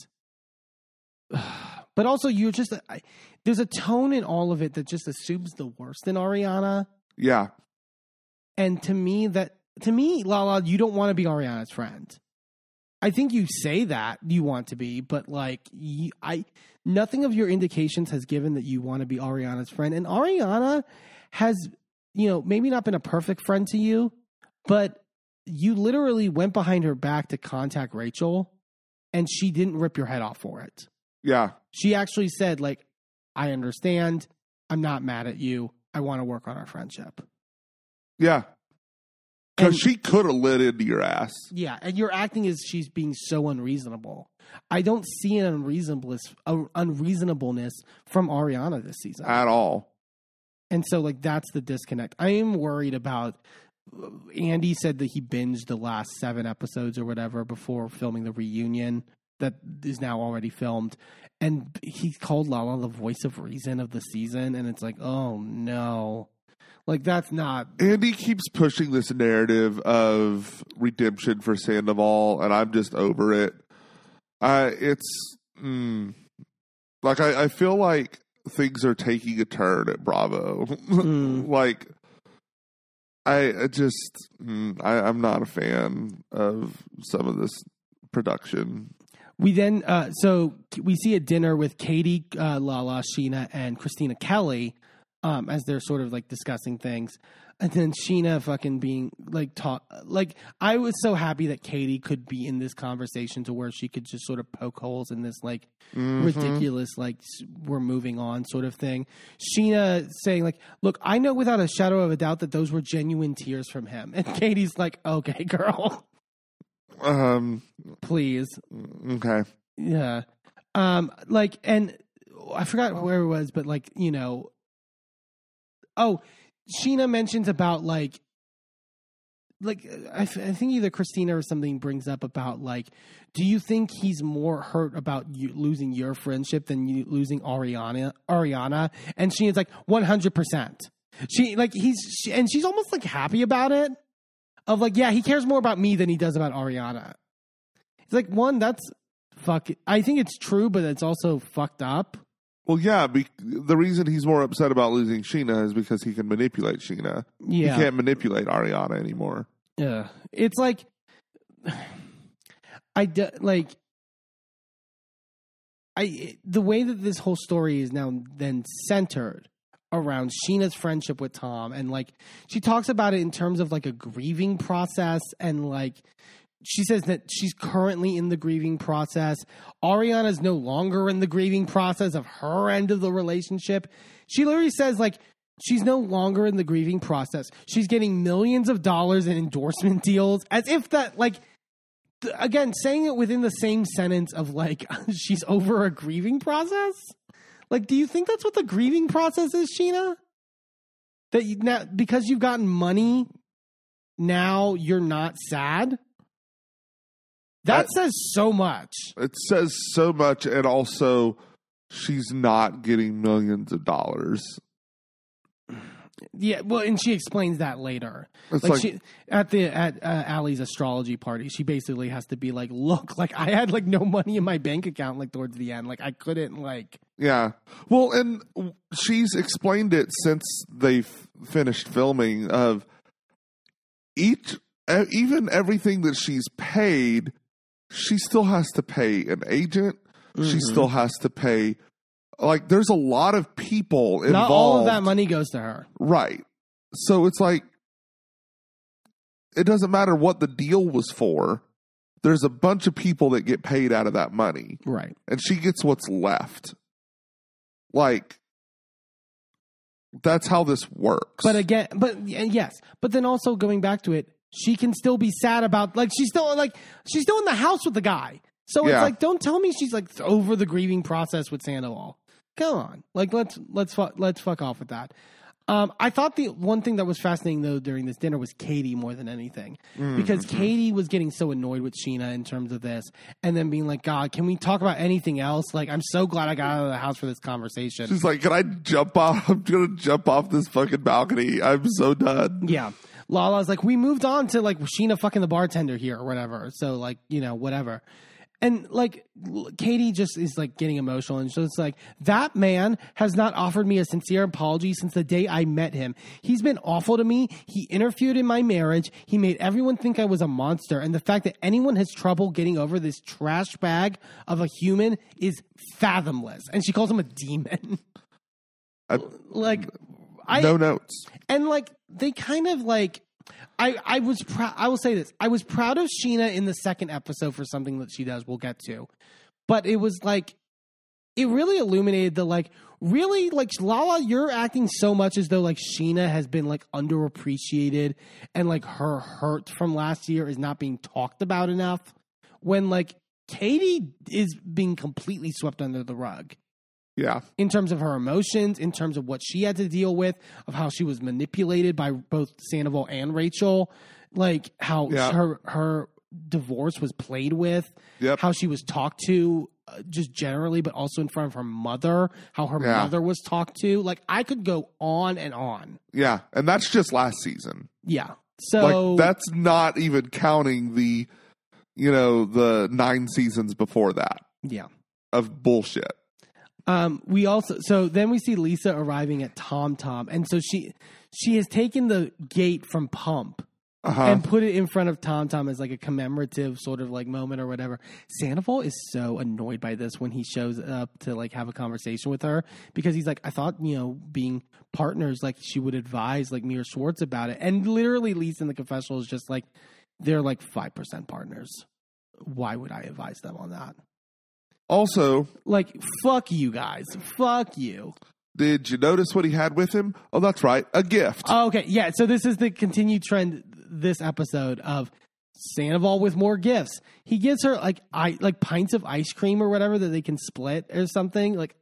But also, you're just I, there's a tone in all of it that just assumes the worst in Ariana. Yeah, and to me that to me, Lala, you don't want to be Ariana's friend. I think you say that you want to be, but like, you, I nothing of your indications has given that you want to be Ariana's friend. And Ariana has, you know, maybe not been a perfect friend to you, but you literally went behind her back to contact Rachel, and she didn't rip your head off for it. Yeah. She actually said, like, I understand. I'm not mad at you. I want to work on our friendship. Yeah. Because And- she could have lit into your ass. Yeah, and your acting is she's being so unreasonable. I don't see an unreasonableness, uh, unreasonableness from Ariana this season. At all. And so, like, that's the disconnect. I am worried about. Andy said that he binged the last seven episodes or whatever before filming the reunion that is now already filmed. And he called Lala the voice of reason of the season. And it's like, oh, no. Like, that's not. Andy keeps pushing this narrative of redemption for Sandoval, and I'm just over it. I it's mm, like I, I feel like things are taking a turn at Bravo. Mm. Like I, I just mm, I, I'm not a fan of some of this production. We then, uh, so we see a dinner with Katie, uh, Lala, Sheena, and Christina Kelly. Um, as they're sort of like discussing things, and then Sheena fucking being like taught, like I was so happy that Katie could be in this conversation to where she could just sort of poke holes in this like Mm-hmm. ridiculous, like s- we're moving on sort of thing. Sheena saying like, look, I know without a shadow of a doubt that those were genuine tears from him. And Katie's like, okay, girl, Um. please. Okay. Yeah. Um, like, and I forgot where it was, but like, you know, oh, Sheena mentions about like, like I, f- I think either Christina or something brings up about like, do you think he's more hurt about you losing your friendship than you losing Ariana? Ariana, and Sheena's like one hundred percent. She like he's she, and she's almost like happy about it. Of like, yeah, he cares more about me than he does about Ariana. It's like one that's fuck. I think it's true, but it's also fucked up. Well, yeah. Be- the reason he's more upset about losing Sheena is because he can manipulate Sheena. Yeah. He can't manipulate Ariana anymore. Yeah, it's like I do, like I the way that this whole story is now then centered around Sheena's friendship with Tom, and like she talks about it in terms of like a grieving process, and like she says that she's currently in the grieving process. Ariana's no longer in the grieving process of her end of the relationship. She literally says like she's no longer in the grieving process. She's getting millions of dollars in endorsement deals, as if that, like, th- again, saying it within the same sentence of, like, she's over a grieving process? Like, do you think that's what the grieving process is, Sheena? That you, now, because you've gotten money, now you're not sad? That I- says so much. It says so much, and also she's not getting millions of dollars. Yeah, well, and she explains that later. It's Like, like- she at the at uh, Allie's astrology party, she basically has to be like, "Look, like I had like no money in my bank account like towards the end, like I couldn't like." Yeah. Well, and she's explained it since they've finished filming of each, e- even everything that she's paid, she still has to pay an agent. She Mhm. still has to pay, like, there's a lot of people involved. Not all of that money goes to her. Right. So it's like, it doesn't matter what the deal was for. There's a bunch of people that get paid out of that money, Right. and she gets what's left. Like, that's how this works. But again, but and yes, but then also going back to it, she can still be sad about like she's still like she's still in the house with the guy. So it's Yeah. like, don't tell me she's like over the grieving process with Sandoval. Come on, like let's let's fu- let's fuck off with that. Um, I thought the one thing that was fascinating though during this dinner was Katie more than anything, because Katie was getting so annoyed with Sheena in terms of this, and then being like, "God, can we talk about anything else? Like, I'm so glad I got out of the house for this conversation." she's like, can I jump off? I'm going to jump off this fucking balcony. I'm so done. Yeah. Lala's like, we moved on to like Sheena fucking the bartender here or whatever. So like, you know, whatever. And like Katie just is like getting emotional, and so it's like, that man has not offered me a sincere apology since the day I met him. He's been awful to me. He interfered in my marriage. He made everyone think I was a monster. And the fact that anyone has trouble getting over this trash bag of a human is fathomless. And she calls him a demon. I, like, I no notes. And like they kind of like. I, I was proud. I will say this. I was proud of Sheena in the second episode for something that she does. We'll get to, but it was like, it really illuminated the like, really like Lala, you're acting so much as though like Sheena has been like underappreciated and like her hurt from last year is not being talked about enough. When like Katie is being completely swept under the rug. Yeah. In terms of her emotions, in terms of what she had to deal with, of how she was manipulated by both Sandoval and Rachel, like how yeah. her her divorce was played with, yep. how she was talked to uh, just generally, but also in front of her mother, how her yeah. mother was talked to. Like I could go on and on. Yeah. And that's just last season. Yeah. So like, that's not even counting the, you know, the nine seasons before that. Yeah. Of bullshit. Um, we also so then we see Lisa arriving at Tom Tom, and so she she has taken the gate from Pump uh-huh. and put it in front of Tom Tom as like a commemorative sort of like moment or whatever. Sandoval is so annoyed by this when he shows up to like have a conversation with her, because he's like, I thought, you know, being partners, like she would advise like Mira Schwartz about it, and literally Lisa in the confessional is just like, they're like five percent partners. Why would I advise them on that? Also, like, fuck you guys. Fuck you. Did you notice what he had with him? Oh, that's right. A gift. Oh, okay. Yeah. So this is the continued trend this episode of Sandoval with more gifts. He gives her like I like pints of ice cream or whatever that they can split or something. Like,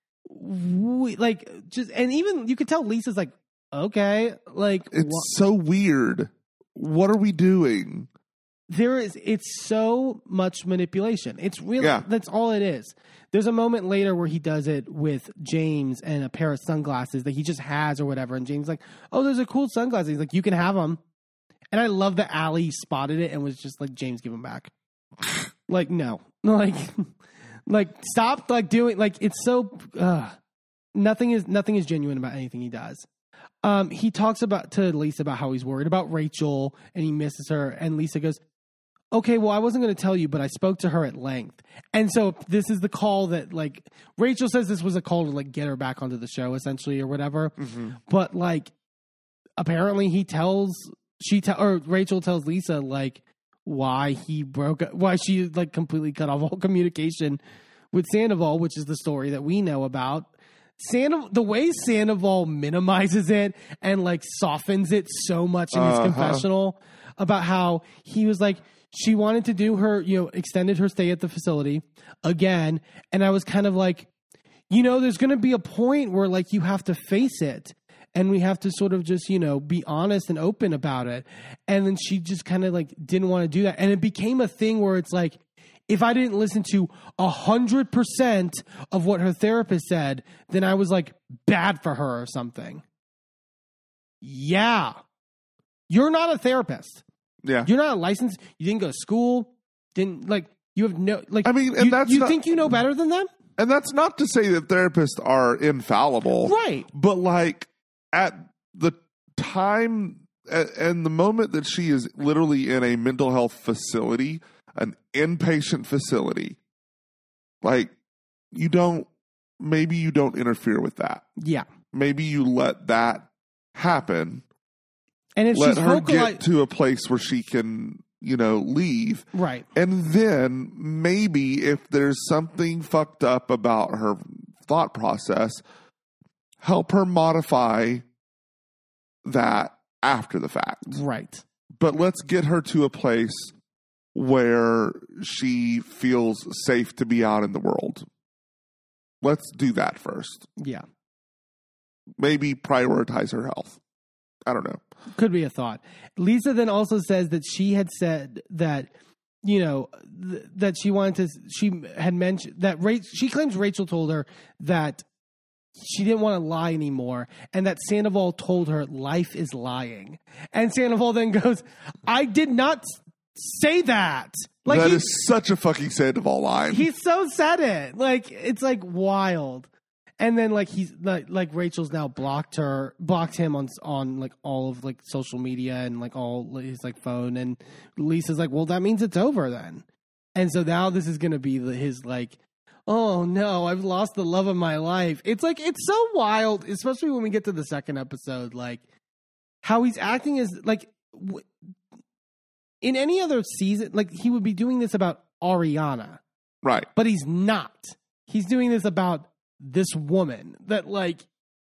we, like just, and even you could tell Lisa's like, okay, like it's wh- so weird. What are we doing? There is, it's so much manipulation. It's really, yeah. that's all it is. There's a moment later where he does it with James and a pair of sunglasses that he just has or whatever. And James is like, oh, there's a cool sunglasses. He's like, you can have them. And I love that Allie spotted it and was just like, James, give them back. Like, no, like, like stop like doing, like, it's so, uh, nothing is, nothing is genuine about anything he does. Um, he talks about to Lisa about how he's worried about Rachel and he misses her. And Lisa goes, okay, well, I wasn't going to tell you, but I spoke to her at length. And so this is the call that, like, Rachel says this was a call to, like, get her back onto the show, essentially, or whatever. Mm-hmm. But, like, apparently he tells, she te- or Rachel tells Lisa, like, why he broke, why she, like, completely cut off all communication with Sandoval, which is the story that we know about. Sandoval, the way Sandoval minimizes it and, like, softens it so much in his uh-huh. confessional about how he was like, she wanted to do her, you know, extended her stay at the facility again. And I was kind of like, you know, there's going to be a point where like you have to face it and we have to sort of just, you know, be honest and open about it. And then she just kind of like didn't want to do that. And it became a thing where it's like, if I didn't listen to a hundred percent of what her therapist said, then I was like bad for her or something. Yeah. You're not a therapist. Yeah. You're not a licensed. You didn't go to school. Didn't like, you have no, like, I mean, and you, that's you not, think you know better than them? And that's not to say that therapists are infallible. Right. But like at the time and the moment that she is literally in a mental health facility, an inpatient facility, like you don't, maybe you don't interfere with that. Yeah. Maybe you let that happen. And if let she's her vocali- get to a place where she can, you know, leave. Right. And then maybe if there's something fucked up about her thought process, help her modify that after the fact. Right. But let's get her to a place where she feels safe to be out in the world. Let's do that first. Yeah. Maybe prioritize her health. I don't know. Could be a thought. Lisa then also says that she had said that, you know, th- that she wanted to, she had mentioned that Rachel, she claims Rachel told her that she didn't want to lie anymore and that Sandoval told her life is lying. And Sandoval then goes, I did not say that. Like that he, is such a fucking Sandoval line. He so said it. Like it's like wild. And then like he's like, like Rachel's now blocked her, blocked him on on like all of like social media and like all his like phone. And Lisa's like, well, that means it's over then. And so now this is gonna be the, his like, oh no, I've lost the love of my life. It's like it's so wild, especially when we get to the second episode. Like how he's acting as like w- in any other season, like he would be doing this about Ariana, right? But he's not. He's doing this about this woman that like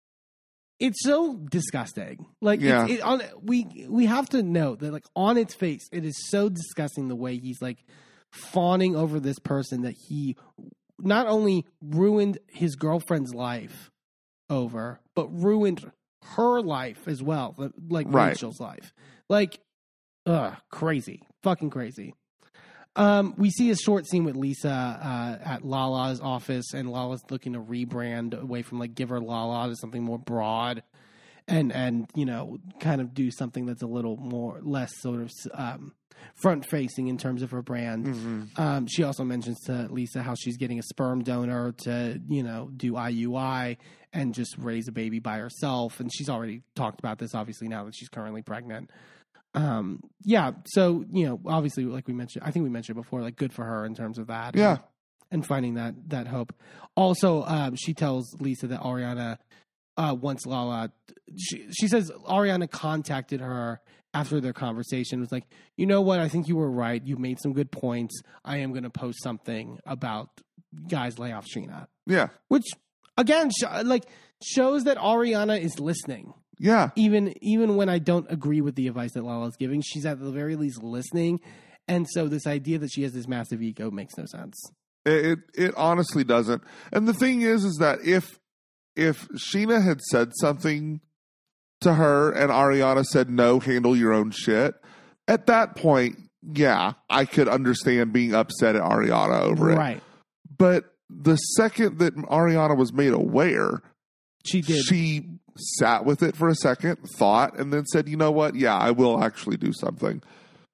it's so disgusting. Like yeah. it's, it, on we we have to note that like on its face it is so disgusting the way he's like fawning over this person that he not only ruined his girlfriend's life over, but ruined her life as well, like right. Rachel's life. Like, ugh, crazy, fucking crazy. Um, we see a short scene with Lisa uh, at Lala's office, and Lala's looking to rebrand away from like Give Her Lala to something more broad, and and you know, kind of do something that's a little more less sort of um, front facing in terms of her brand. Mm-hmm. Um, she also mentions to Lisa how she's getting a sperm donor to you know do I U I and just raise a baby by herself, and she's already talked about this obviously now that she's currently pregnant. Um, yeah, so, you know, obviously, like we mentioned, I think we mentioned before, like, good for her in terms of that. Yeah. And, and finding that, that hope. Also, um, she tells Lisa that Ariana, uh, wants Lala, she, she says Ariana contacted her after their conversation, was like, you know what, I think you were right, you made some good points, I am going to post something about guys lay off Sheena. Yeah. Which, again, sh- like, shows that Ariana is listening. Yeah. Even even when I don't agree with the advice that Lala's giving, she's at the very least listening. And so this idea that she has this massive ego makes no sense. It it, it honestly doesn't. And the thing is, is that if if Sheena had said something to her and Ariana said, no, handle your own shit, at that point, yeah, I could understand being upset at Ariana over it. Right. But the second that Ariana was made aware, she did. She sat with it for a second, thought, and then said, you know what? Yeah, I will actually do something.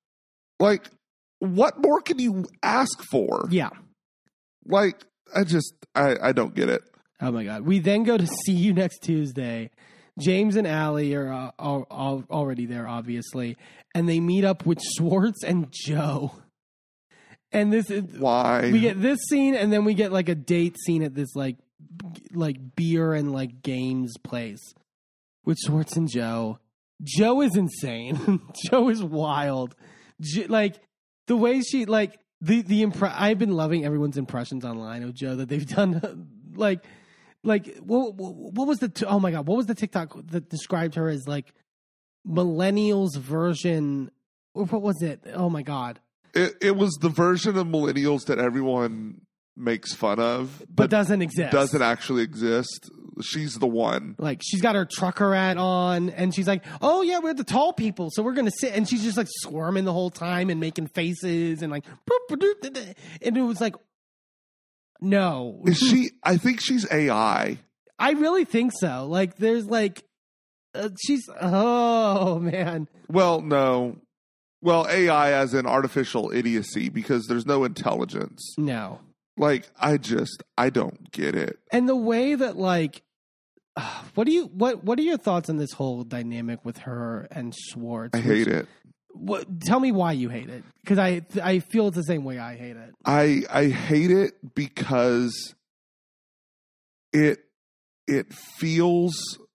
Like, what more can you ask for? Yeah. Like, I just, I, I don't get it. Oh my God. We then go to See You Next Tuesday. James and Allie are, uh, are, are already there, obviously. And they meet up with Schwartz and Joe. And this is why we get this scene, and then we get like a date scene at this like like beer and like games place with Schwartz and Joe. Joe is insane. Joe is wild. Jo- like the way she like the the impre- I've been loving everyone's impressions online of Joe that they've done. like like what what was the t- oh my God, what was the TikTok that described her as like millennials version, or what was it? Oh my God. It, it was the version of millennials that everyone makes fun of, but, but doesn't exist. Doesn't actually exist. She's the one. Like she's got her trucker hat on, and she's like, "Oh yeah, we're the tall people, so we're gonna sit." And she's just like squirming the whole time and making faces and like, and it was like, no, is she? I think she's A I. I really think so. Like, there's like, uh, she's oh man. Well, no. Well, A I as in artificial idiocy, because there's no intelligence. No. Like, I just, I don't get it. And the way that, like, uh, what do you, what, what are your thoughts on this whole dynamic with her and Schwartz? I hate it. What, tell me why you hate it. Because I, I feel it's the same way I hate it. I, I hate it because it, it feels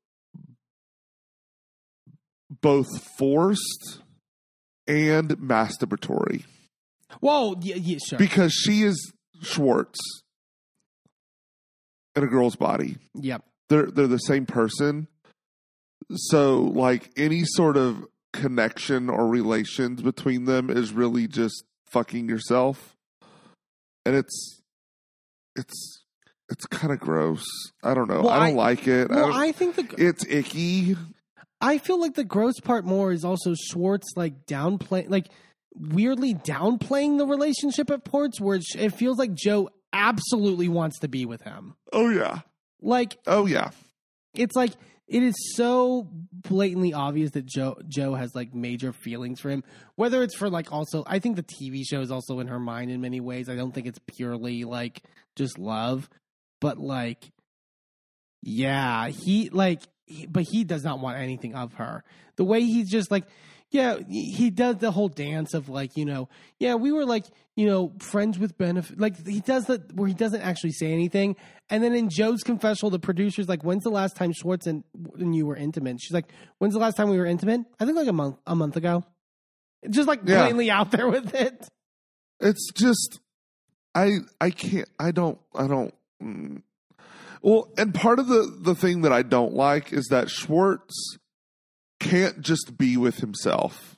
both forced and masturbatory. Whoa, yeah, yeah, sure. Because she is Schwartz in a girl's body. Yep. They're they're the same person. So like any sort of connection or relations between them is really just fucking yourself. And it's it's it's kind of gross. I don't know. Well, I don't I, like it. Well, I, I think the it's icky. I feel like the gross part more is also Schwartz like downplaying, like weirdly downplaying the relationship at Ports, where it feels like Joe absolutely wants to be with him. Oh yeah. Like, oh yeah. It's like it is so blatantly obvious that Joe Joe has like major feelings for him. Whether it's for like also, I think the T V show is also in her mind in many ways. I don't think it's purely like just love, but like, yeah, he like, he, but he does not want anything of her. The way he's just like, yeah, he does the whole dance of like, you know, yeah, we were like, you know, friends with benefit. Like he does that where he doesn't actually say anything. And then in Joe's confessional, the producer's like, when's the last time Schwartz and, and you were intimate? She's like, when's the last time we were intimate? I think like a month, a month ago. Just like Yeah. blatantly out there with it. It's just, I, I can't, I don't, I don't. Mm. Well, and part of the, the thing that I don't like is that Schwartz can't just be with himself.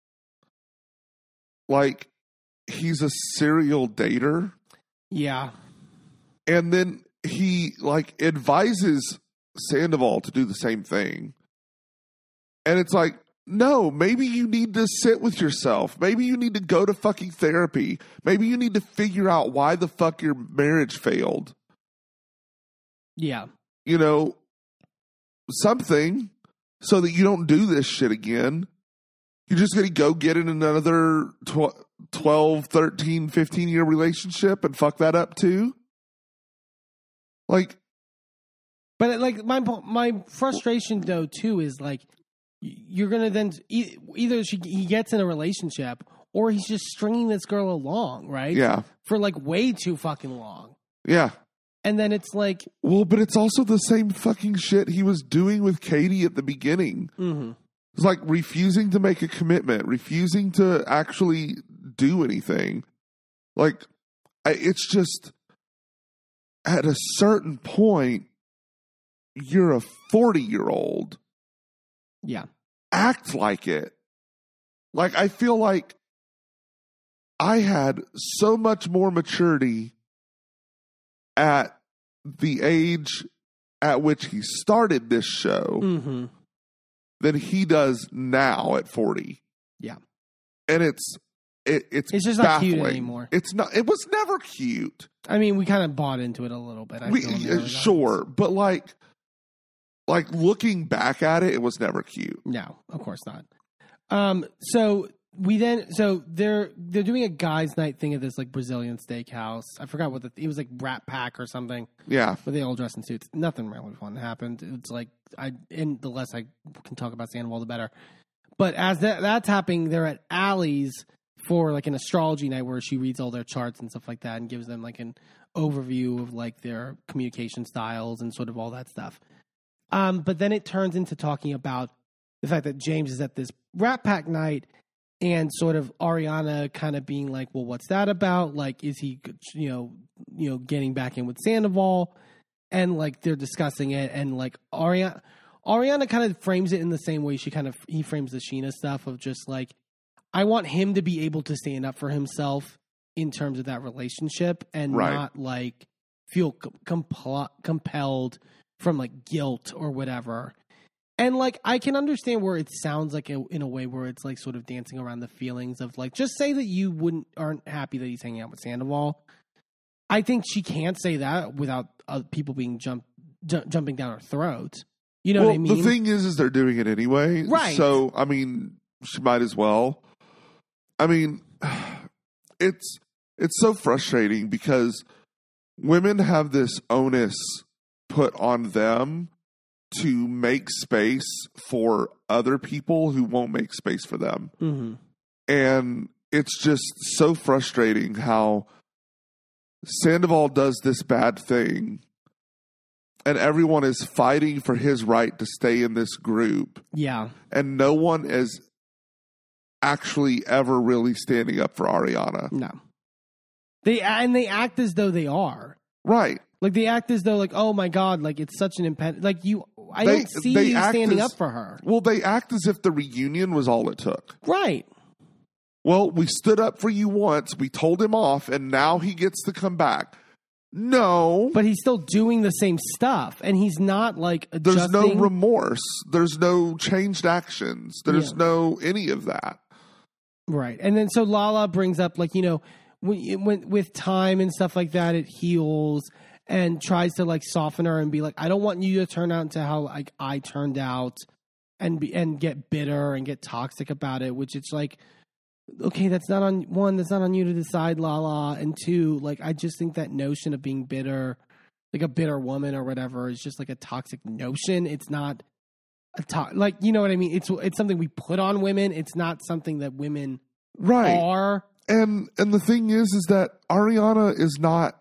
Like, he's a serial dater. Yeah. And then he, like, advises Sandoval to do the same thing. And it's like, no, maybe you need to sit with yourself. Maybe you need to go to fucking therapy. Maybe you need to figure out why the fuck your marriage failed. Yeah. You know, something so that you don't do this shit again. You're just going to go get in another twelve, thirteen, fifteen year relationship and fuck that up too? Like, But like my my frustration though too is like you're gonna then either she, he gets in a relationship or he's just stringing this girl along, right? yeah, For like way too fucking long, yeah. and then it's like, Well, but it's also the same fucking shit he was doing with Katie at the beginning. mm-hmm. It's like refusing to make a commitment, refusing to actually do anything. Like, I, it's just at a certain point, you're a forty year old. yeah, Act like it. Like, I feel like I had so much more maturity at the age at which he started this show mm-hmm. than he does now at forty. Yeah. And it's it, it's It's just not cute baffling. anymore. It's not. It was never cute. I mean, we kind of bought into it a little bit. I We, feel in the uh, early sure, but like, like looking back at it, it was never cute. No, of course not. Um, so we then, so they're they're doing a guys' night thing at this like Brazilian steakhouse. I forgot what the it was like Rat Pack or something. Yeah, But they all dress in suits. Nothing really fun happened. It's like I and the less I can talk about Sandoval, the better. But as that that's happening, they're at Allie's for like an astrology night where she reads all their charts and stuff like that and gives them like an overview of like their communication styles and sort of all that stuff. Um, but then it turns into talking about the fact that James is at this Rat Pack night and sort of Ariana kind of being like, well, what's that about? Like, is he, you know, you know, getting back in with Sandoval? And like, they're discussing it. And like Ariana, Ariana kind of frames it in the same way she kind of, he frames the Sheena stuff of just like, I want him to be able to stand up for himself in terms of that relationship and Right. not like feel com- compl- compelled from like guilt or whatever. And like, I can understand where it sounds like a, in a way where it's like sort of dancing around the feelings of like, just say that you wouldn't, aren't happy that he's hanging out with Sandoval. I think she can't say that without uh, people being jump, ju- jumping down her throat. You know well, what I mean? the thing is, is they're doing it anyway. Right. So, I mean, she might as well. I mean, it's it's so frustrating because women have this onus put on them to make space for other people who won't make space for them. Mm-hmm. And it's just so frustrating how Sandoval does this bad thing and everyone is fighting for his right to stay in this group. Yeah. And no one is actually ever really standing up for Ariana. No. They and they act as though they are. Right. Like they act as though like, oh my God, like it's such an impediment. Like you, I They- don't see they you act standing as- up for her. Well, they act as if the reunion was all it took. Right. Well, we stood up for you once, we told him off, and now he gets to come back. No. But he's still doing the same stuff, and he's not like There's adjusting. no remorse. There's no changed actions. There's Yeah. no any of that. Right. And then so Lala brings up like, you know, when, when with time and stuff like that, it heals. and tries to like soften her and be like, I don't want you to turn out into how like I turned out, and be, and get bitter and get toxic about it, which it's like, okay, that's not on one, that's not on you to decide, Lala, and two, like I just think that notion of being bitter, like a bitter woman or whatever, is just like a toxic notion. It's not a to- like, you know what I mean? It's it's something we put on women. It's not something that women Right. are. And and the thing is, is that Ariana is not,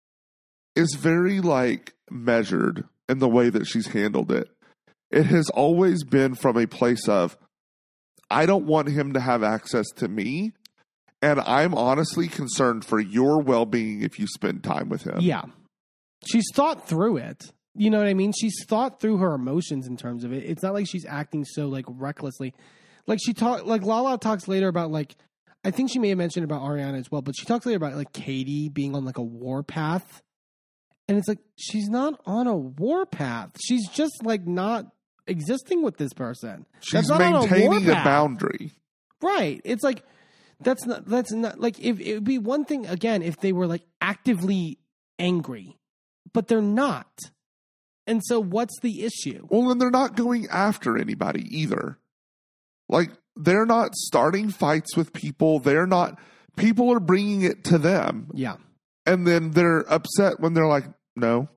is very like measured in the way that she's handled it. It has always been from a place of, I don't want him to have access to me, and I'm honestly concerned for your well-being if you spend time with him. Yeah. She's thought through it. You know what I mean? She's thought through her emotions in terms of it. It's not like she's acting so like recklessly. Like she talk like Lala talks later about like, I think she may have mentioned about Ariana as well, but she talks later about like Katie being on like a war path. And it's like, she's not on a war path. She's just like not existing with this person. She's That's not on a war maintaining a path. boundary. Right. It's like, that's not, that's not like, if it would be one thing again, if they were like actively angry, but they're not. And so what's the issue? Well, and they're not going after anybody either. Like, they're not starting fights with people. They're not, people are bringing it to them. Yeah. And then they're upset when they're like, no,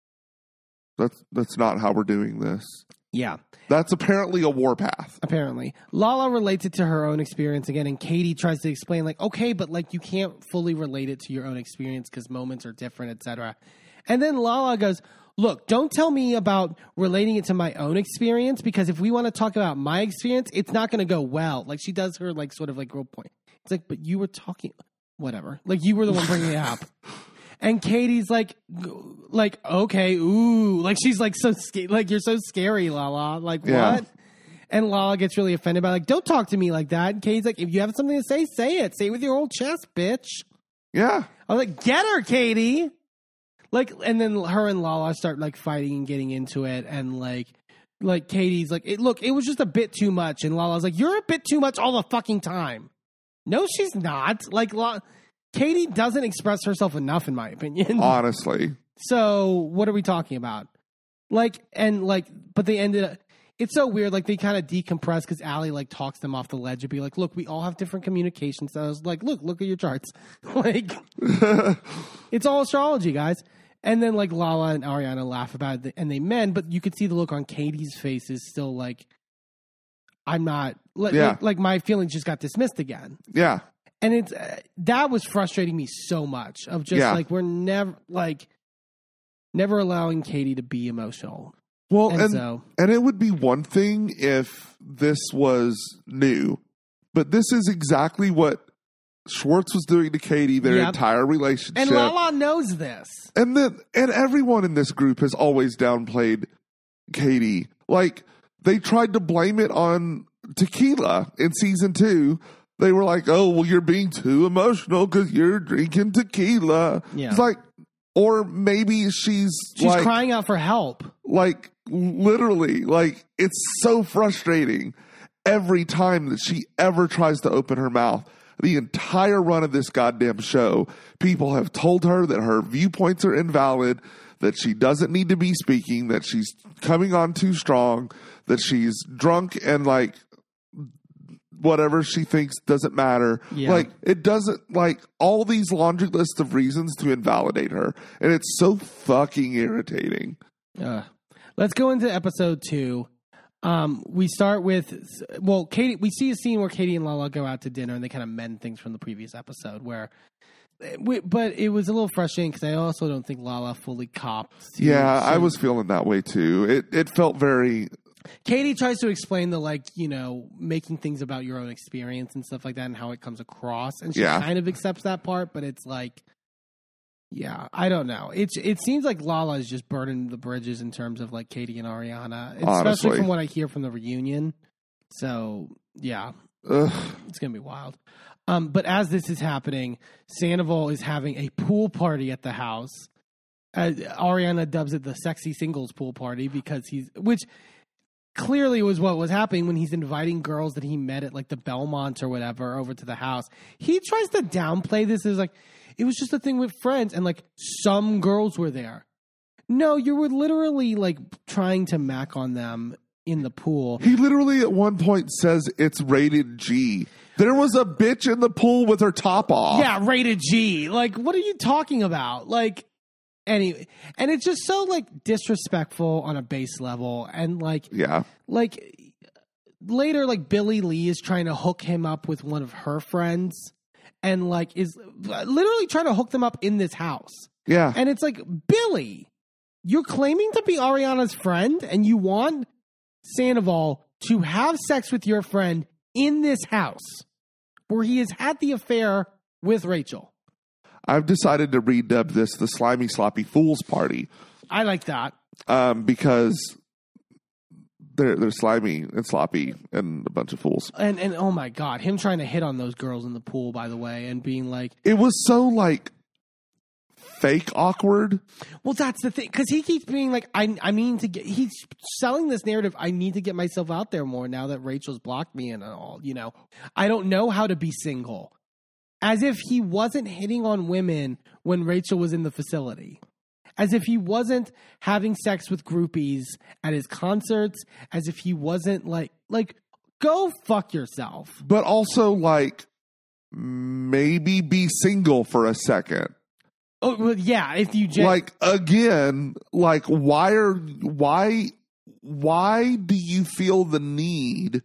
that's, that's not how we're doing this. Yeah. That's apparently a warpath. Apparently. Lala relates it to her own experience again, and Katie tries to explain, like, okay, but like you can't fully relate it to your own experience because moments are different, et cetera. And then Lala goes, look, don't tell me about relating it to my own experience, because if we want to talk about my experience, it's not going to go well. Like, she does her, like, sort of, like, real point. It's like, but you were talking, whatever. Like, you were the one bringing it up. And Katie's like, like, okay, ooh. Like, she's, like, so, sca- like, you're so scary, Lala. Like, Yeah. what? And Lala gets really offended by, like, don't talk to me like that. And Katie's like, if you have something to say, say it. Say it with your whole chest, bitch. Yeah. I was like, get her, Katie. Like, and then her and Lala start like fighting and getting into it, and like, like Katie's like, it, look, it was just a bit too much, and Lala's like, you're a bit too much all the fucking time. No, she's not. Like, La- Katie doesn't express herself enough, in my opinion. Honestly. So, what are we talking about? Like, and like, but they ended up. It's so weird. Like, they kind of decompress because Allie like talks them off the ledge and be like, look, we all have different communication styles. Like, look, look at your charts. Like, it's all astrology, guys. And then, like, Lala and Ariana laugh about it, and they mend, but you could see the look on Katie's face is still like, I'm not, like, Yeah. like, like my feelings just got dismissed again. Yeah. And it's, uh, that was frustrating me so much of just, Yeah. like, we're never, like, never allowing Katie to be emotional. Well, And and, so- and it would be one thing if this was new, but this is exactly what Schwartz was doing to Katie their Yep. entire relationship. And Lala knows this. And then, and everyone in this group has always downplayed Katie. Like, they tried to blame it on tequila in season two. They were like, oh, well, you're being too emotional because you're drinking tequila. Yeah. It's like, or maybe she's, She's like, crying out for help. like, literally, like, it's so frustrating every time that she ever tries to open her mouth. The entire run of this goddamn show, people have told her that her viewpoints are invalid, that she doesn't need to be speaking, that she's coming on too strong, that she's drunk and like whatever she thinks doesn't matter. Yeah. Like, it doesn't, like, all these laundry lists of reasons to invalidate her. And it's so fucking irritating. Uh, let's go into episode two. Um, we start with, well, Katie, we see a scene where Katie and Lala go out to dinner and they kind of mend things from the previous episode where, we, but it was a little frustrating because I also don't think Lala fully copped. to- Yeah, I to- was feeling that way too. It it felt very, Katie tries to explain the, like, you know, making things about your own experience and stuff like that and how it comes across. And she Yeah. kind of accepts that part, but it's like, yeah, I don't know. It's It seems like Lala is just burning the bridges in terms of, like, Katie and Ariana, especially Honestly. from what I hear from the reunion. So, yeah, ugh. it's going to be wild. Um, but as this is happening, Sandoval is having a pool party at the house. Uh, Ariana dubs it the sexy singles pool party because he's, which clearly was what was happening when he's inviting girls that he met at like the Belmont or whatever over to the house. He tries to downplay this as like, it was just a thing with friends and like some girls were there. No, you were literally like trying to mac on them in the pool. He literally at one point says it's rated G. There was a bitch in the pool with her top off. Yeah, rated G. Like, what are you talking about? Like, anyway, and it's just so like disrespectful on a base level, and like, yeah, like later, like Billy Lee is trying to hook him up with one of her friends, and like is literally trying to hook them up in this house. Yeah, and it's like, Billy, you're claiming to be Ariana's friend, and you want Sandoval to have sex with your friend in this house where he has had the affair with Rachel. I've decided to redub this the Slimy Sloppy Fools Party. I like that. Um, because they're they're slimy and sloppy and a bunch of fools. And and oh my God, him trying to hit on those girls in the pool, by the way, and being like, it was so like fake awkward. Well, that's the thing, because he keeps being like, I I mean to get, he's selling this narrative. I need to get myself out there more now that Rachel's blocked me and all. You know, I don't know how to be single. As if he wasn't hitting on women when Rachel was in the facility. As if he wasn't having sex with groupies at his concerts. As if he wasn't like, like, go fuck yourself. But also, like, maybe be single for a second. Oh, well, yeah, if you just... Like, again, like, why are, why, why do you feel the need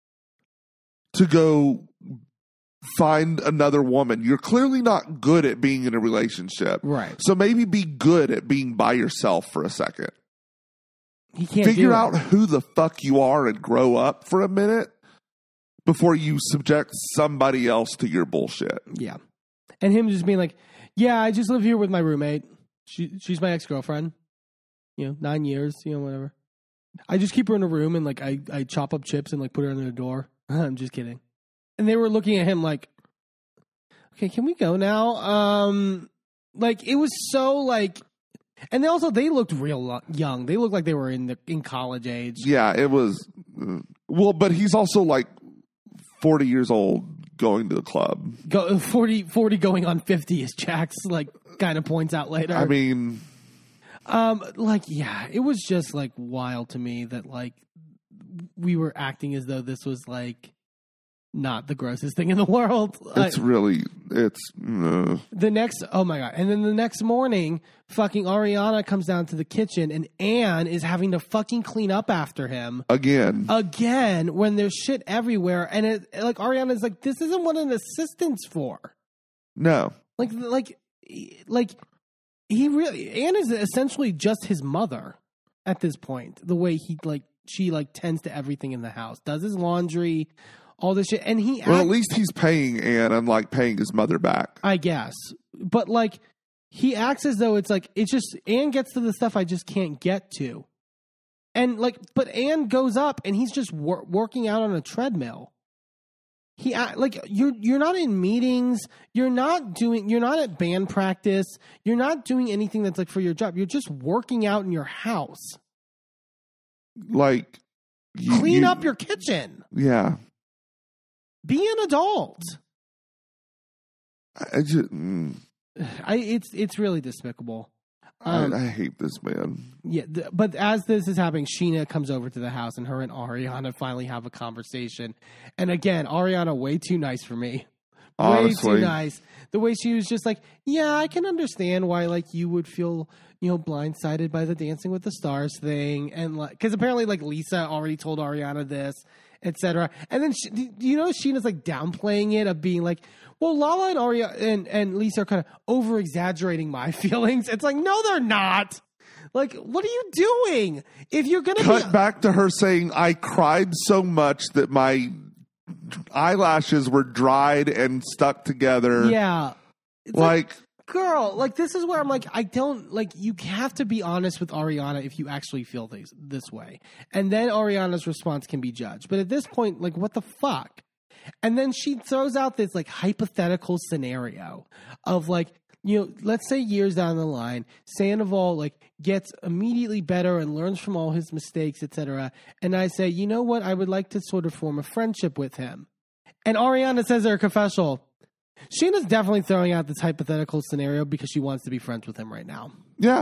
to go find another woman? You're clearly not good at being in a relationship. Right. So maybe be good at being by yourself for a second. He can't Figure do out it. who the fuck you are and grow up for a minute before you subject somebody else to your bullshit. Yeah. And him just being like, yeah, I just live here with my roommate. She She's my ex-girlfriend. You know, nine years, you know, whatever. I just keep her in a room and, like, I, I chop up chips and, like, put her under the door. I'm just kidding. And they were looking at him like, okay, can we go now? Um, like, it was so, like... And they also, they looked real lo- young. They looked like they were in the in college age. Yeah, it was... Uh, well, but he's also, like, forty years old going to the club. Go, forty, forty going on fifty, as Jax, like, kind of points out later. I mean... Um, like, yeah, it was just, like, wild to me that, like, we were acting as though this was, like, not the grossest thing in the world. It's I, really, it's... Uh. The next, oh my God. And then the next morning, fucking Ariana comes down to the kitchen and Anne is having to fucking clean up after him. Again. Again, when there's shit everywhere. And it, like, Ariana's like, this isn't what an assistant's for. No. Like, like, like, he really, Anne is essentially just his mother at this point. The way he, like, she, like, tends to everything in the house, does his laundry, all this shit. And he, Well, act- at least he's paying Anne and, like, paying his mother back. I guess. But, like, he acts as though it's like, it's just, Anne gets to the stuff I just can't get to. And, like, but Anne goes up and he's just wor- working out on a treadmill. He, like, you're, you're not in meetings. You're not doing, you're not at band practice. You're not doing anything that's, like, for your job. You're just working out in your house. Like, you, Clean you, up your kitchen. Yeah. Be an adult. I just, mm, I, it's, it's really despicable. Um, I, I hate this man. Yeah, th- but as this is happening, Sheena comes over to the house, and her and Ariana finally have a conversation. And again, Ariana, way too nice for me. Honestly. Way too nice. The way she was just like, yeah, I can understand why, like, you would feel, you know, blindsided by the Dancing with the Stars thing, and like, because apparently, like, Lisa already told Ariana this, et cetera. And then, she, do you know, Sheena's like downplaying it, of being like, well, Lala and Aria and, and Lisa are kind of over exaggerating my feelings. It's like, no, they're not. Like, what are you doing? If you're gonna Cut be- back to her saying, I cried so much that my eyelashes were dried and stuck together. yeah, it's Like, girl, like, this is where I'm like, I don't, like, you have to be honest with Ariana if you actually feel this, this way. And then Ariana's response can be judged. But at this point, like, what the fuck? And then she throws out this, like, hypothetical scenario of, like, you know, let's say years down the line, Sandoval like gets immediately better and learns from all his mistakes, et cetera. And I say, you know what? I would like to sort of form a friendship with him. And Ariana says in her confessional, Sheena's definitely throwing out this hypothetical scenario because she wants to be friends with him right now. Yeah.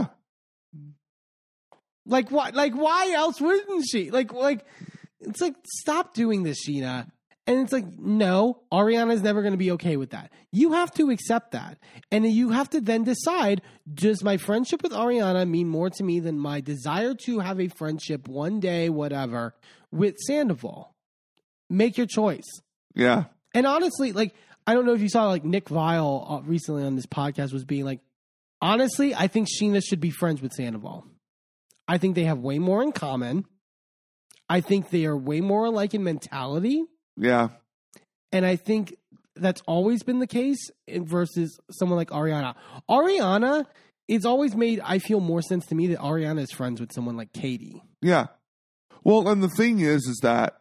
Like why? Like why else wouldn't she? Like like it's like stop doing this, Sheena. And it's like no, Ariana's never going to be okay with that. You have to accept that, and you have to then decide: does my friendship with Ariana mean more to me than my desire to have a friendship one day, whatever, with Sandoval? Make your choice. Yeah. And honestly, like I don't know if you saw like Nick Viall recently on this podcast was being like, honestly, I think Sheena should be friends with Sandoval. I think they have way more in common. I think they are way more alike in mentality. Yeah. And I think that's always been the case versus someone like Ariana. Ariana, it's always made, I feel, more sense to me that Ariana is friends with someone like Katie. Yeah. Well, and the thing is, is that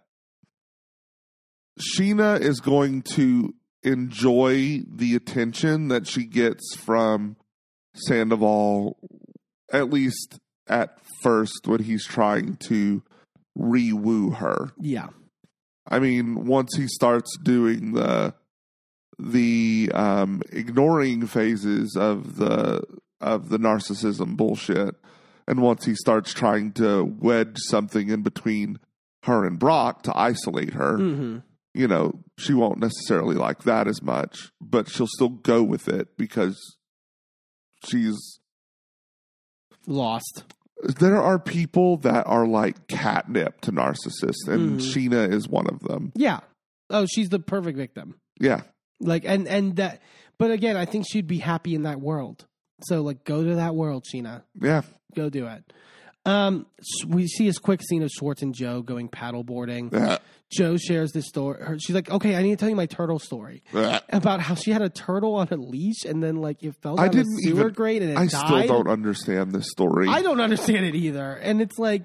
Sheena is going to enjoy the attention that she gets from Sandoval, at least at first when he's trying to re-woo her. Yeah. I mean, once he starts doing the the um, ignoring phases of the of the narcissism bullshit, and once he starts trying to wedge something in between her and Brock to isolate her, Mm-hmm. you know, she won't necessarily like that as much, but she'll still go with it because she's Lost. There are people that are like catnip to narcissists, and Mm. Sheena is one of them. Yeah. Oh, she's the perfect victim. Yeah. Like, and, and that, but again, I think she'd be happy in that world. So, like, go to that world, Sheena. Yeah. Go do it. Um, s- we see this quick scene of Schwartz and Joe going paddleboarding. Yeah. Joe shares this story. Her, she's like, okay, I need to tell you my turtle story Yeah. about how she had a turtle on a leash and then, like, it fell I down a didn't sewer even- grate and it I died. still don't understand this story. I don't understand it either. And it's like,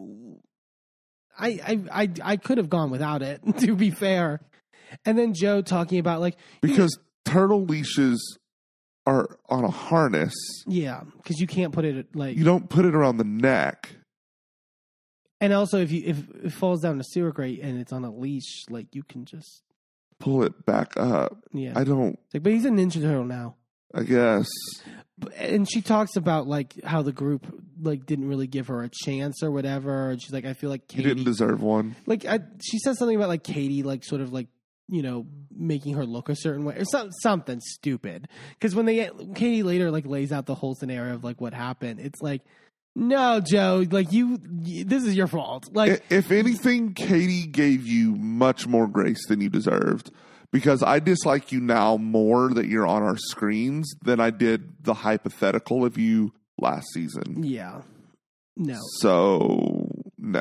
I, I, I, I could have gone without it, to be fair. And then Joe talking about, like, because turtle leashes are on a harness. yeah, because you can't put it, like, You don't put it around the neck. and also if you if it falls down a sewer grate and it's on a leash, like, you can just, Pull it back up. yeah. I don't, Like, but he's a Ninja Turtle now. I guess. But- And she talks about, like, how the group, like, didn't really give her a chance or whatever. And she's like, I feel like You Katie, didn't deserve one. like, I, she says something about, like, Katie, like, sort of, like, you know, making her look a certain way or some, something stupid. Because when they, Katie later, like, lays out the whole scenario of, like, what happened, it's like, no, Joe, like, you, y- this is your fault. Like, I- If anything, Katie gave you much more grace than you deserved. Because I dislike you now more that you're on our screens than I did the hypothetical of you last season. yeah. No. So, no.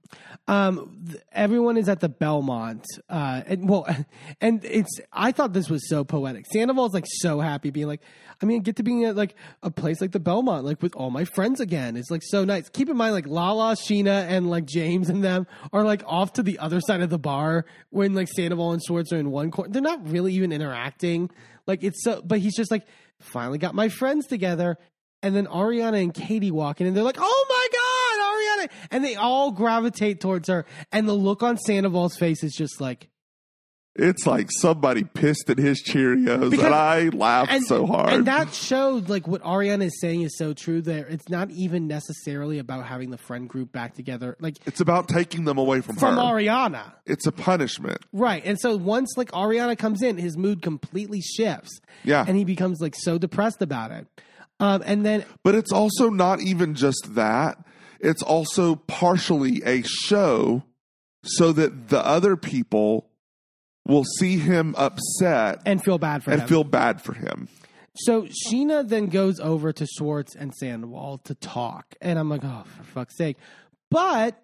Um, th- everyone is at the Belmont. Uh, and well, and it's, I thought this was so poetic. Sandoval's like so happy being like, I mean, I get to be at like a place like the Belmont, like with all my friends again. It's like so nice. Keep in mind, like Lala, Sheena, and like James and them are like off to the other side of the bar when like Sandoval and Schwartz are in one corner. They're not really even interacting. Like it's so, but he's just like, finally got my friends together. And then Ariana and Katie walk in and they're like, oh my God, Ariana. And they all gravitate towards her. And the look on Sandoval's face is just like, It's like somebody pissed at his Cheerios, Because- and I laughed and, so hard. and that showed like what Ariana is saying is so true there. It's not even necessarily about having the friend group back together. Like it's about taking them away from, from her. Ariana. It's a punishment. Right. And so once like Ariana comes in, his mood completely shifts. Yeah. And he becomes like so depressed about it. Um, and then But it's also not even just that. It's also partially a show so that the other people will see him upset and feel bad for and him. feel bad for him. So Sheena then goes over to Schwartz and Sandoval to talk. And I'm like, oh, for fuck's sake. But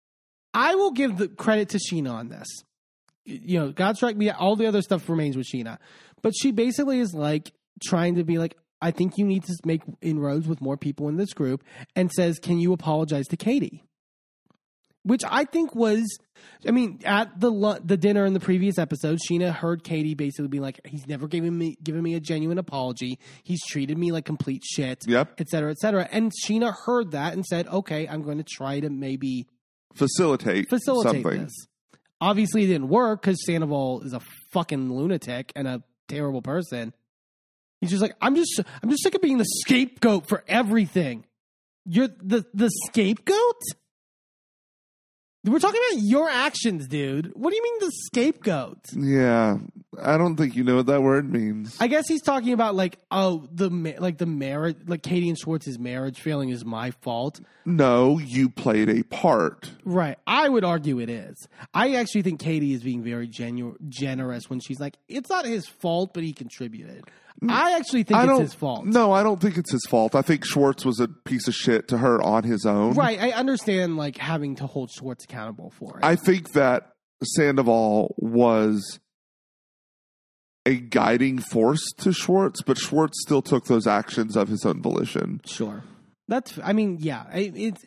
I will give the credit to Sheena on this. You know, God strike me, all the other stuff remains with Sheena. But she basically is like trying to be like, I think you need to make inroads with more people in this group, and says, can you apologize to Katie? which I think was, I mean, at the lu- the dinner in the previous episode, Sheena heard Katie basically be like, he's never given me given me a genuine apology. He's treated me like complete shit, Yep. et cetera, et cetera. And Sheena heard that and said, okay, I'm going to try to maybe Facilitate, facilitate something. this. Obviously, it didn't work because Sandoval is a fucking lunatic and a terrible person. He's just like, I'm just, I'm just sick of being the scapegoat for everything. You're the the scapegoat? We're talking about your actions, dude. What do you mean the scapegoat? Yeah, I don't think you know what that word means. I guess he's talking about like, oh, the ma- like the marriage, like Katie and Schwartz's marriage failing is my fault. No, you played a part. Right. I would argue it is. I actually think Katie is being very genu- generous when she's like, it's not his fault, but he contributed. I actually think I it's don't, his fault. No, I don't think it's his fault. I think Schwartz was a piece of shit to her on his own. Right. I understand like having to hold Schwartz accountable for it. I think that Sandoval was a guiding force to Schwartz, but Schwartz still took those actions of his own volition. Sure. That's, I mean, yeah, I, it's,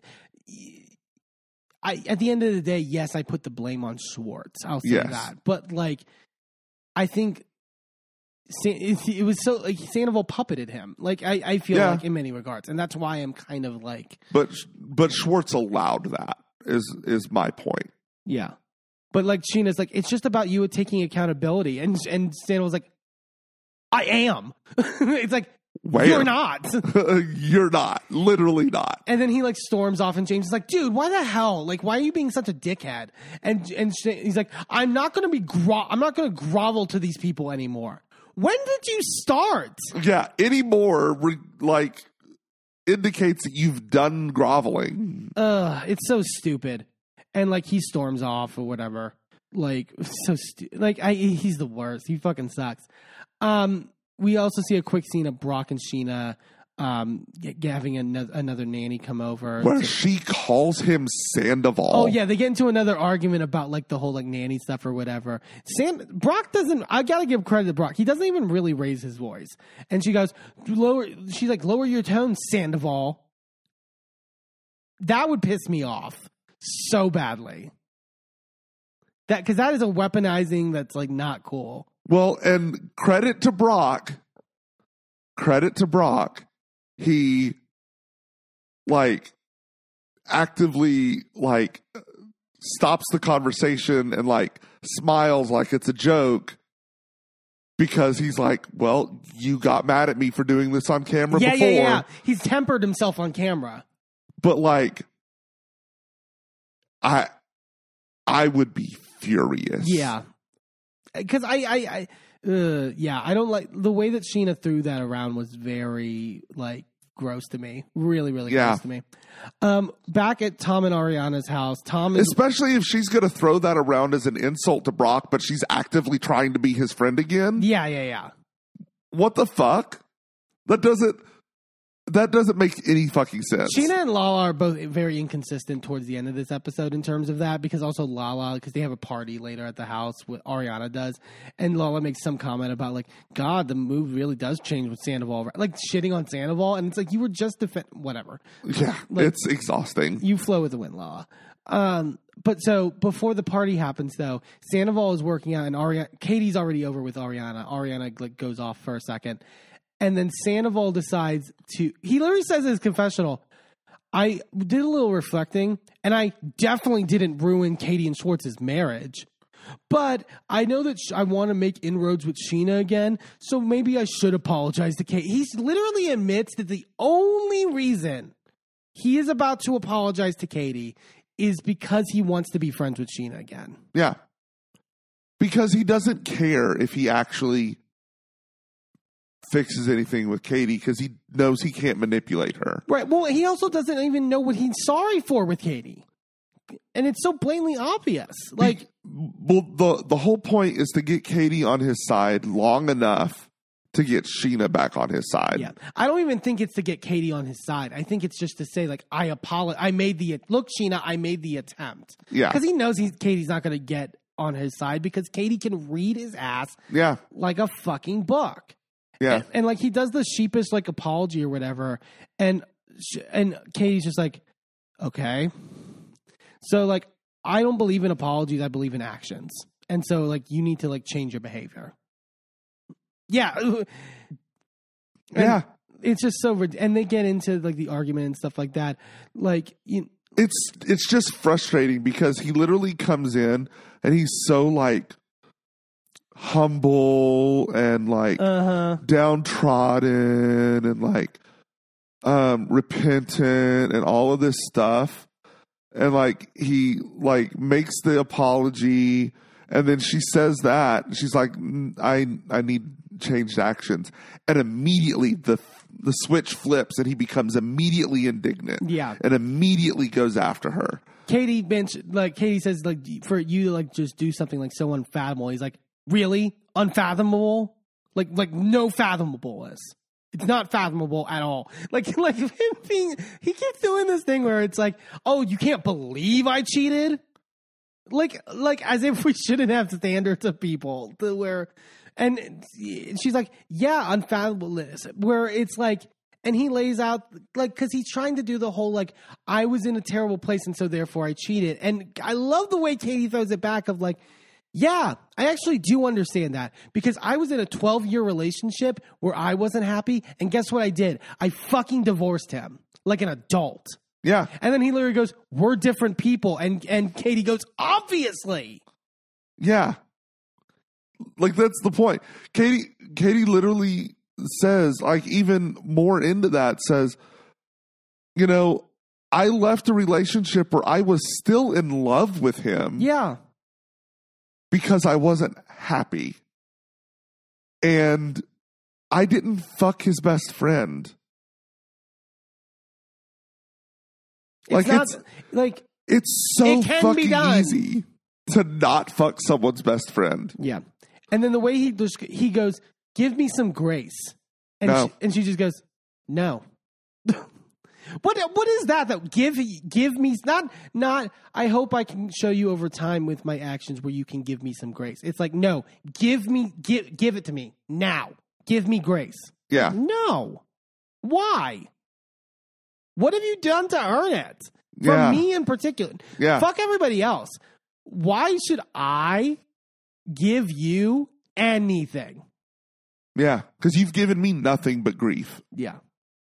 I, at the end of the day, yes, I put the blame on Schwartz. I'll say Yes. that. But like, I think it, it was so, like, Sandoval puppeted him. Like, I, I feel Yeah. like in many regards. And that's why I'm kind of like, But but Schwartz allowed that, is is my point. yeah. But like, Sheena's like, it's just about you taking accountability. And, and Sandoval's like, I am. It's like, Where? you're not. You're not. Literally not. And then he like storms off, and James is like, "Dude, why the hell? Like, why are you being such a dickhead?" And and he's like, "I'm not going to be gro- I'm not going to grovel to these people anymore." When did you start? Yeah, anymore re- like indicates that you've done groveling. Ugh, it's so stupid. And like he storms off or whatever. Like so stu- like I he's the worst. He fucking sucks. Um we also see a quick scene of Brock and Sheena um g- having another, another nanny come over. Where she calls him Sandoval. Oh yeah, they get into another argument about like the whole like nanny stuff or whatever. Sam Brock doesn't. I gotta give credit to Brock. He doesn't even really raise his voice. And she goes lower. She's like, lower your tone, Sandoval. That would piss me off so badly. That because that is a weaponizing that's like not cool. Well, and credit to Brock. Credit to Brock. He like actively like stops the conversation and like smiles like it's a joke because he's like, well, you got mad at me for doing this on camera Yeah, before. yeah, yeah. He's tempered himself on camera. But like I I would be furious. Yeah. Because I, I, I uh, yeah, I don't like the way that Sheena threw that around was very like gross to me. Really, really Yeah. gross to me. Um, back at Tom and Ariana's house, Tom is Especially if she's going to throw that around as an insult to Brock, but she's actively trying to be his friend again. yeah, yeah, yeah. What the fuck? That doesn't that doesn't make any fucking sense. Sheena and Lala are both very inconsistent towards the end of this episode in terms of that, because also Lala, because they have a party later at the house, what Ariana does, and Lala makes some comment about like, God, the mood really does change with Sandoval, like shitting on Sandoval, and it's like you were just defend whatever. Yeah, Like- it's exhausting. You flow with the wind, Lala. Um, but so before the party happens, though, Sandoval is working out, and Ariana, Katie's already over with Ariana. Ariana like goes off for a second, and then Sandoval decides to. He literally says in his confessional, "I did a little reflecting, and I definitely didn't ruin Katie and Schwartz's marriage." But I know that sh- I want to make inroads with Sheena again, so maybe I should apologize to Kate. He literally admits that the only reason he is about to apologize to Katie is because he wants to be friends with Sheena again. Yeah. Because he doesn't care if he actually fixes anything with Katie because he knows he can't manipulate her. Right. Well, he also doesn't even know what he's sorry for with Katie. And it's so blatantly obvious. Like, Well, the the whole point is to get Katie on his side long enough to get Sheena back on his side. yeah, I don't even think it's to get Katie on his side. I think it's just to say, like, I apologize. I made the look, Sheena. I made the attempt. Yeah. because he knows he's Katie's not going to get on his side because Katie can read his ass Yeah. like a fucking book. Yeah. And, and like he does the sheepish like apology or whatever, and sh- and Katie's just like, okay. So like, I don't believe in apologies. I believe in actions. And so like, you need to like change your behavior. Yeah. And Yeah. it's just so, rid- and they get into like the argument and stuff like that. Like, you It's it's just frustrating because he literally comes in and he's so like humble and like uh-huh. downtrodden and like um repentant and all of this stuff. And like he like makes the apology and then she says that she's like I I need changed actions, and immediately the the switch flips and he becomes immediately indignant. Yeah. And immediately goes after her. Katie mentioned, like, Katie says, like, for you to, like, just do something, like, so unfathomable. He's like, really? Unfathomable? Like, like, no fathomableness. It's not fathomable at all. Like, like, him being, he keeps doing this thing where it's like, oh, you can't believe I cheated? Like, like, as if we shouldn't have standards of people to where, and she's like, yeah, unfathomableness, where it's like, and he lays out, like, because he's trying to do the whole, like, I was in a terrible place and so therefore I cheated. And I love the way Katie throws it back of like, yeah, I actually do understand that because I was in a twelve-year relationship where I wasn't happy. And guess what I did? I fucking divorced him like an adult. Yeah. And then he literally goes, we're different people. And, and Katie goes, obviously. Yeah. Like, that's the point. Katie, Katie literally says, like, even more into that, says, you know, I left a relationship where I was still in love with him. Yeah. Because I wasn't happy. And I didn't fuck his best friend. It's like, not, it's, like, it's so it can be fucking done. easy to not fuck someone's best friend. Yeah. And then the way he just, he goes, give me some grace. And, No. she, and she just goes, no. What what is that? That give give me not not. I hope I can show you over time with my actions where you can give me some grace. It's like no, give me give give it to me now. Give me grace. Yeah. No. Why? What have you done to earn it? For Yeah. me in particular. Yeah. Fuck everybody else. Why should I give you anything? Yeah. Because you've given me nothing but grief. Yeah.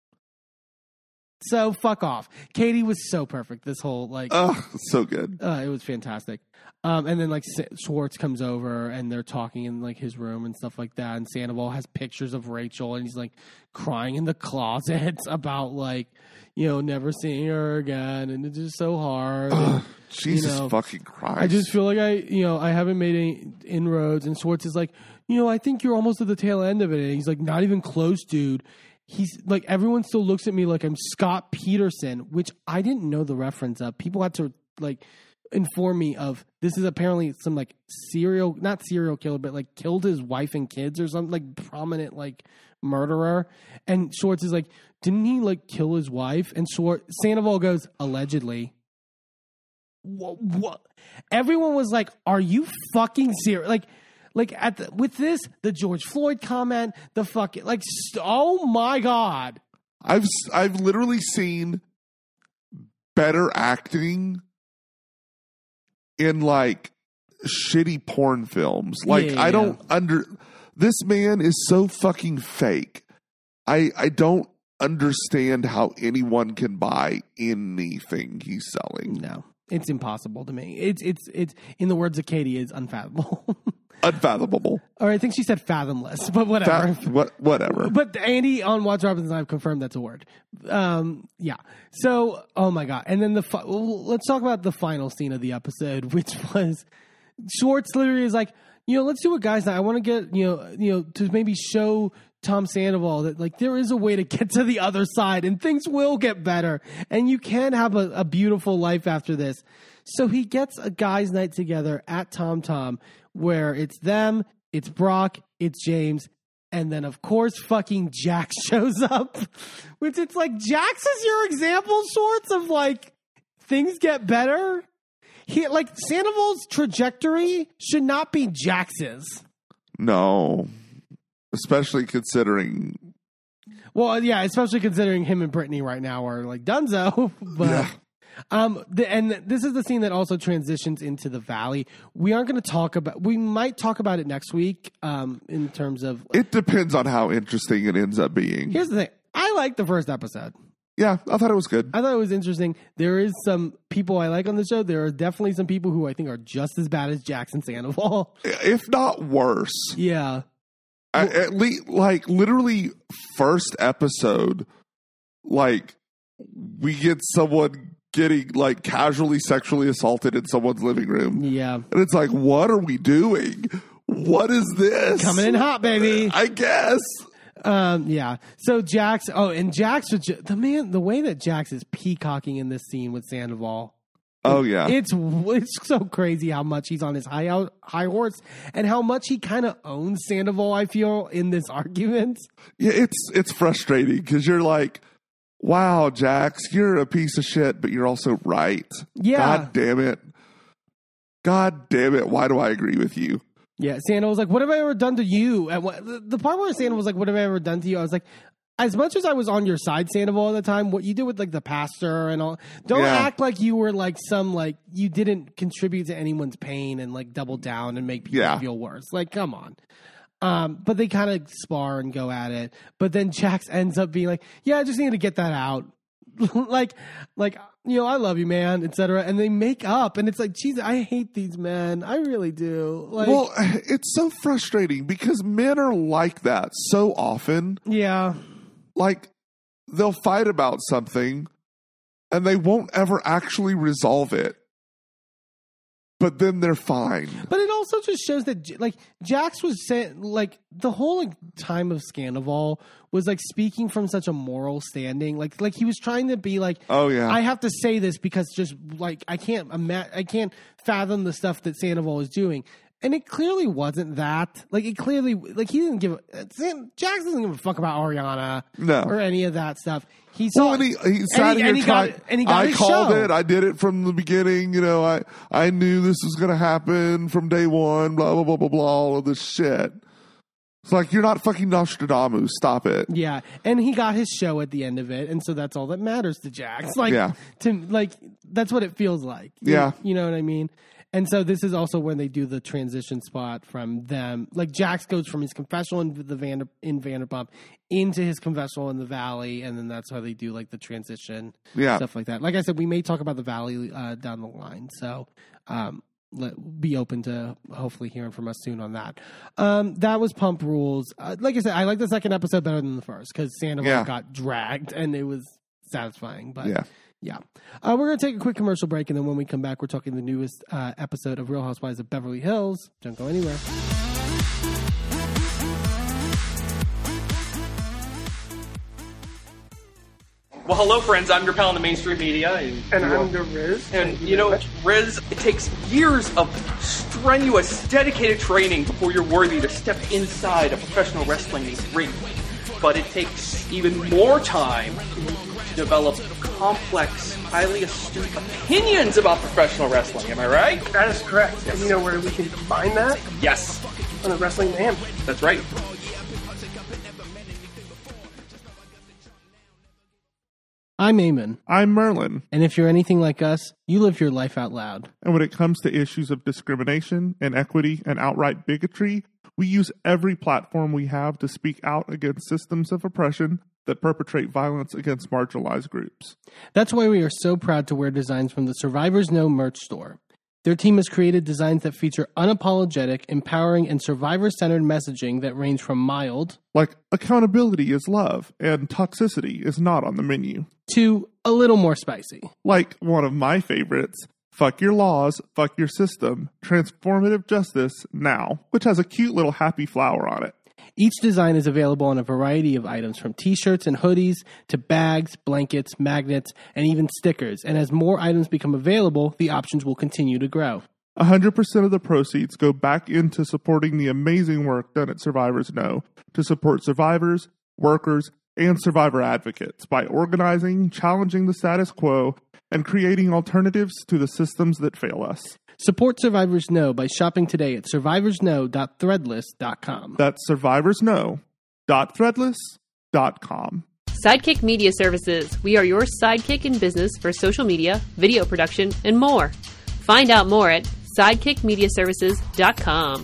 So fuck off. Katie was so perfect. This whole like, Oh, so good. uh, it was fantastic. Um, and then like S- Schwartz comes over and they're talking in like his room and stuff like that. And Sandoval has pictures of Rachel and he's like crying in the closet about like, you know, never seeing her again. And it's just so hard. And, Jesus you know, fucking Christ. I just feel like I, you know, I haven't made any inroads. And Schwartz is like, you know, I think you're almost at the tail end of it. And he's like, not even close, dude. He's like, everyone still looks at me like I'm Scott Peterson, which I didn't know the reference of. People had to like inform me of this is apparently some like serial, not serial killer, but like killed his wife and kids or something, like prominent like murderer. And Schwartz is like, didn't he like kill his wife? And Schwartz, Sandoval goes, allegedly. What, what? Everyone was like, are you fucking serious? Like, Like at the, with this, the George Floyd comment, the fucking like, st- oh my god! I've I've literally seen better acting in like shitty porn films. Like Yeah. I don't under this man is so fucking fake. I I don't understand how anyone can buy anything he's selling. No, it's impossible to me. It's it's it's in the words of Katie, it's unfathomable. Unfathomable. Or I think she said fathomless, but whatever. Fa- what whatever. But Andy on Watch Robinson, I've confirmed that's a word. Um, yeah. So, oh my god! And then the fi- well, let's talk about the final scene of the episode, which was Schwartz literally is like, you know, let's do a guys' night. I want to get you know, you know, to maybe show Tom Sandoval that like there is a way to get to the other side, and things will get better, and you can have a, a beautiful life after this. So he gets a guys' night together at Tom Tom, where it's them, it's Brock, it's James, and then of course fucking Jax shows up, which it's like Jax is your example, sorts of like things get better. He like Sandoval's trajectory should not be Jax's. No. Especially considering Well, yeah, especially considering him and Brittany right now are like Dunzo, but. Yeah. Um, the, and this is the scene that also transitions into the valley. We aren't going to talk about. We might talk about it next week. Um, in terms of, It depends on how interesting it ends up being. here's the thing. I like the first episode. Yeah, I thought it was good. I thought it was interesting. There is some people I like on the show. There are definitely some people who I think are just as bad as Jackson Sandoval. If not worse. Yeah. I, at least, like, literally, first episode, like, we get someone getting, like, casually sexually assaulted in someone's living room. Yeah. And it's like, what are we doing? What is this? Coming in hot, baby. I guess. Um, yeah. So Jax, oh, and Jax, was ju- the man, the way that Jax is peacocking in this scene with Sandoval. Oh, yeah. It's it's so crazy how much he's on his high out, high horse and how much he kind of owns Sandoval, I feel, in this argument. Yeah, it's it's frustrating because you're like, wow, Jax, you're a piece of shit, but you're also right. Yeah. God damn it. God damn it. Why do I agree with you? Yeah, Sandoval's like, what have I ever done to you? And what, the, the part where Sandoval was like, what have I ever done to you? I was like, as much as I was on your side, Sandoval, at the time, what you did with like the pastor and all, don't Yeah. act like you were like some, like, you didn't contribute to anyone's pain and like double down and make people Yeah. feel worse. Like, come on. Um, but they kind of spar and go at it. But then Jax ends up being like, yeah, I just needed to get that out. like, like, you know, I love you, man, et cetera. And they make up, and it's like, Jesus, I hate these men. I really do. Like, Well, it's so frustrating because men are like that so often. yeah. Like, they'll fight about something and they won't ever actually resolve it. But then they're fine. But it also just shows that, J- like, Jax was saying, like, the whole like, time of Scandival was, like, speaking from such a moral standing. Like, like he was trying to be like, Oh, yeah. I have to say this because just, like, I can't ima- I can't fathom the stuff that Sandoval is doing. And it clearly wasn't that. Like, it clearly, like, he didn't give a, San, Jax doesn't give a fuck about Ariana No. or any of that stuff. He saw, Well, and he, he sat and he- here and he got trying- it- and he got I his called show. it. I did it from the beginning. You know, I, I knew this was going to happen from day one, blah, blah, blah, blah, blah, all of this shit. It's like, you're not fucking Nostradamus. Stop it. Yeah, and he got his show at the end of it, and so that's all that matters to Jax. Like, Yeah. to like, that's what it feels like. You- Yeah. you know what I mean. And so this is also when they do the transition spot from them. Like Jax goes from his confessional in the Vander, in Vanderpump into his confessional in the Valley, and then that's how they do like the transition, Yeah. stuff like that. Like I said, we may talk about the Valley uh, down the line, so um, let, be open to hopefully hearing from us soon on that. Um, that was Pump Rules. Uh, like I said, I like the second episode better than the first because Sandoval Yeah. got dragged and it was satisfying. But Yeah. yeah. Uh, we're going to take a quick commercial break, and then when we come back, we're talking the newest uh, episode of Real Housewives of Beverly Hills. Don't go anywhere. Well, hello, friends. I'm your pal in the mainstream media. And, And I'm the Riz. and Thank you know, very much. Riz, it takes years of strenuous, dedicated training before you're worthy to step inside a professional wrestling ring. But it takes even more time to develop complex, highly astute opinions about professional wrestling. Am I right? That is correct. And you know where we can combine that? Yes, On the Wrestling Mayhem. that's right. I'm Eamon, I'm Merlin. and if you're anything like us, you live your life out loud. And when it comes to issues of discrimination, inequity, and outright bigotry, we use every platform we have to speak out against systems of oppression that perpetrate violence against marginalized groups. That's why we are so proud to wear designs from the Survivors Know merch store. Their team has created designs that feature unapologetic, empowering, and survivor-centered messaging that range from mild Like, accountability is love, and toxicity is not on the menu. to a little more spicy. Like one of my favorites, Fuck Your Laws, Fuck Your System, Transformative Justice Now, which has a cute little happy flower on it. Each design is available on a variety of items from t-shirts and hoodies to bags, blankets, magnets, and even stickers. And as more items become available, the options will continue to grow. one hundred percent of the proceeds go back into supporting the amazing work done at Survivors Know to support survivors, workers, and survivor advocates by organizing, challenging the status quo, and creating alternatives to the systems that fail us. Support Survivors Know by shopping today at survivors know dot threadless dot com. That's survivors know dot threadless dot com. Sidekick Media Services. We are your sidekick in business for social media, video production, and more. Find out more at sidekick media services dot com.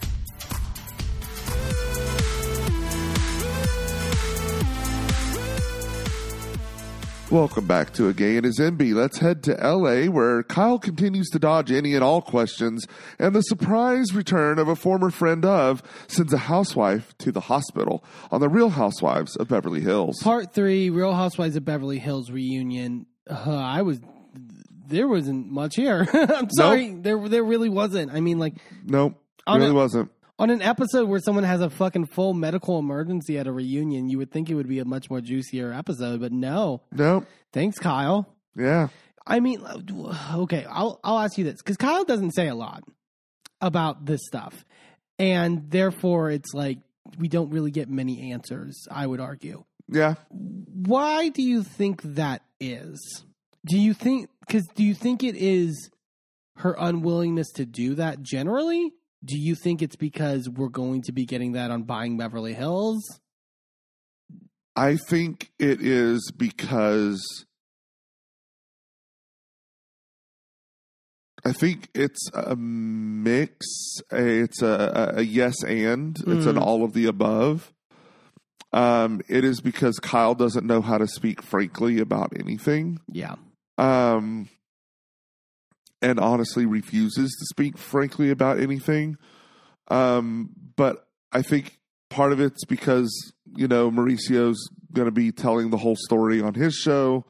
Welcome back to A Gay and His Enby. Let's head to L A, where Kyle continues to dodge any and all questions, and the surprise return of a former friend of sends a housewife to the hospital on The Real Housewives of Beverly Hills. Part three, Real Housewives of Beverly Hills reunion. Uh, I was, there wasn't much here. I'm sorry, Nope. there there really wasn't. I mean, like Nope, On really a- wasn't. on an episode where someone has a fucking full medical emergency at a reunion, you would think it would be a much more juicier episode, but no. Nope, Thanks, Kyle. yeah. I mean, okay, I'll I'll ask you this because Kyle doesn't say a lot about this stuff, and therefore it's like we don't really get many answers. I would argue. Yeah. Why do you think that is? Do you think because do you think it is her unwillingness to do that generally? Do you think it's because we're going to be getting that on Buying Beverly Hills? I think it is because I think it's a mix. It's a, a, a yes and. It's an Mm. all of the above. Um, it is because Kyle doesn't know how to speak frankly about anything. Yeah. Um, and honestly refuses to speak frankly about anything. Um, but I think part of it's because, you know, Mauricio's going to be telling the whole story on his show.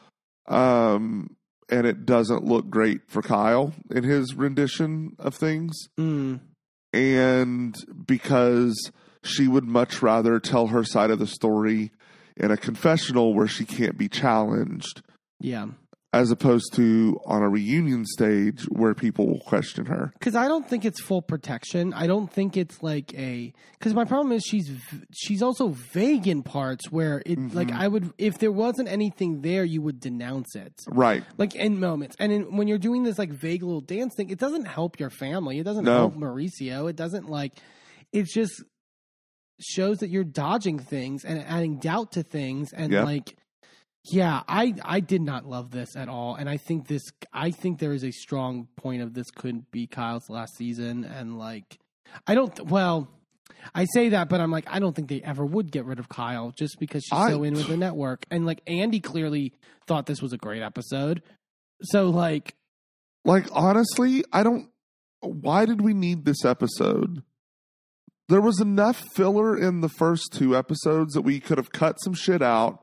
Um, and it doesn't look great for Kyle in his rendition of things. Mm. And because she would much rather tell her side of the story in a confessional where she can't be challenged, Yeah. as opposed to on a reunion stage where people will question her. Because I don't think it's full protection. I don't think it's like a. Because my problem is she's v- she's also vague in parts where it Mm-hmm. like I would if there wasn't anything there you would denounce it Right. like in moments and in, when you're doing this like vague little dance thing, it doesn't help your family. It doesn't No. help Mauricio. It doesn't like. It just shows that you're dodging things and adding doubt to things and Yeah. like. Yeah, I, I did not love this at all, and I think this I think there is a strong point of this could be Kyle's last season, and like I don't well, I say that, but I'm like I don't think they ever would get rid of Kyle just because she's I- so in with the network, and like Andy clearly thought this was a great episode, so like Like, honestly, I don't. Why did we need this episode? There was enough filler in the first two episodes that we could have cut some shit out,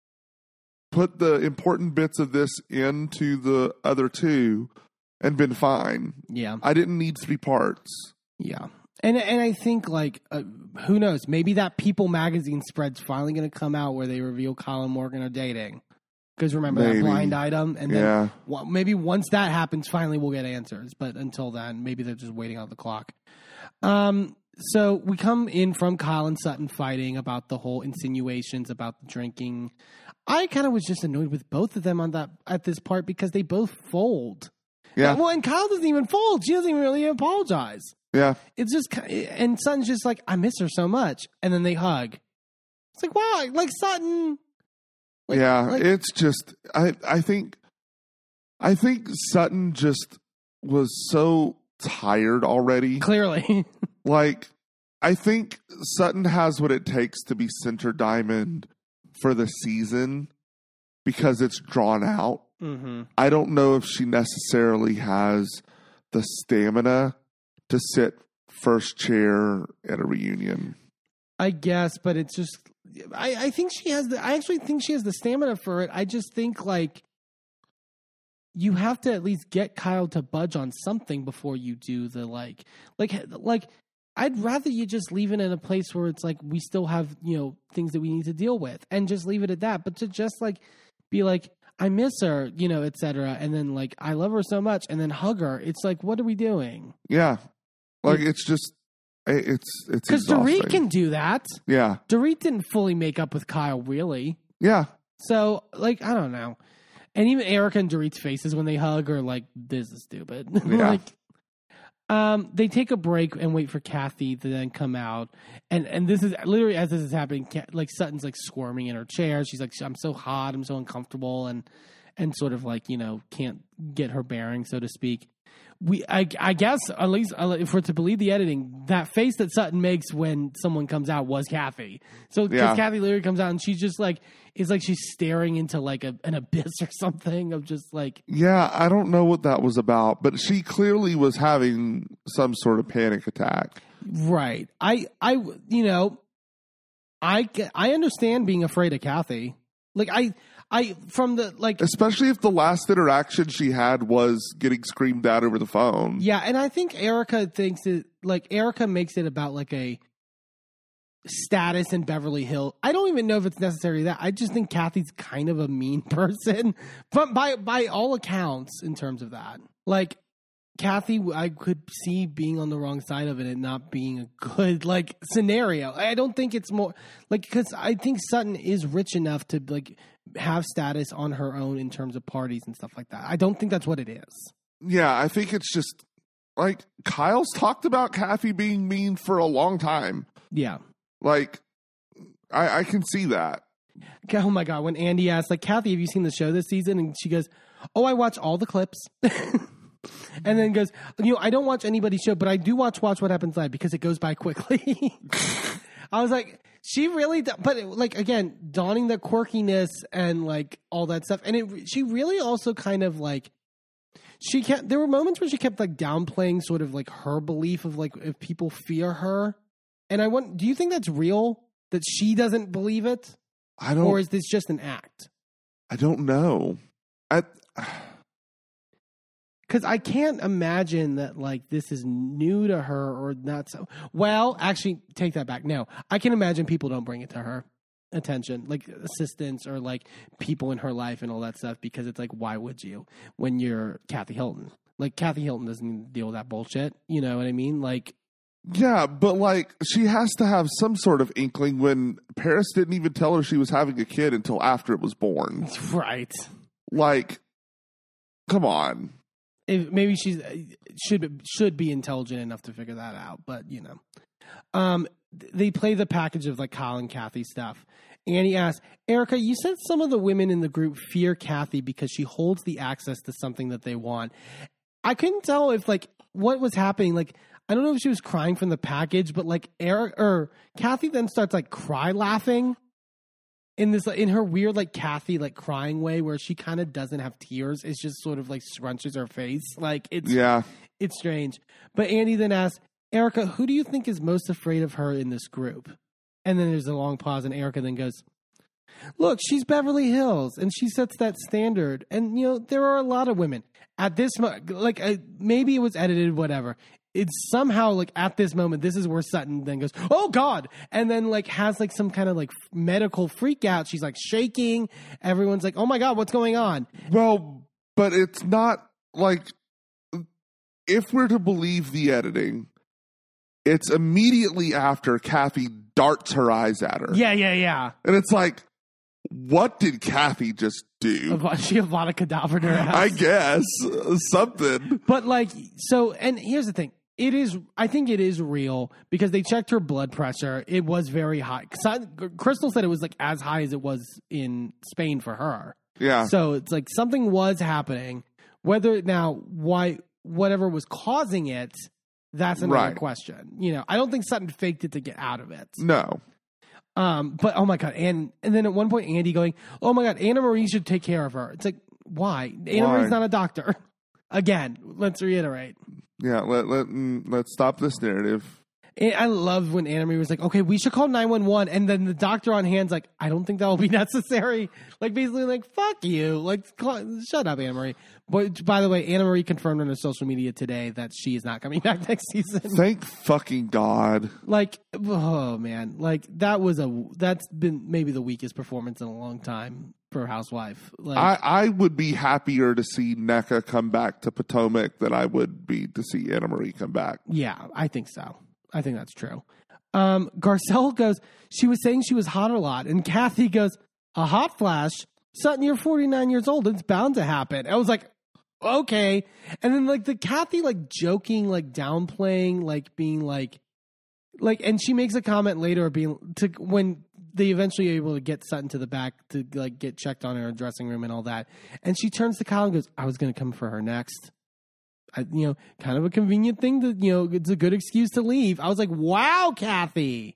put the important bits of this into the other two, and been fine. yeah I didn't need three parts. yeah. And and I think like uh, who knows, maybe that People magazine spread's finally going to come out where they reveal Kyle and Morgan are dating. Because remember Maybe. that blind item, and then Yeah. well, maybe once that happens, finally we'll get answers. But until then, maybe they're just waiting on the clock. Um, so we come in from Kyle and Sutton fighting about the whole insinuations about the drinking. I kind of was just annoyed with both of them on that at this part because they both fold. Yeah. Well, and Kyle doesn't even fold. She doesn't even really apologize. Yeah. It's just, and Sutton's just like, I miss her so much, and then they hug. It's like, wow, like Sutton. Like, yeah. like- It's just, I, I think, I think Sutton just was so tired already. Clearly. Like, I think Sutton has what it takes to be center diamond for the season because it's drawn out. Mm-hmm. I don't know if she necessarily has the stamina to sit first chair at a reunion. I guess, but it's just, I, I think she has the, I actually think she has the stamina for it. I just think like, you have to at least get Kyle to budge on something before you do the like, like, like, I'd rather you just leave it in a place where it's like, we still have, you know, things that we need to deal with and just leave it at that. But to just like, be like, I miss her, you know, et cetera. And then like, I love her so much and then hug her. It's like, what are we doing? Yeah. Like, it's just, it's, it's Because exhausting. Dorit can do that. Yeah. Dorit didn't fully make up with Kyle, really. Yeah. So, like, I don't know. And even Erica and Dorit's faces when they hug are like, this is stupid. Yeah. like, Um, they take a break and wait for Kathy to then come out, and and this is literally as this is happening. Like Sutton's like squirming in her chair. She's like, "I'm so hot. I'm so uncomfortable," and and sort of like you know can't get her bearing, so to speak. We, I, I guess, at least if we're to believe the editing, that face that Sutton makes when someone comes out was Kathy. So because Yeah. Kathy literally comes out and she's just like, it's like she's staring into like a, an abyss or something of just like, Yeah, I don't know what that was about, but she clearly was having some sort of panic attack. right. I, I, you know, I, I understand being afraid of Kathy. Like I, I from the like. Especially if the last interaction she had was getting screamed at over the phone. Yeah, and I think Erica thinks it like Erica makes it about like a status in Beverly Hills. I don't even know if it's necessarily that. I just think Kathy's kind of a mean person, but by by all accounts, in terms of that, like Kathy, I could see being on the wrong side of it and not being a good like scenario. I don't think it's more like because I think Sutton is rich enough to like have status on her own in terms of parties and stuff like that. I don't think that's what it is. Yeah, I think it's just like Kyle's talked about Kathy being mean for a long time. Yeah. Like, I, I can see that. Oh my God. When Andy asked, like, Kathy, have you seen the show this season? And she goes, oh, I watch all the clips. And then goes, you know, I don't watch anybody's show, but I do watch Watch What Happens Live because it goes by quickly. I was like, she really, do- but it, like, again, donning the quirkiness and like all that stuff. And it, she really also kind of like, she kept, there were moments where she kept like downplaying sort of like her belief of like, if people fear her. And I want, do you think that's real? That she doesn't believe it? I don't, Or is this just an act? I don't know. I, Because I can't imagine that, like, this is new to her or not so. Well, actually, take that back. No, I can imagine people don't bring it to her attention, like assistants or, like, people in her life and all that stuff, because it's like, why would you when you're Kathy Hilton? Like, Kathy Hilton doesn't deal with that bullshit. You know what I mean? Like, yeah, but like she has to have some sort of inkling when Paris didn't even tell her she was having a kid until after it was born. right. Like, come on. If maybe she should should be intelligent enough to figure that out, but you know, um, they play the package of like Kyle and Kathy stuff. Annie asks, Erica, you said some of the women in the group fear Kathy because she holds the access to something that they want. I couldn't tell if like what was happening. Like I don't know if she was crying from the package, but like Eric or Kathy then starts like cry laughing. In this, in her weird, like Kathy, like crying way, where she kind of doesn't have tears, it's just sort of like scrunches her face, like it's Yeah. it's strange. But Andy then asks Erica, "Who do you think is most afraid of her in this group?" And then there's a long pause, and Erica then goes, "Look, she's Beverly Hills, and she sets that standard. And you know, there are a lot of women at this mo- like uh, maybe it was edited, whatever." It's somehow like at this moment, this is where Sutton then goes, oh God. And then like has like some kind of like medical freak out. She's like shaking. Everyone's like, oh my God, what's going on? Well, but it's not like, if we're to believe the editing, it's immediately after Kathy darts her eyes at her. Yeah, yeah, yeah. And it's like, what did Kathy just do? Avo- She have a lot of cadaver in her ass. I guess. uh, Something. But like, so, and here's the thing. It is, I think it is real because they checked her blood pressure. It was very high. Crystal said it was like as high as it was in Spain for her. Yeah. So it's like something was happening. Whether now, why, whatever was causing it, that's another Right. question. You know, I don't think Sutton faked it to get out of it. No. Um, but oh my God. And, and then at one point, Andy going, oh my God, Anna Marie should take care of her. It's like, why? Anna Why? Marie's not a doctor. Again, let's reiterate. Yeah, let, let, mm, let's stop this narrative. And I love when Anna Marie was like, okay, we should call nine one one. And then the doctor on hand's like, I don't think that will be necessary. Like, basically, like, fuck you. Like, call, shut up, Anna Marie. But by the way, Anna Marie confirmed on her social media today that she is not coming back next season. Thank fucking God. Like, oh, man. Like, that was a, that's been maybe the weakest performance in a long time for Housewife. Like, I, I would be happier to see N E C A come back to Potomac than I would be to see Anna Marie come back. Yeah, I think so. I think that's true. Um, Garcelle goes, she was saying she was hot a lot. And Kathy goes, a hot flash? Sutton, you're forty-nine years old. It's bound to happen. I was like, okay. And then like the Kathy like joking, like downplaying, like being like, like, and she makes a comment later being to when they eventually are able to get Sutton to the back to like get checked on in her dressing room and all that. And she turns to Kyle and goes, I was going to come for her next. I, you know, kind of a convenient thing to, you know, it's a good excuse to leave. I was like, wow, Kathy.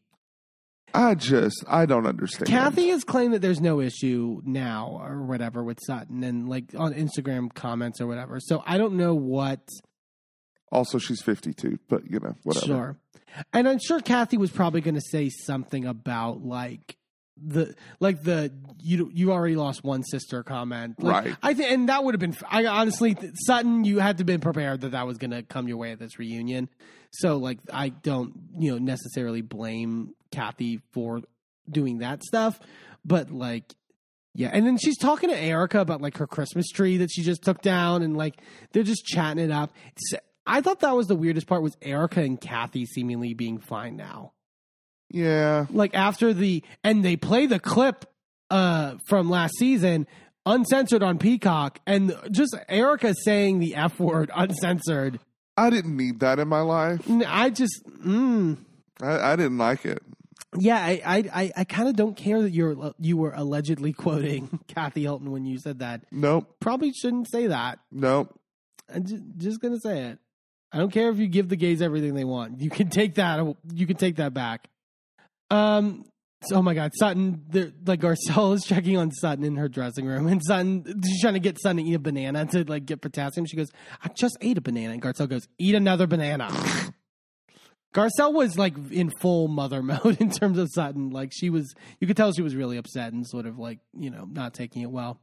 I just, I don't understand. Kathy has claimed that there's no issue now or whatever with Sutton and like on Instagram comments or whatever. So I don't know what. Also, she's fifty-two, but you know, whatever. Sure. And I'm sure Kathy was probably going to say something about like the like the you you already lost one sister comment, like, right? I think, and that would have been. I honestly, Sutton, you had to have been prepared that that was going to come your way at this reunion. So like, I don't you know necessarily blame Kathy for doing that stuff, but like, yeah. And then she's talking to Erica about like her Christmas tree that she just took down, and like they're just chatting it up. It's, I thought that was the weirdest part was Erica and Kathy seemingly being fine now. Yeah. Like after the, and they play the clip uh, from last season uncensored on Peacock and just Erica saying the F word uncensored. I didn't need that in my life. I just, mm. I, I didn't like it. Yeah, I I, I, I kind of don't care that you're you were allegedly quoting Kathy Hilton when you said that. Nope. Probably shouldn't say that. Nope. I'm just, just going to say it. I don't care if you give the gays everything they want. You can take that. You can take that back. Um. So, oh my God, Sutton. Like Garcelle is checking on Sutton in her dressing room, and Sutton she's trying to get Sutton to eat a banana to like get potassium. She goes, "I just ate a banana," and Garcelle goes, "Eat another banana." Garcelle was like in full mother mode in terms of Sutton. Like she was, you could tell she was really upset and sort of like you know not taking it well.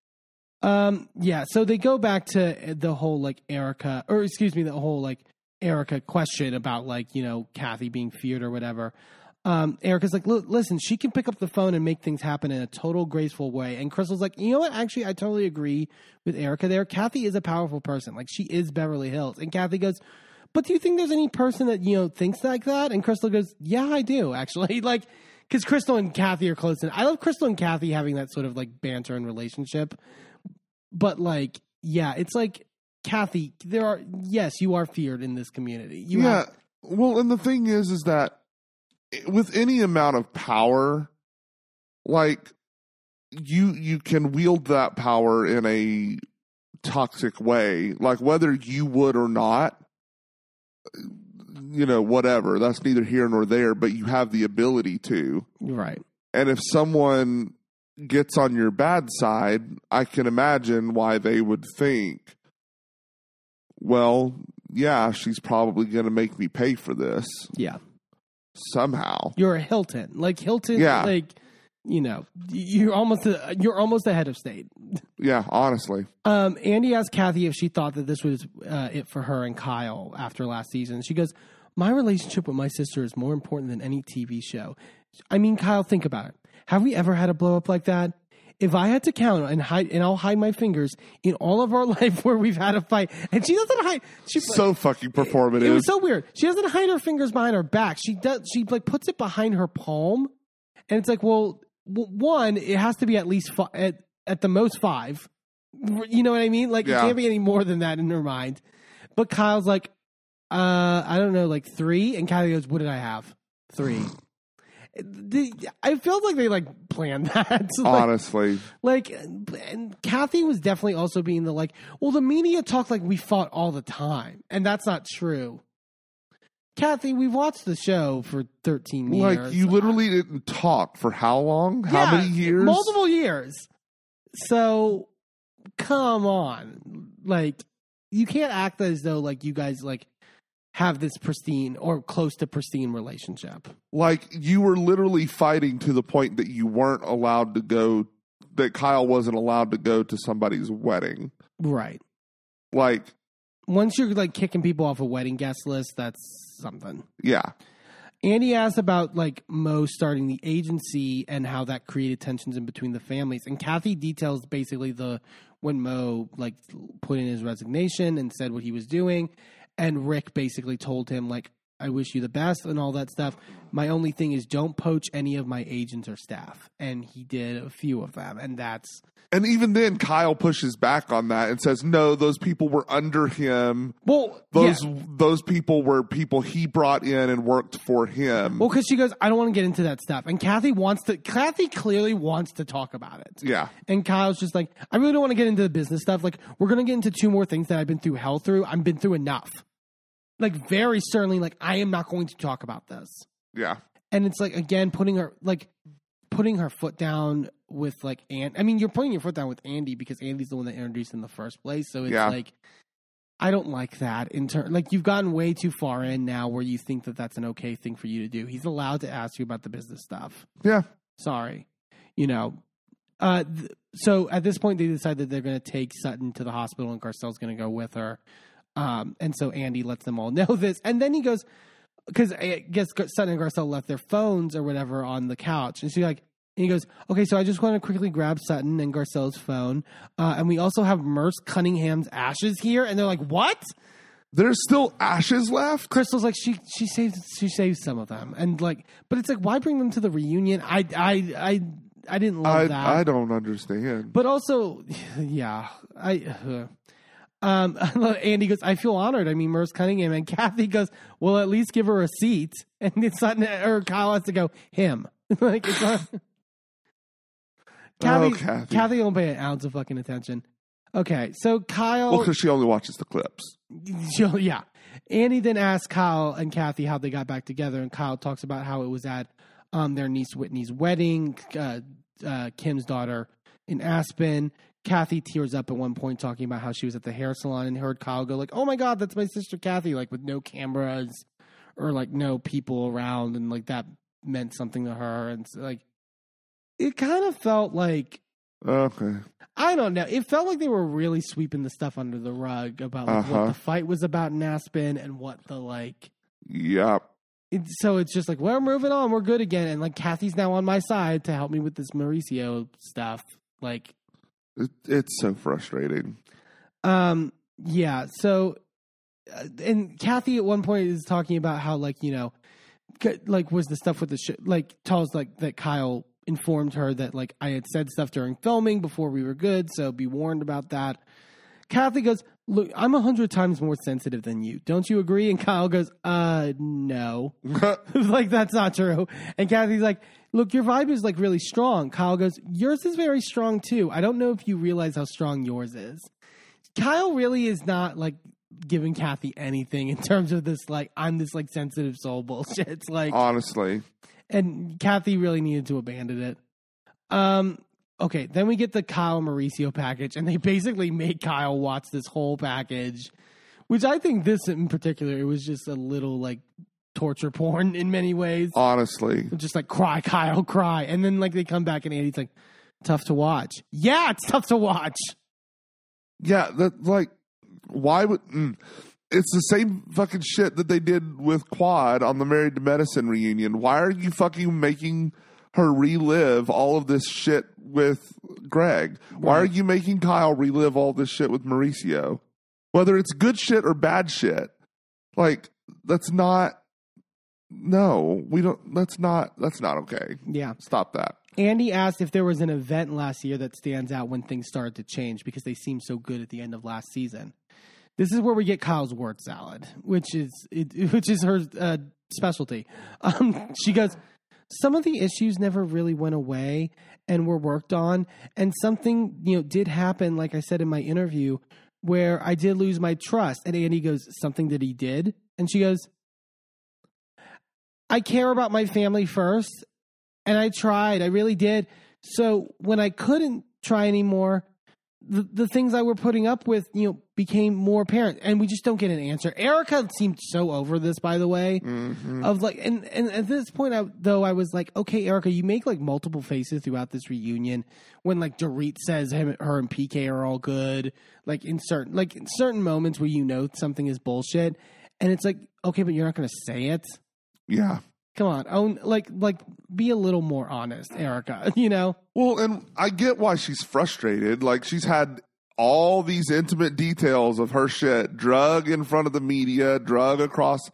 Um, yeah, so they go back to the whole like Erica, or excuse me, the whole like Erica question about like, you know, Kathy being feared or whatever. Um, Erica's like, listen, she can pick up the phone and make things happen in a total graceful way. And Crystal's like, you know what? Actually, I totally agree with Erica there. Kathy is a powerful person. Like she is Beverly Hills. And Kathy goes, but do you think there's any person that, you know, thinks like that? And Crystal goes, yeah, I do actually. Like, cause Crystal and Kathy are close. And I love Crystal and Kathy having that sort of like banter and relationship. But like, yeah, it's like, Kathy, there are, yes, you are feared in this community. You yeah. have, well, and the thing is, is that with any amount of power, like you, you can wield that power in a toxic way, like whether you would or not, you know, whatever, that's neither here nor there, but you have the ability to. right. And if someone gets on your bad side, I can imagine why they would think, well, yeah, she's probably going to make me pay for this. Yeah. Somehow. You're a Hilton. Like Hilton, yeah. like, you know, you're almost a, you're almost the head of state. Yeah, honestly. Um, Andy asked Kathy if she thought that this was uh, it for her and Kyle after last season. She goes, my relationship with my sister is more important than any T V show. I mean, Kyle, think about it. Have we ever had a blow up like that? If I had to count and hide, and I'll hide my fingers in all of our life where we've had a fight, and she doesn't hide. She so fucking performative. It, it was so weird. She doesn't hide her fingers behind her back. She does. She like puts it behind her palm, and it's like, well, one, it has to be at least five, at at the most five. You know what I mean? Like yeah. It can't be any more than that in her mind. But Kyle's like, uh, I don't know, like three, and Kylie goes, "What did I have? Three." The, I felt like they like planned that. like, Honestly, like, and Kathy was definitely also being the like, well, the media talk like we fought all the time, and that's not true. Kathy, we've watched the show for thirteen years. Like you literally didn't talk for how long? How yeah, many years? Multiple years. So, come on, like you can't act as though like you guys like have this pristine or close to pristine relationship. Like you were literally fighting to the point that you weren't allowed to go, that Kyle wasn't allowed to go to somebody's wedding. Right. Like once you're like kicking people off a wedding guest list, that's something. Yeah. Andy asked about like Mo starting the agency and how that created tensions in between the families. And Kathy details basically the, when Mo like put in his resignation and said what he was doing. And Rick basically told him, like, I wish you the best and all that stuff. My only thing is don't poach any of my agents or staff. And he did a few of them. And that's... And even then, Kyle pushes back on that and says, no, those people were under him. Well, those yeah. those people were people he brought in and worked for him. Well, because she goes, I don't want to get into that stuff. And Kathy wants to, Kathy clearly wants to talk about it. Yeah. And Kyle's just like, I really don't want to get into the business stuff. Like, we're going to get into two more things that I've been through hell through. I've been through enough. Like, very sternly, like, I am not going to talk about this. Yeah. And it's like, again, putting her, like, putting her foot down with, like, Andy. I mean, you're putting your foot down with Andy because Andy's the one that introduced in the first place. So it's yeah. like, I don't like that. In turn, like, you've gotten way too far in now where you think that that's an okay thing for you to do. He's allowed to ask you about the business stuff. Yeah. Sorry. You know, uh, th- so at this point, they decide that they're going to take Sutton to the hospital and Garcelle's going to go with her. Um, and so Andy lets them all know this. And then he goes, because I guess Sutton and Garcelle left their phones or whatever on the couch. And she's like, and he goes, okay, so I just want to quickly grab Sutton and Garcelle's phone. Uh, and we also have Merce Cunningham's ashes here. And they're like, what? There's still ashes left? Crystal's like, she she saved she saved some of them. And like, but it's like, why bring them to the reunion? I I I I didn't love I, that. I don't understand. But also, yeah, I. Uh, um, Andy goes, I feel honored. I mean, Merce Cunningham. And Kathy goes, well, at least give her a seat. And it's not, or Kyle has to go, him. Like, it's not. Kathy, oh, Kathy. Kathy don't pay an ounce of fucking attention. Okay, so Kyle. Well, because she only watches the clips. She'll, yeah. Andy then asks Kyle and Kathy how they got back together, and Kyle talks about how it was at um, their niece Whitney's wedding, uh, uh, Kim's daughter in Aspen. Kathy tears up at one point talking about how she was at the hair salon and heard Kyle go like, oh my God, that's my sister Kathy, like with no cameras or like no people around, and like that meant something to her. And so, like, it kind of felt like, okay, I don't know. It felt like they were really sweeping the stuff under the rug about like, uh-huh. what the fight was about in Aspen and what the like. Yep. It, so it's just like, we're moving on. We're good again. And like Kathy's now on my side to help me with this Mauricio stuff. Like, it, it's so frustrating. Um. Yeah. So, uh, and Kathy at one point is talking about how like, you know, like was the stuff with the sh- like tells like that Kyle informed her that like I had said stuff during filming before we were good, so be warned about that. Kathy goes, look, I'm a hundred times more sensitive than you. Don't you agree? And Kyle goes, uh, no. Like, that's not true. And Kathy's like, look, your vibe is like really strong. Kyle goes, yours is very strong too. I don't know if you realize how strong yours is. Kyle really is not like giving Kathy anything in terms of this, like, I'm this like sensitive soul bullshit. It's like, honestly. And Kathy really needed to abandon it. Um, okay, then we get the Kyle Mauricio package, and they basically make Kyle watch this whole package, which I think this in particular, it was just a little like torture porn in many ways. Honestly. Just like, cry, Kyle, cry. And then like they come back and Andy's like, tough to watch. Yeah, it's tough to watch. Yeah, that like, why would... Mm. It's the same fucking shit that they did with Quad on the Married to Medicine reunion. Why are you fucking making her relive all of this shit with Greg? Why are you making Kyle relive all this shit with Mauricio? Whether it's good shit or bad shit. Like, that's not... No, we don't... That's not... That's not okay. Yeah. Stop that. Andy asked if there was an event last year that stands out when things started to change because they seemed so good at the end of last season. This is where we get Kyle's word salad, which is it, which is her uh, specialty. Um, she goes, some of the issues never really went away and were worked on, and something you know did happen, like I said in my interview, where I did lose my trust. And Andy goes, something that he did, and she goes, I care about my family first, and I tried, I really did. So when I couldn't try anymore, The, the things I were putting up with, you know, became more apparent, and we just don't get an answer. Erica seemed so over this, by the way, mm-hmm. of like, and, and at this point, I, though, I was like, okay, Erica, you make like multiple faces throughout this reunion. When like Dorit says him, her and P K are all good, like in certain, like in certain moments where you know something is bullshit, and it's like, okay, but you're not going to say it. Yeah. Come on, own like like be a little more honest, Erica, you know? Well, and I get why she's frustrated. Like, she's had all these intimate details of her shit drug in front of the media, drug across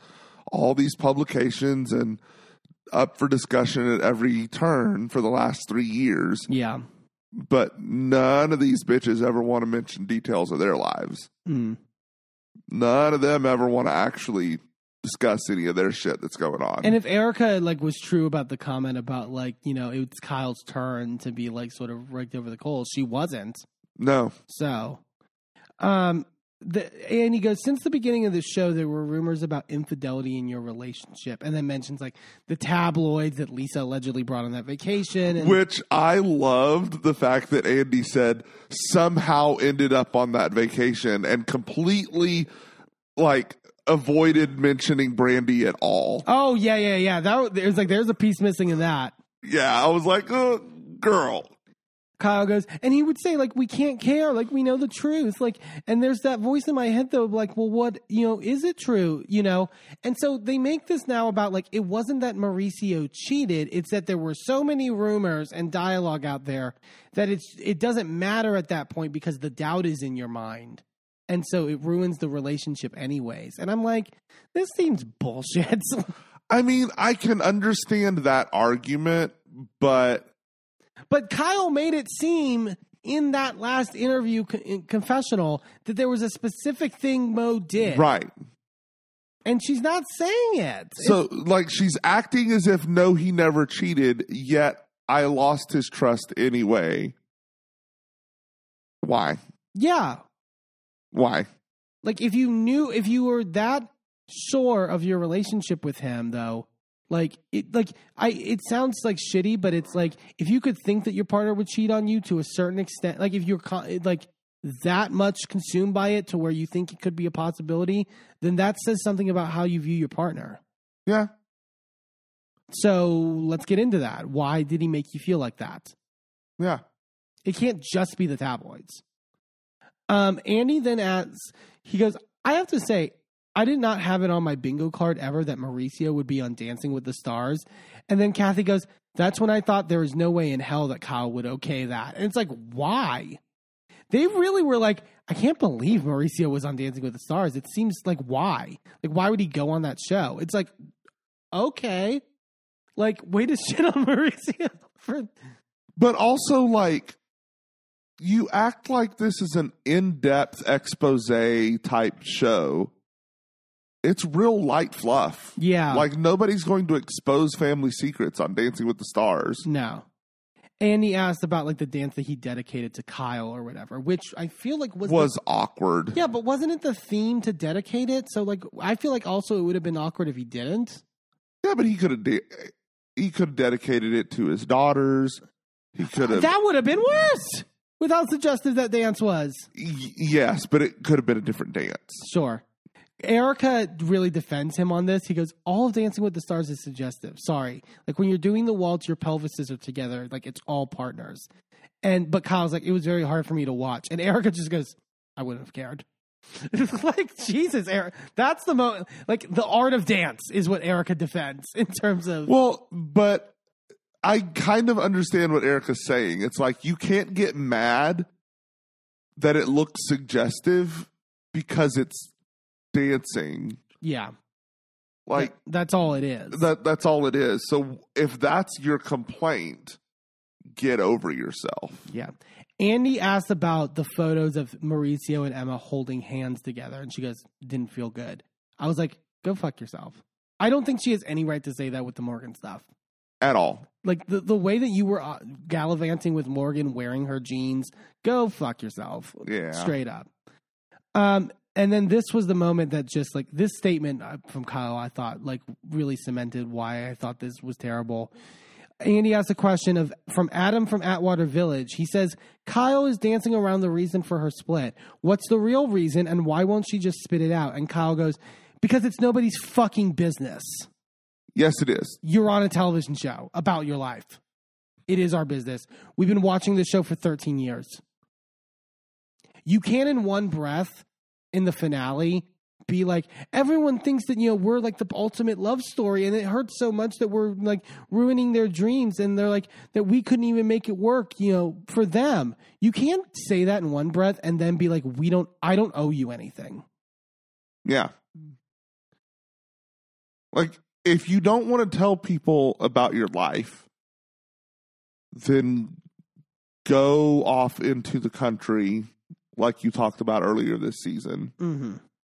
all these publications and up for discussion at every turn for the last three years. Yeah. But none of these bitches ever want to mention details of their lives. Mm. None of them ever want to actually discuss any of their shit that's going on. And if Erica like was true about the comment about like, you know, it's Kyle's turn to be like sort of raked over the coals, she wasn't. No. So, um, the, and he goes, since the beginning of the show, there were rumors about infidelity in your relationship, and then mentions like the tabloids that Lisa allegedly brought on that vacation. And, Which I loved the fact that Andy said somehow ended up on that vacation and completely like avoided mentioning Brandy at all. oh yeah, yeah, yeah. That there's like there's a piece missing in that. Yeah, I was like, oh, girl. Kyle goes, and he would say, like, we can't care. Like, we know the truth. Like, and there's that voice in my head, though, like, well, what, you know, is it true? You know? And so they make this now about, like, it wasn't that Mauricio cheated. It's that there were so many rumors and dialogue out there that it's it doesn't matter at that point because the doubt is in your mind. And so it ruins the relationship anyways. And I'm like, this seems bullshit. I mean, I can understand that argument, but... But Kyle made it seem in that last interview con- confessional that there was a specific thing Mo did. Right. And she's not saying it. So, it's, like, she's acting as if, no, he never cheated, yet I lost his trust anyway. Why? Yeah. Why? Like, if you knew, if you were that sure of your relationship with him, though, like, it, like, I, it sounds like shitty, but it's like, if you could think that your partner would cheat on you to a certain extent, like, if you're, like, that much consumed by it to where you think it could be a possibility, then that says something about how you view your partner. Yeah. So let's get into that. Why did he make you feel like that? Yeah. It can't just be the tabloids. Um, Andy then asks, he goes, I have to say, I did not have it on my bingo card ever that Mauricio would be on Dancing with the Stars. And then Kathy goes, that's when I thought there was no way in hell that Kyle would okay that. And it's like, why? They really were like, I can't believe Mauricio was on Dancing with the Stars. It seems like, why? Like, why would he go on that show? It's like, okay. Like, way to shit on Mauricio. For... But also, like, you act like this is an in-depth expose type show. It's real light fluff. Yeah. Like, nobody's going to expose family secrets on Dancing with the Stars. No. And he asked about, like, the dance that he dedicated to Kyle or whatever, which I feel like was... Was the... awkward. Yeah, but wasn't it the theme to dedicate it? So, like, I feel like also it would have been awkward if he didn't. Yeah, but he could have de- he could have dedicated it to his daughters. He could have... That would have been worse with how suggestive that dance was. Y- yes, but it could have been a different dance. Sure. Erica really defends him on this. He goes, all of Dancing with the Stars is suggestive. Sorry. Like, when you're doing the waltz, your pelvises are together. Like, it's all partners. And, but Kyle's like, it was very hard for me to watch. And Erica just goes, I wouldn't have cared. Like, Jesus, Erica. That's the moment. Like, the art of dance is what Erica defends in terms of. Well, but I kind of understand what Erica's saying. It's like, you can't get mad that it looks suggestive because it's dancing. Yeah. Like, that, that's all it is. That that's all it is. So if that's your complaint, get over yourself. Yeah. Andy asked about the photos of Mauricio and Emma holding hands together, and she goes, didn't feel good. I was like, go fuck yourself. I don't think she has any right to say that with the Morgan stuff. At all. Like, the, the way that you were uh, gallivanting with Morgan wearing her jeans, go fuck yourself. Yeah. Straight up. Um, and then this was the moment that just, like, this statement from Kyle, I thought, like, really cemented why I thought this was terrible. Andy asked a question of from Adam from Atwater Village. He says, Kyle is dancing around the reason for her split. What's the real reason, and why won't she just spit it out? And Kyle goes, because it's nobody's fucking business. Yes, it is. You're on a television show about your life. It is our business. We've been watching this show for thirteen years. You can't in one breath in the finale be like, everyone thinks that, you know, we're like the ultimate love story, and it hurts so much that we're like ruining their dreams, and they're like that we couldn't even make it work, you know, for them. You can't say that in one breath and then be like, we don't, I don't owe you anything. Yeah. Like, if you don't want to tell people about your life, then go off into the country like you talked about earlier this season. Mm-hmm.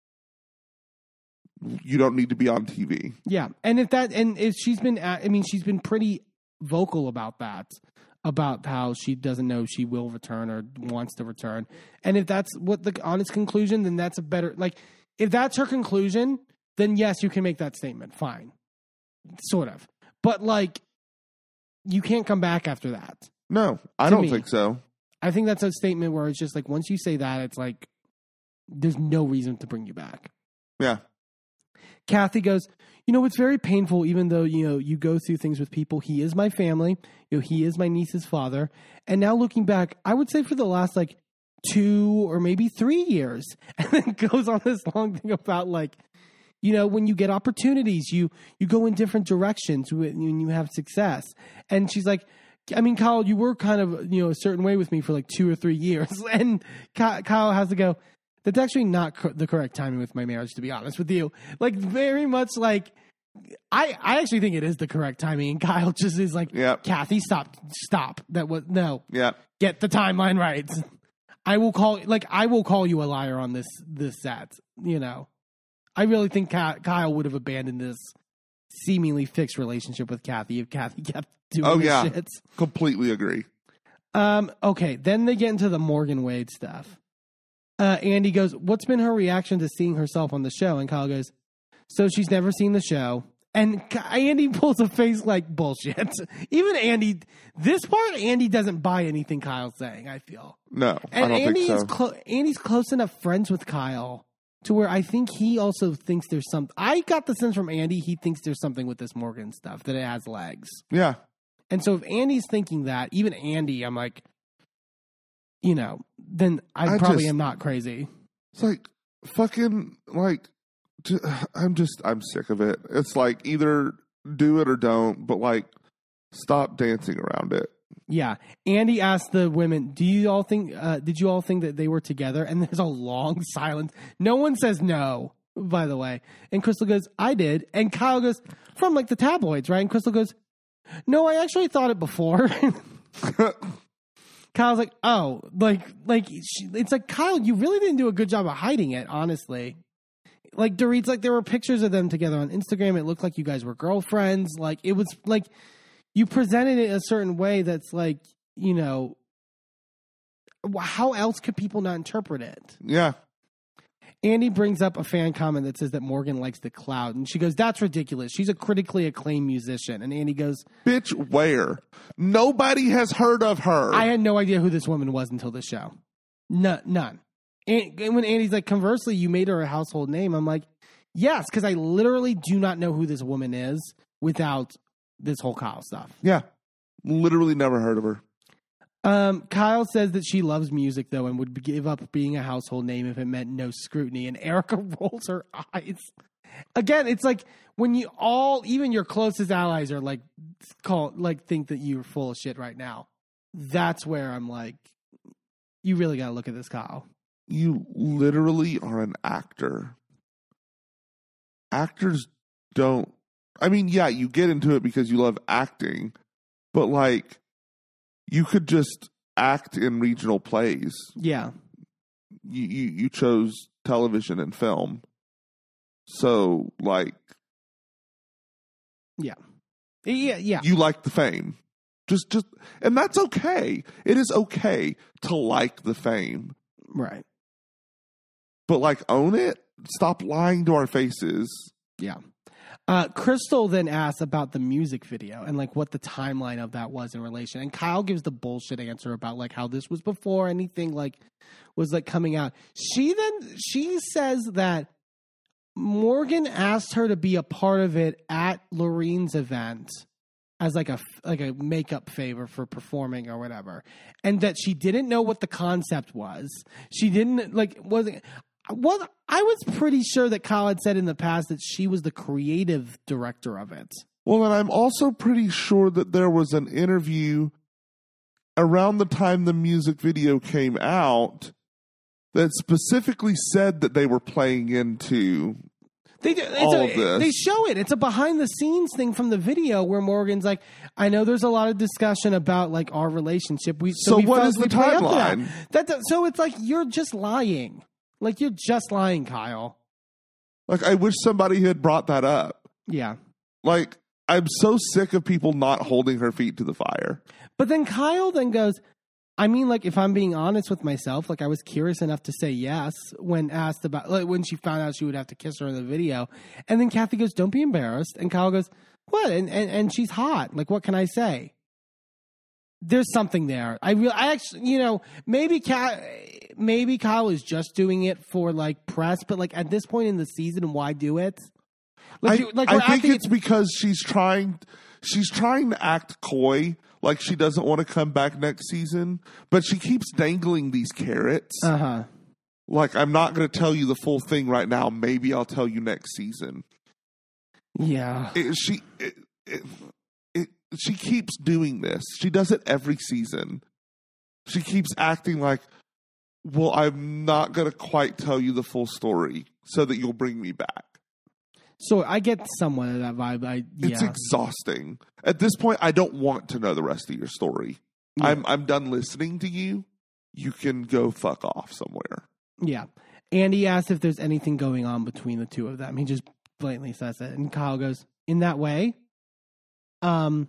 You don't need to be on T V. Yeah. And if that, and if she's been, I mean, she's been pretty vocal about that, about how she doesn't know she will return or wants to return. And if that's what the honest conclusion, then that's a better, like, if that's her conclusion, then yes, you can make that statement. Fine. Sort of. But, like, you can't come back after that. No, I To don't me. think so. I think that's a statement where it's just like, once you say that, it's like, there's no reason to bring you back. Yeah. Kathy goes, you know, it's very painful, even though, you know, you go through things with people. He is my family. You know, he is my niece's father. And now looking back, I would say for the last, like, two or maybe three years. And then goes on this long thing about, like, you know, when you get opportunities, you you go in different directions when you have success. And she's like, I mean, Kyle, you were kind of, you know, a certain way with me for like two or three years. And Kyle has to go, that's actually not co- the correct timing with my marriage, to be honest with you. Like, very much like, I, I actually think it is the correct timing. And Kyle just is like, Yep. Kathy, stop, stop. That was, no, Yeah. get the timeline right. I will call, like, I will call you a liar on this, this set, you know. I really think Ka- Kyle would have abandoned this seemingly fixed relationship with Kathy if Kathy kept doing Oh, this yeah. shit. Completely agree. Um, okay, then they get into the Morgan Wade stuff. Uh, Andy goes, what's been her reaction to seeing herself on the show? And Kyle goes, so she's never seen the show. And Andy pulls a face like bullshit. Even Andy, this part, Andy doesn't buy anything Kyle's saying, I feel. No, And I don't Andy think so. is clo- Andy's close enough friends with Kyle to where I think he also thinks there's some. I got the sense from Andy he thinks there's something with this Morgan stuff, that it has legs. Yeah. And so if Andy's thinking that, even Andy, I'm like, you know, then I, I probably just- am not crazy. It's like, fucking, like, j- I'm just, I'm sick of it. It's like, either do it or don't, but, like, stop dancing around it. Yeah. Andy asked the women, do you all think, uh, did you all think that they were together? And there's a long silence. No one says no, by the way. And Crystal goes, I did. And Kyle goes, from like the tabloids, right? And Crystal goes, no, I actually thought it before. Kyle's like, oh, like, like, she, it's like, Kyle, you really didn't do a good job of hiding it, honestly. Like, Dorit's like, there were pictures of them together on Instagram. It looked like you guys were girlfriends. Like, it was like, you presented it a certain way that's like, you know, how else could people not interpret it? Yeah. Andy brings up a fan comment that says that Morgan likes the cloud. And she goes, that's ridiculous. She's a critically acclaimed musician. And Andy goes, Bitch, where? Nobody has heard of her. I had no idea who this woman was until this show. No, none. And, and when Andy's like, conversely, you made her a household name. I'm like, yes, because I literally do not know who this woman is without this whole Kyle stuff. yeah. Literally never heard of her. Um, Kyle says that she loves music, though, and would give up being a household name if it meant no scrutiny. And Erica rolls her eyes. Again, it's like when you all, even your closest allies are like, call, like think that you're full of shit right now. That's where I'm like, you really got to look at this, Kyle. You literally are an actor. Actors don't. I mean, yeah, you get into it because you love acting, but like, you could just act in regional plays. Yeah. You, you, you chose television and film. So, like, Yeah. Yeah. Yeah. you like the fame. Just, just, and that's okay. It is okay to like the fame, Right. but like, own it. Stop lying to our faces. Yeah. Uh, Crystal then asks about the music video and like what the timeline of that was in relation. And Kyle gives the bullshit answer about like how this was before anything like was like coming out. She then, she says that Morgan asked her to be a part of it at Loreen's event as like a, like a makeup favor for performing or whatever. And that she didn't know what the concept was. She didn't like, wasn't, well, I was pretty sure that Kyle had said in the past that she was the creative director of it. Well, and I'm also pretty sure that there was an interview around the time the music video came out that specifically said that they were playing into They do, it's all a, of this. They show it. It's a behind the scenes thing from the video where Morgan's like, I know there's a lot of discussion about like our relationship. We so, So we what felt is the we play up to timeline? That. That, so it's like you're just lying. Like you're just lying, Kyle. Like, I wish somebody had brought that up. Yeah. Like, I'm so sick of people not holding her feet to the fire. But then Kyle then goes, I mean, like, if I'm being honest with myself, like, I was curious enough to say yes when asked about, like, when she found out she would have to kiss her in the video. And then Kathy goes, don't be embarrassed. And Kyle goes, what? And and, and she's hot. Like, what can I say? There's something there. I really, I actually, you know, maybe Kat, maybe Kyle is just doing it for, like, press, but, like, at this point in the season, why do it? Like, I, you, like I we're think acting- it's because she's trying, she's trying to act coy, like she doesn't want to come back next season, but she keeps dangling these carrots. Uh-huh. Like, I'm not going to tell you the full thing right now. Maybe I'll tell you next season. Yeah. It, she, it, it, it, she keeps doing this. She does it every season. She keeps acting like, well, I'm not going to quite tell you the full story so that you'll bring me back. So I get somewhat of that vibe. I, yeah. It's exhausting. At this point, I don't want to know the rest of your story. Yeah. I'm I'm done listening to you. You can go fuck off somewhere. Yeah. Andy asked if there's anything going on between the two of them. He just blatantly says it. And Kyle goes, in that way? Um,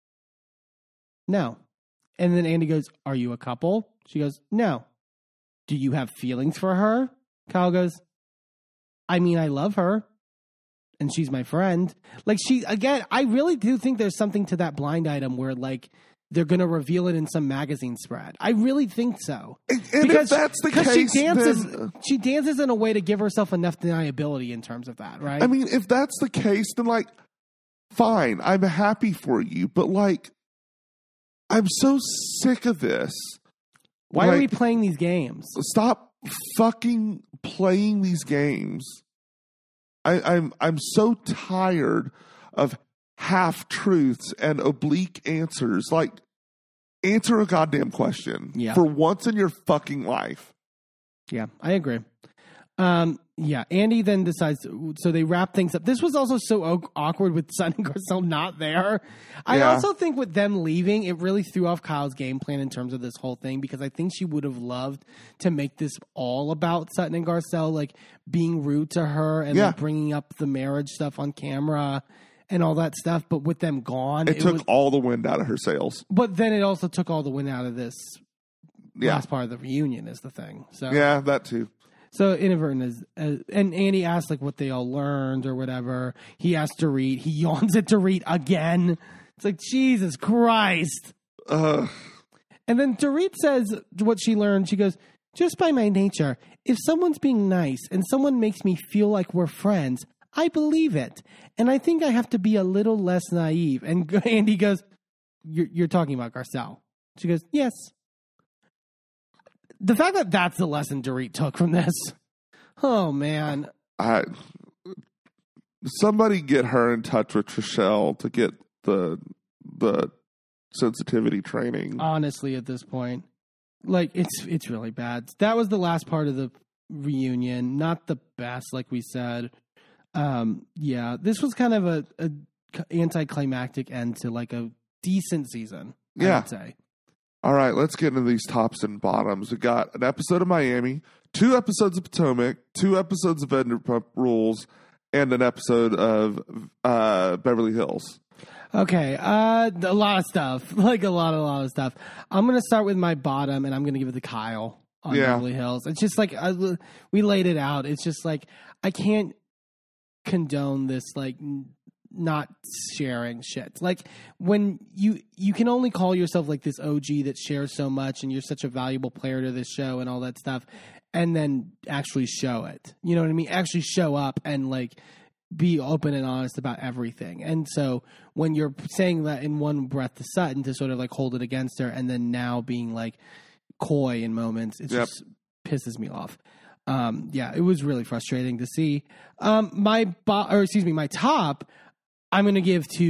no. And then Andy goes, are you a couple? She goes, no. Do you have feelings for her? Kyle goes, I mean, I love her. And she's my friend. Like, she, again, I really do think there's something to that blind item where, like, they're going to reveal it in some magazine spread. I really think so. And, and because if that's the because case, she dances, then, she dances in a way to give herself enough deniability in terms of that, right? I mean, if that's the case, then, like, fine. I'm happy for you. But, like, I'm so sick of this. Why like, are we playing these games? Stop fucking playing these games. I, I'm I'm so tired of half truths and oblique answers. Like, answer a goddamn question Yeah. for once in your fucking life. Yeah, I agree. Um, yeah, Andy then decides, so they wrap things up. This was also so au- awkward with Sutton and Garcelle not there. I Yeah. also think with them leaving, it really threw off Kyle's game plan in terms of this whole thing, because I think she would have loved to make this all about Sutton and Garcelle, like being rude to her and Yeah. like bringing up the marriage stuff on camera and all that stuff. But with them gone, It, took was, all the wind out of her sails. but then it also took all the wind out of this Yeah. last part of the reunion is the thing. So Yeah, that too. So inadvertent is, uh, and Andy asked like what they all learned or whatever. He asked Dorit. He yawns at Dorit again. It's like, Jesus Christ. Uh, And then Dorit says what she learned. She goes, just by my nature, if someone's being nice and someone makes me feel like we're friends, I believe it. And I think I have to be a little less naive. And Andy goes, you're, you're talking about Garcelle. She goes, yes. The fact that that's the lesson Dorit took from this. Oh, man. I somebody get her in touch with Trishelle to get the the sensitivity training. Honestly, at this point, like it's it's really bad. That was the last part of the reunion. Not the best, like we said. Um, yeah, this was kind of a, a anticlimactic end to like a decent season. I Yeah. would say. All right, let's get into these tops and bottoms. We got an episode of Miami, two episodes of Potomac, two episodes of Vanderpump Rules, and an episode of uh, Beverly Hills. Okay, uh, a lot of stuff, like a lot, a lot of stuff. I'm gonna start with my bottom, and I'm gonna give it to Kyle on Yeah. Beverly Hills. It's just like I, we laid it out. It's just like I can't condone this, like n- not sharing shit. Like when you you can only call yourself like this O G that shares so much, and you're such a valuable player to this show and all that stuff, and then actually show it. You know what I mean? Actually show up and like be open and honest about everything. And so when you're saying that in one breath to Sutton to sort of like hold it against her, and then now being like coy in moments, it Yep. just pisses me off. Um, yeah, it was really frustrating to see. Um, my bo- or excuse me, my top, I'm going to give to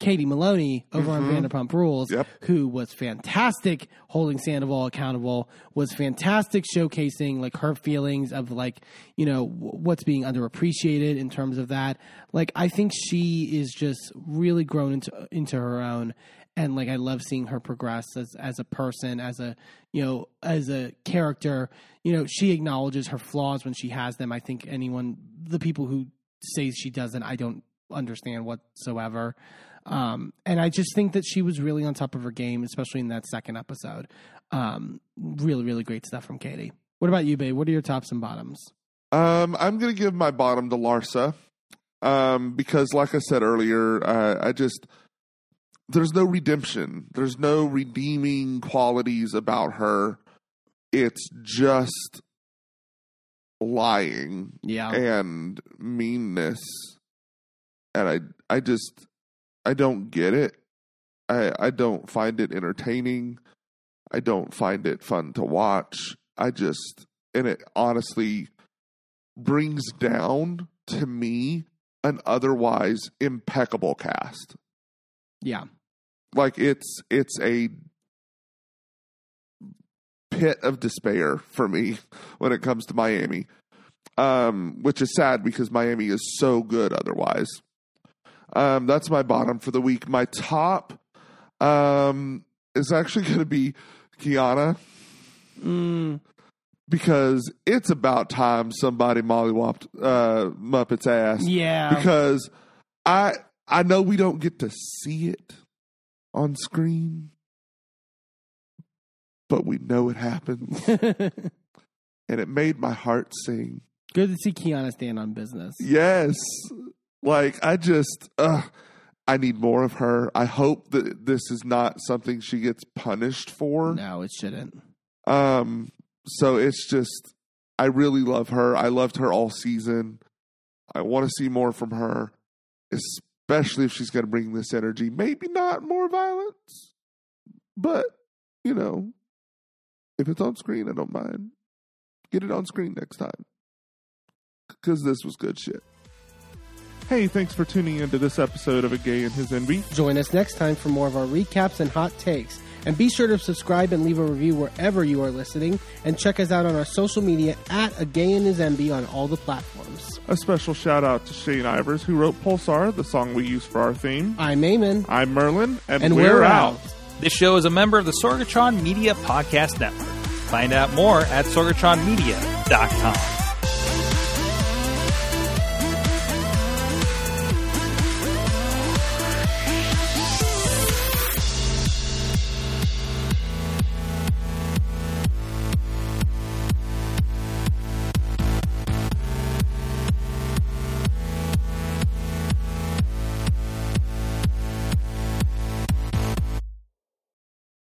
Katie Maloney over on Vanderpump Rules, Yep. who was fantastic holding Sandoval accountable, was fantastic showcasing like her feelings of like, you know, w- what's being underappreciated in terms of that. Like, I think she is just really grown into into her own. And like, I love seeing her progress as, as a person, as a, you know, as a character. You know, she acknowledges her flaws when she has them. I think anyone, the people who say she doesn't, I don't understand whatsoever. Um, and I just think that she was really on top of her game, especially in that second episode. Um, really, really great stuff from Katie. What about you, babe? What are your tops and bottoms? Um, I'm going to give my bottom to Larsa um, because, like I said earlier, uh, I just there's no redemption. There's no redeeming qualities about her. It's just lying Yeah. and meanness, and I I just I don't get it. I I don't find it entertaining. I don't find it fun to watch. I just and it honestly brings down to me an otherwise impeccable cast. Yeah. Like it's it's a pit of despair for me when it comes to Miami. Um, which is sad because Miami is so good otherwise. Um, that's my bottom for the week. My top um, is actually going to be Kiana. Mm. Because it's about time somebody mollywopped uh, Muppet's ass. Yeah. Because I I know we don't get to see it on screen, but we know it happened. And it made my heart sing. Good to see Kiana stand on business. Yes. Like, I just, uh, I need more of her. I hope that this is not something she gets punished for. No, it shouldn't. Um, so it's just, I really love her. I loved her all season. I want to see more from her, especially if she's going to bring this energy. Maybe not more violence, but, you know, if it's on screen, I don't mind. Get it on screen next time. Because this was good shit. Hey, thanks for tuning into this episode of A Gay and His Envy. Join us next time for more of our recaps and hot takes. And be sure to subscribe and leave a review wherever you are listening. And check us out on our social media at A Gay and His Envy on all the platforms. A special shout out to Shane Ivers, who wrote Pulsar, the song we use for our theme. I'm Eamon. I'm Merlin, and, And we're, we're out. out. This show is a member of the Sorgatron Media Podcast Network. Find out more at sorgatron media dot com.